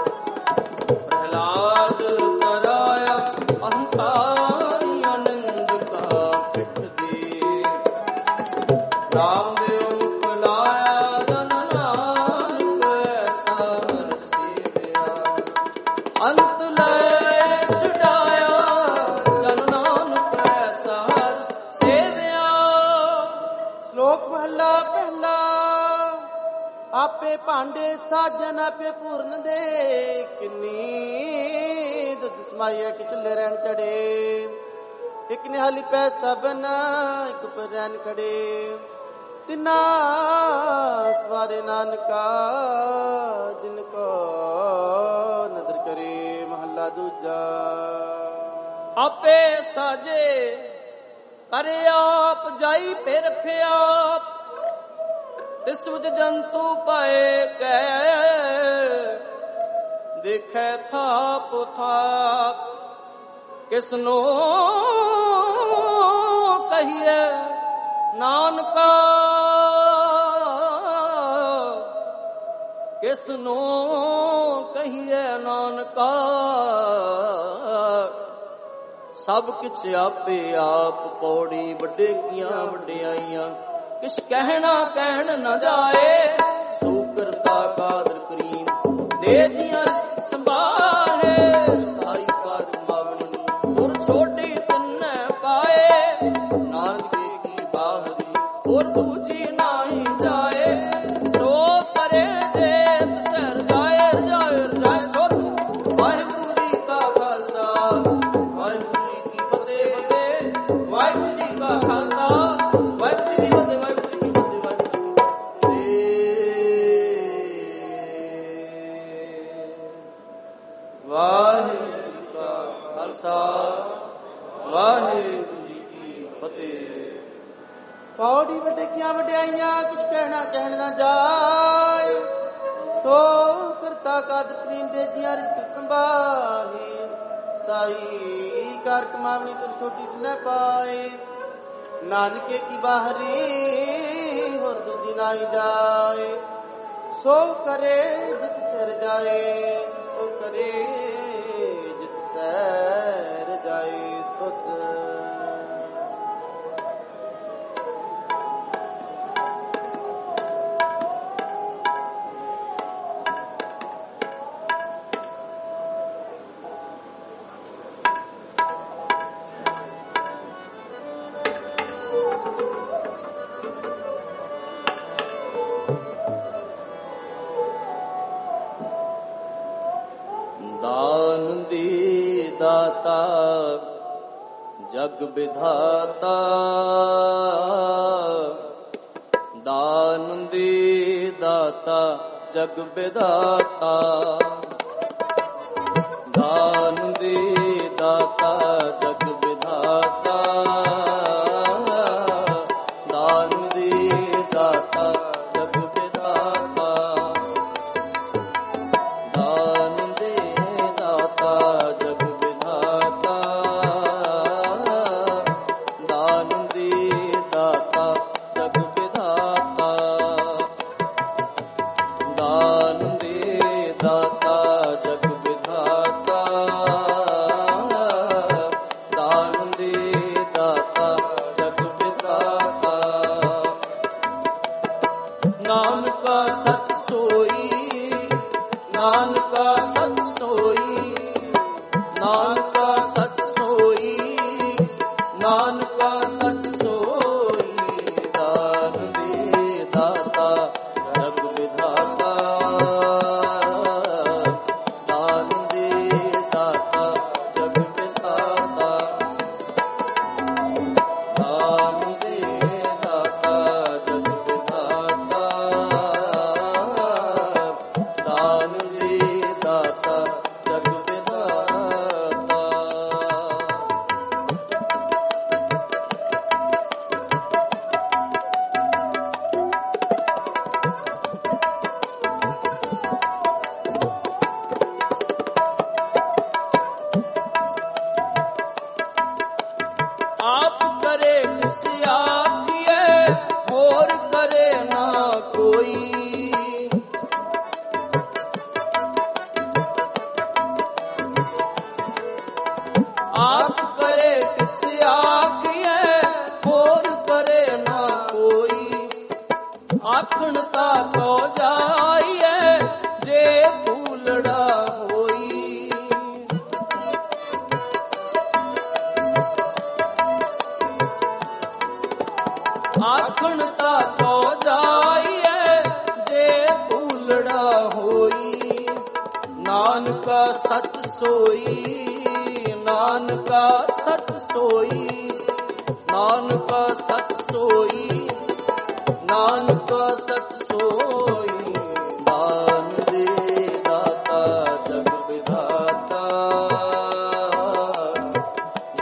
ਪ੍ਰਹਲਾਦ ਕਰਾਇਆ ਅਹੰਕਾਰੀ ਆਨੰਦ ਕਾ ਪਿਠ ਦੇ। ਰਾਮ ਦੇਵ ਮੁਖ ਲਾਇਆ ਜਨ ਨਾਨਕ ਐਸਾ ਹਰ ਸੇਵਿਆ। ਅੰਤ ਲੈ ਆਪੇ ਭਾਂਡੇ ਸਾਜਨ ਆਪੇ ਪੂਰਨ ਦੇ। ਕਿੰਨੀ ਦੁੱਧ ਸਮਾਈਆ ਕਿ ਚੁੱਲੇ ਰਹਿਣ ਚੜੇ। ਇੱਕ ਨਿਹਾਲੀ ਪੈ ਸਭਨ ਇੱਕ ਪਰ ਰਹਿਣ ਖੜੇ। ਤਿਨਾ ਸਵਾਰੇ ਨਾਨਕਾ ਜਿਨ ਕੋ ਨਦਰ ਕਰੇ। ਮਹੱਲਾ ਦੂਜਾ ਆਪੇ ਸਾਜੇ ਕਰੇ ਆਪ ਜਾਈ ਪੇ ਰਖਿਆ ਤਿਸ ਵਿੱਚ ਜੰਤੂ ਪਾਏ ਕੈ ਦੇਖੈ ਥਾਪ ਥਾਪ ਕਿਸਨੋ ਕਹੀਏ ਨਾਨਕਾ ਕਿਸਨੋ ਕਹੀਏ ਨਾਨਕਾ ਸਭ ਕਿਛ ਆਪੇ ਆਪ ਪੌੜੀ ਵੱਡੇ ਕੀਆਂ ਵਡਿਆਈਆਂ ਕਿਛ ਕਹਿਣਾ ਕਹਿਣ ਨਾ ਜਾਏ ਸੋ ਕਰਤਾ ਕਾਦਰ ਕਰੀਮ ਦੇ ਜੀਆਂ ਸੰਭਾਲੇ ਸਾਈ ਕਾਰ ਮਾਵਣੀ ਹੋਰ ਛੋਟੀ ਤੰਨੇ ਪਾਏ ਨਾਨਕੇ ਕੀ ਬਾਹਰੀ ਹੋਰ ਦੂਜੀ ਨਹੀਂ ਜਾਏ ਸੋ ਕਰੇ ਜੇ ਤਸਰ ਜਾਏ ਜਾਏ ਜਾਏ ਸੋ ਵਾਹਿਗੁਰੂ ਜੀ ਕਾ ਖਾਲਸਾ ਵਾਹਿਗੁਰੂ ਜੀ ਕੀ ਫਤਿਹ ਫਤਿਹ ਵਾਹਿਗੁਰੂ ਜੀ ਕਾ ਖਾਲਸਾ ਵਾਹਿਗੁਰੂ ਜੀ ਕੀ ਫਤਿਹ ਵਾਹਿਗੁਰੂ ਜੀ ਕੀ ਫਤਿਹ ਵਾਹਿਗੁਰੂ ਜੀ ਕਾ ਖਾਲਸਾ ਵਾਹਿਗੁਰੂ ਜੀ ਕੀ ਫਤਿਹ। ਪੌੜੀ ਵਡਿਆਈਆਂ ਵਡਿਆਈਆਂ ਕਿਛ ਕਹਿਣਾ ਕਹਿਣ ਨਾ ਜਾਏ ਸੋ ਕਰਤਾ ਕਾਦਰ ਕਰੀਮ ਦੇ ਜੀਆਂ ਰਿਜ਼ਕ ਸੰਭਾਹੀ ਸਾਈ ਕਰ ਕਮਾਵਣੀ ਤੁਰ ਛੋਟੀ ਨਾ ਪਾਏ ਨਾਨਕੇ ਕੀ ਬਾਹਰੀ ਹੋਰ ਦੂਜੀ ਨਾਈ ਜਾਏ ਸੋ ਕਰੇ ਜਿਤ ਸਿਰ ਜਾਏ ਸੋ ਕਰੇ ਜਿਤ ਸੈਰ ਜਾਏ ਸੁਤ ਦਾਨ ਦੀ ਦਾਤਾ ਜਗ ਵਿਧਾਤਾ ਦਾਨ ਦੀ ਦਾਤਾ ਜਗ ਵਿਧਾਤਾ ਦਾਨ ਦੀ ਦਾਤਾ ਜਗ ਵਿਧਾਤਾ ਦਾਨ ਦੀ ਦਾਤਾ ਜਗ ਵਿਧਾਤਾ ਦਾਨ ਦੇ ਦਾਤਾ ਜਗ ਵਿਧਾਤਾ ਦਾਨ ਦੀ ਦਾਤਾ ਜਗ ਵਿਧਾਤਾ ਦਾਨ ਦੇ ਦਾਤਾ ਜਗ ਵਿਧਾਤਾ ਦਾਨ ਦੇ ਦਾਤਾ ਜਗ ਵਿਧਾਤਾ ਨਾਨਕਾ ਸਚ ਸੋਈ ਨਾਨਕਾ ਸਚ ਸੋਈ ਨਾਨਕਾ ਸਚ ਸੋਈ ਨਾਨਕਾ ਸਚ ਸੋਈ ਦਾਨ ਦੇ ਦਾਤਾ ਜਗ ਵਿਧਾਤਾ ਦਾਨ ਦੇ ਦਾਤਾ ਜਗ ਵਿਧਾਤਾ ਦਾਨ ਦੇ ਦਾਤਾ ਜਗ ਵਿਧਾਤਾ ਦਾਨ ਦੇ ਦਾਤਾ ਜਗ ਵਿਧਾਤਾ ਆਪ ਕਰੇ ਕਿਸ ਆਖੀਏ ਹੋਰ ਕਰੇ ਨਾ ਕੋਈ ਆਪ ਕਰੇ ਕਿਸ ਆਖੀਏ ਹੋਰ ਕਰੇ ਨਾ ਕੋਈ ਆਖਣ ਤਾ ਕੋ ਜਾਈਏ ਜੇ ਭੂਲੜਾ ਹੋਈ ਆਖਣ ਤਾ ਕੋ ਜਾਈਏ ਜੇ ਭੂਲੜਾ ਹੋਈ ਨਾਨਕਾ ਸਚ ਸੋਈ ਨਾਨਕਾ ਸਚ ਸੋਈ ਨਾਨਕਾ ਸਚ ਸੋਈ ਨਾਨਕਾ ਸਚ ਸੋਈ ਦਾਨ ਦੇ ਦਾਤਾ ਜਗ ਵਿਧਾਤਾ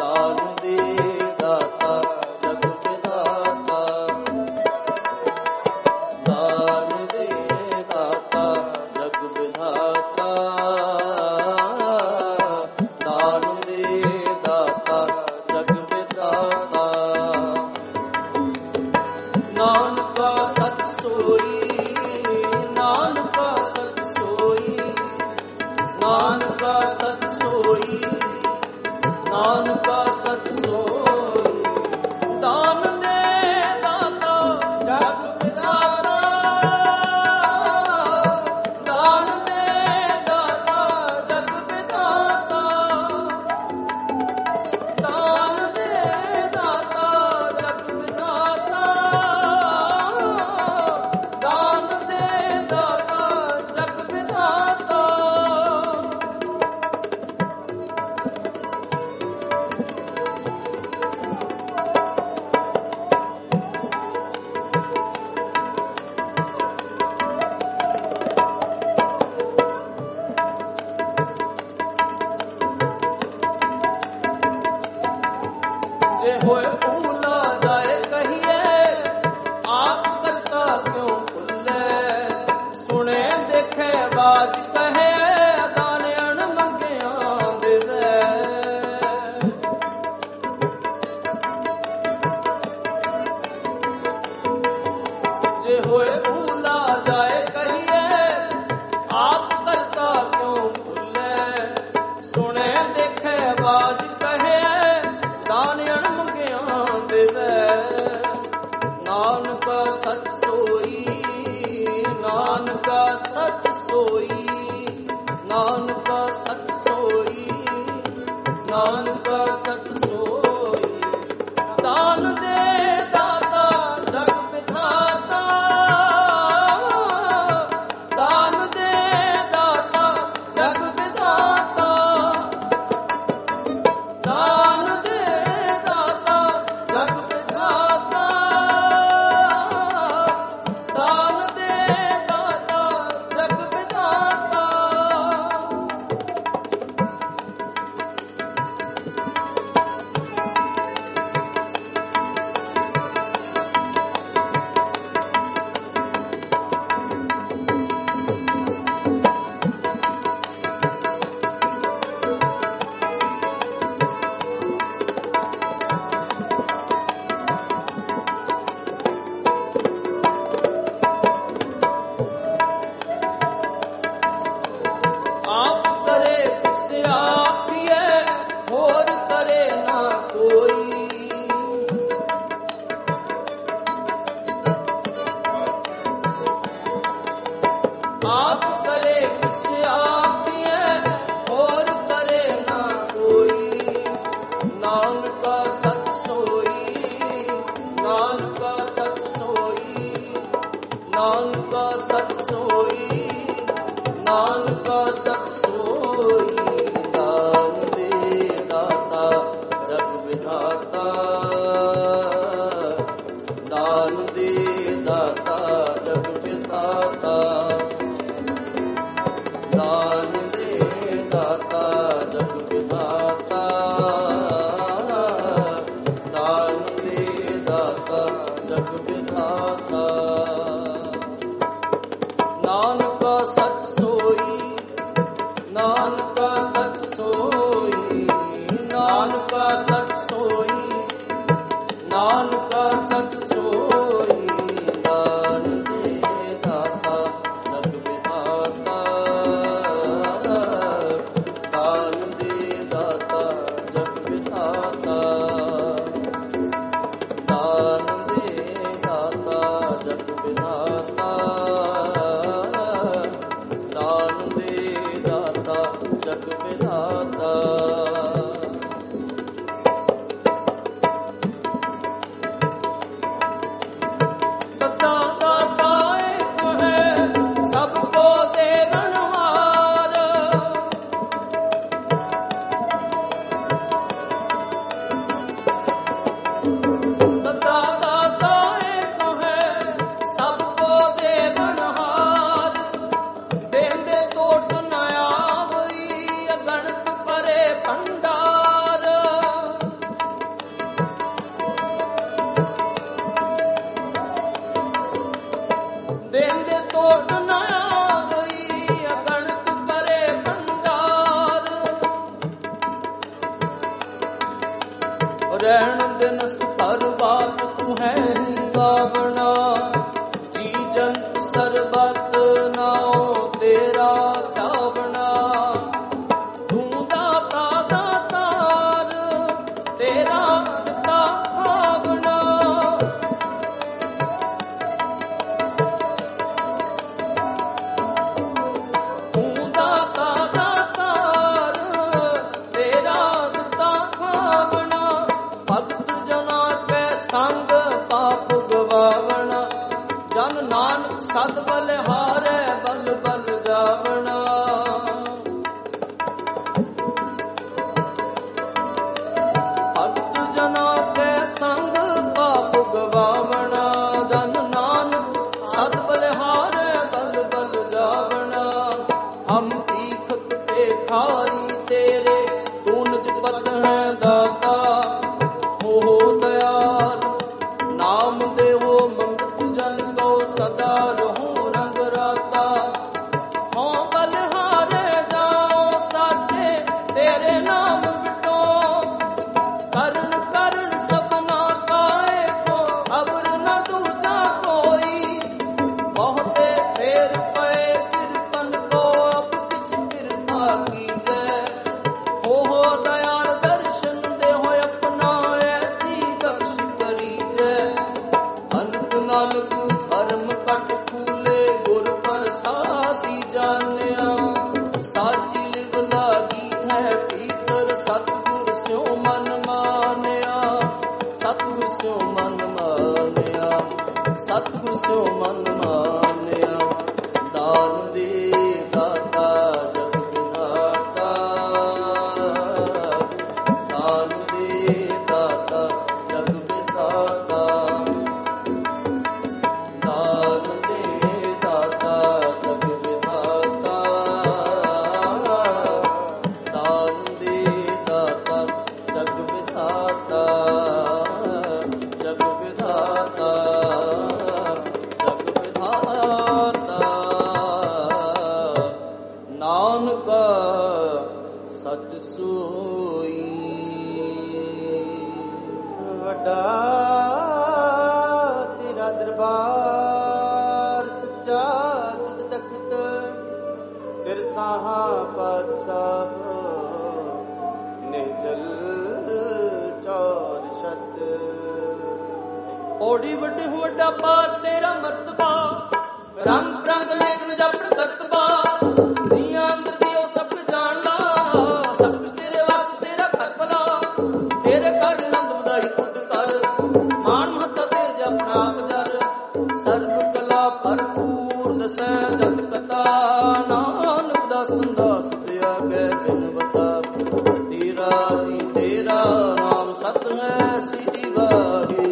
ਨਾਨਕਾ ਸਚ ਸੋਈ ਦਾਨ ਦੇ ਦਾਤਾ ਜਗ ਵਿਧਾਤਾ ਦਾਨ ਦੇ ਦਾਤਾ ਜਗ ਵਿਧਾਤਾ ਦਾਨ ਦੇ ਦਾਤਾ ਜਗ ਵਿਧਾਤਾ ਦਾਨ ਦੇ ਦਾਤਾ ਜਗ ਵਿਧਾਤਾ ਜੇ ਹੋਏ ਭੂਲਾ ਜਾਏ ਕਹੀਏ ਆਪ ਕਰਤਾ ਕਿਉਂ ਭੁੱਲੇ ਸੁਣੇ ਦੇਖੇ ਬਾਜ ਕਹੇ ਦਾਨ ਅਣ ਮੰਗਿਆ ਦੇਵੇ ਜੇ ਹੋਏ ਭੂਲਾ ਜਾਏ ਕਹੀਏ ਆਪ ਕਰਤਾ ਕਿਉਂ ਭੁੱਲੇ ਸੁਣੇ ਦੇਖੇ ਬਾਜ ਕਹੇ ਦਾਨ ਅਣ ਮੰਗਿਆ ਦੇਵੇ ਨਾਨਕਾ ਸਚ ਸੋਈ ਨਾਨਕਾ ਸਚ ਸੋਈ ਨਾਨਕਾ ਸਚ ਸੋਈ ਨਾਨਕਾ ਸਚ ਸੋਈ ਦਾਨ ਦੇ ਦਾਤਾ ਜਗ ਵਿਧਾਤਾ ਦਾਨ ਦੇ ਦਾਤਾ ਜਗ ਵਿਧਾਤਾ ਦਾਨ ਦੇ ਦਾਤਾ ਜਗ ਵਿਧਾਤਾ ਦਾਨ ਦੇ ਦਾਤਾ ਜਗ ਵਿਧਾਤਾ ਆਪ ਕਰੇ ਕਿਸ ਆਪੀਏ ਹੋਰ ਕਰੇ ਨਾ ਕੋਈ ਆਪ ਕਰੇ ਕਿਸ ਆਪੀਏ ਹੋਰ ਕਰੇ ਨਾ ਕੋਈ ਨਾਨਕਾ ਸਚ ਸੋਈ ਨਾਨਕਾ ਸਚ ਸੋਈ ਨਾਨਕਾ ਸਚ ਸੋਈ ਨਾਨਕਾ ਸਚ ਸੋਈ ਦਾਨ ਦੇ ਦਾਤਾ ਜਗ ਵਿਧਾਤਾ ਦਾਨ ਦੇ ਦਾਤਾ ਜਗ ਵਿਧਾਤਾ ਦਾਨ ਦੇ ਦਾਤਾ ਜਗ ਵਿਧਾਤਾ ਦਾਨ ਦੇ ਦਾਤਾ ਜਗ ਵਿਧਾਤਾ ਨਾਨਕਾ ਸਚ ਸੋਈ ਨਾਨਕਾ ਸਚ ਸੋਈ ਨਾਨਕਾ ਸਚ ਸੋਈ ਨਾਨਕਾ ਸਚ ਸੋਈ ਦਾਨ ਦੇ ਦਾਤਾ ਜਗ ਵਿਧਾਤਾ ਦਾਨ ਦੇ ਦਾਤਾ ਜਗ ਵਿਧਾਤਾ ਦਾਨ ਦੇ ਦਾਤਾ ਜਗ ਵਿਧਾਤਾ ਦਾਨ ਦੇ ਦਾਤਾ ਜਗ ਵਿਧਾਤਾ ਦਾਤਾ ਦਾਤਾ ਏਕ ਹੈ ਸਭ ਕੋ ਦੇਵਨ ਹਾਰ ਦਾਤਾ ਦਾਤਾ ਏਕ ਹੈ ਸਭ ਕੋ ਦੇਵਨ ਹਾਰ ਦੇਂਦੇ ਟੋਟ ਨ ਆਵਈ ਅਗਣਤ ਪਰੇ ਭੰਡਾਰ ਦੇਂਦੇ ਟੋਟ ਨ ਆਵਈ ਅਗਣਤ ਪਰੇ ਭੰਡਾਰ ਰਹਿਣ ਦਿਨ ਹਰ ਬਾਤ ਤੂੰ ਹੈ ਹੀ ਗਾਵਣਾ ਜੀ ਜੰਤ ਸਰਬਤ ਨਾਉ ਤੇਰਾ ਧਾਵਣਾ ਤੂੰ ਦਾਤਾ ਦਾਤਾਰ ਸਿਓ ਮਨ ਮਾਨਿਆ, ਸਤਿਗੁਰ ਸਿਓ ਮਨ ਮਾਨਿਆ। ਦਾਨ ਦੇ ਦਾਤਾ ਜਗ ਵਿਧਾਤਾ, ਦਾਨ ਦੇ ਦਾਤਾ ਜਗ ਵਿਧਾਤਾ, ਦਾਨ ਦੇ ਦਾਤਾ ਜਗ ਵਿਧਾਤਾ, ਦਾਨ ਦੇ ਦਾਤਾ ਜਗ ਵਿਧਾਤਾ, ਜਗ ਵਿਧਾਤਾ, ਜਗ ਵਿਧਾਤਾ। ਨਾਨਕ ਸੱਚ ਸੋਈ। ਵੱਡਾ ਤੇਰਾ ਦਰਬਾਰ ਸੱਚਾ ਤੁਧ ਤਖਤ, ਸਿਰ ਸਾਹਾ ਪਾਤਸ਼ਾਹ ਨਿਹਚਲ ਚੌਰ ਛਤ। ਓੜੀ ਵੱਡੇ ਵੱਡਾ ਪਾਰ ਤੇਰਾ ਮਰਤਬਾ, ਰੰਗ ਬਰੰਗ ਲੇਖ ਨ ਜਪਣ ਕਰਤਬਾ। ਦੀਆਂ ਅੰਦਰ ਦੀ ਉਹ ਸਭ ਜਾਣ ਲਾ, ਸਭ ਕੁਛ ਤੇਰੇ ਵਾਸ ਤੇਰਾ ਘਰ ਭਲਾ। ਤੇਰੇ ਘਰ ਨੰਦ ਵਧਾਈ ਖੁਦ ਕਰ, ਮਾਨ ਮਹੱਤਾ ਤੇ ਜਪਨਾ ਆਪ ਜਰ। ਸਰਬ ਕਲਾ ਭਰਪੂਰ ਦਸੈ ਜਤ ਕਥਾ, ਨਾਨਕ ਦਾ ਸੰਦਾਸ ਤੇ ਆਗੇ ਬਿਨ ਬਤਾ। ਤੇਰਾ ਜੀ ਤੇਰਾ ਨਾਮ ਸਤ ਹੈ ਸਿੱਧੀ ਵਾਹੀ।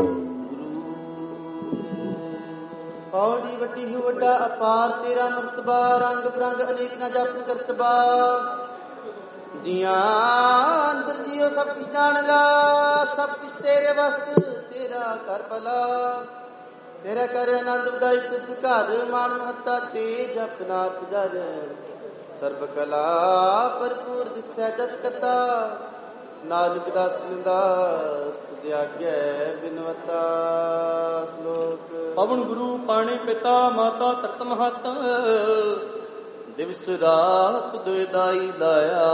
ਔੜੀ ਵੱਡੀ ਹੀ ਵੱਡਾ ਅਪਾਰ ਤੇਰਾ ਮਰਤਬਾ, ਰੰਗ ਬਰੰਗ ਅਨੇਕ ਨਾ ਜਪਨ ਕਰਤਬਾ। ਜੀਆਂ ਅੰਦਰ ਜੀਓ ਸਭ ਕੁਛ ਜਾਣਦਾ, ਸਭ ਕੁਛ ਤੇਰੇ ਵਸ ਤੇਰਾ ਕਰ ਭਲਾ। ਤੇਰਾ ਕਰ ਆਨੰਦ ਵਧਾਈ ਤੁਧ ਘਰ, ਮਾਨ ਮਹੱਤਾ ਤੇ ਜਪਨਾ ਪੁਜਰ। ਸਰਬ ਕਲਾ ਭਰਪੂਰ ਦਿਸੈ ਜਤ ਕਥਾ, ਨਾਨਕ ਦਾਸ ਨਿਦਾਸ ਤੁਧ ਆਗੈ ਬਿਨਵਤਾ। ਸ਼ਲੋਕ ਪਵਨ ਗੁਰੂ ਪਾਣੀ ਪਿਤਾ ਮਾਤਾ ਧਰਤ ਮਹਤ, ਦਿਵਸ ਰਾਤ ਦੁਇ ਦਾਈ ਲਾਇਆ।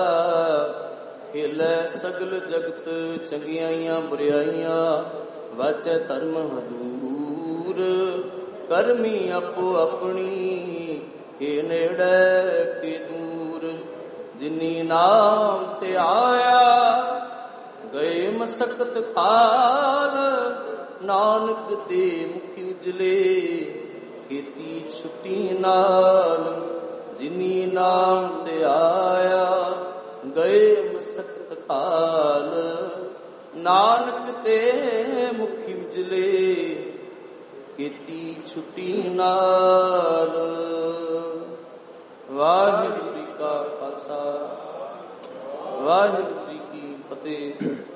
ਖੇਲੇ ਸਗਲ ਜਗਤ ਚੰਗਿਆਈਆਂ ਬੁਰਿਆਈਆਂ, ਵਾਚੈ ਧਰਮ ਹਦੂਰ। ਕਰਮੀ ਆਪੋ ਆਪਣੀ, ਕੇ ਨੇੜੇ ਕੇ ਦੂਰ। ਜਿਨੀ ਨਾਮ ਤੇ ਆਇਆ, ਗਏ ਮਸਕਤ ਖਾਲ। ਨਾਨਕ ਤੇ ਮੁਖੀ ਉਜਲੇ, ਕੀਤੀ ਛੁੱਟੀ ਨਾਲ। ਜਿਨੀ ਨਾਮ ਤੇ ਆਇਆ, ਗਏ ਮਸਕਤ ਖਾਲ। ਨਾਨਕ ਤੇ ਮੁਖੀ ਉਜਲੇ, ਕੀਤੀ ਛੁੱਟੀ ਨਾਲ। ਵਾਹਿਗੁਰੂ ਜੀ ਕਾ ਖਾਲਸਾ, ਵਾਹਿਗੁਰੂ ਜੀ ਕੀ ਫਤਿਹ।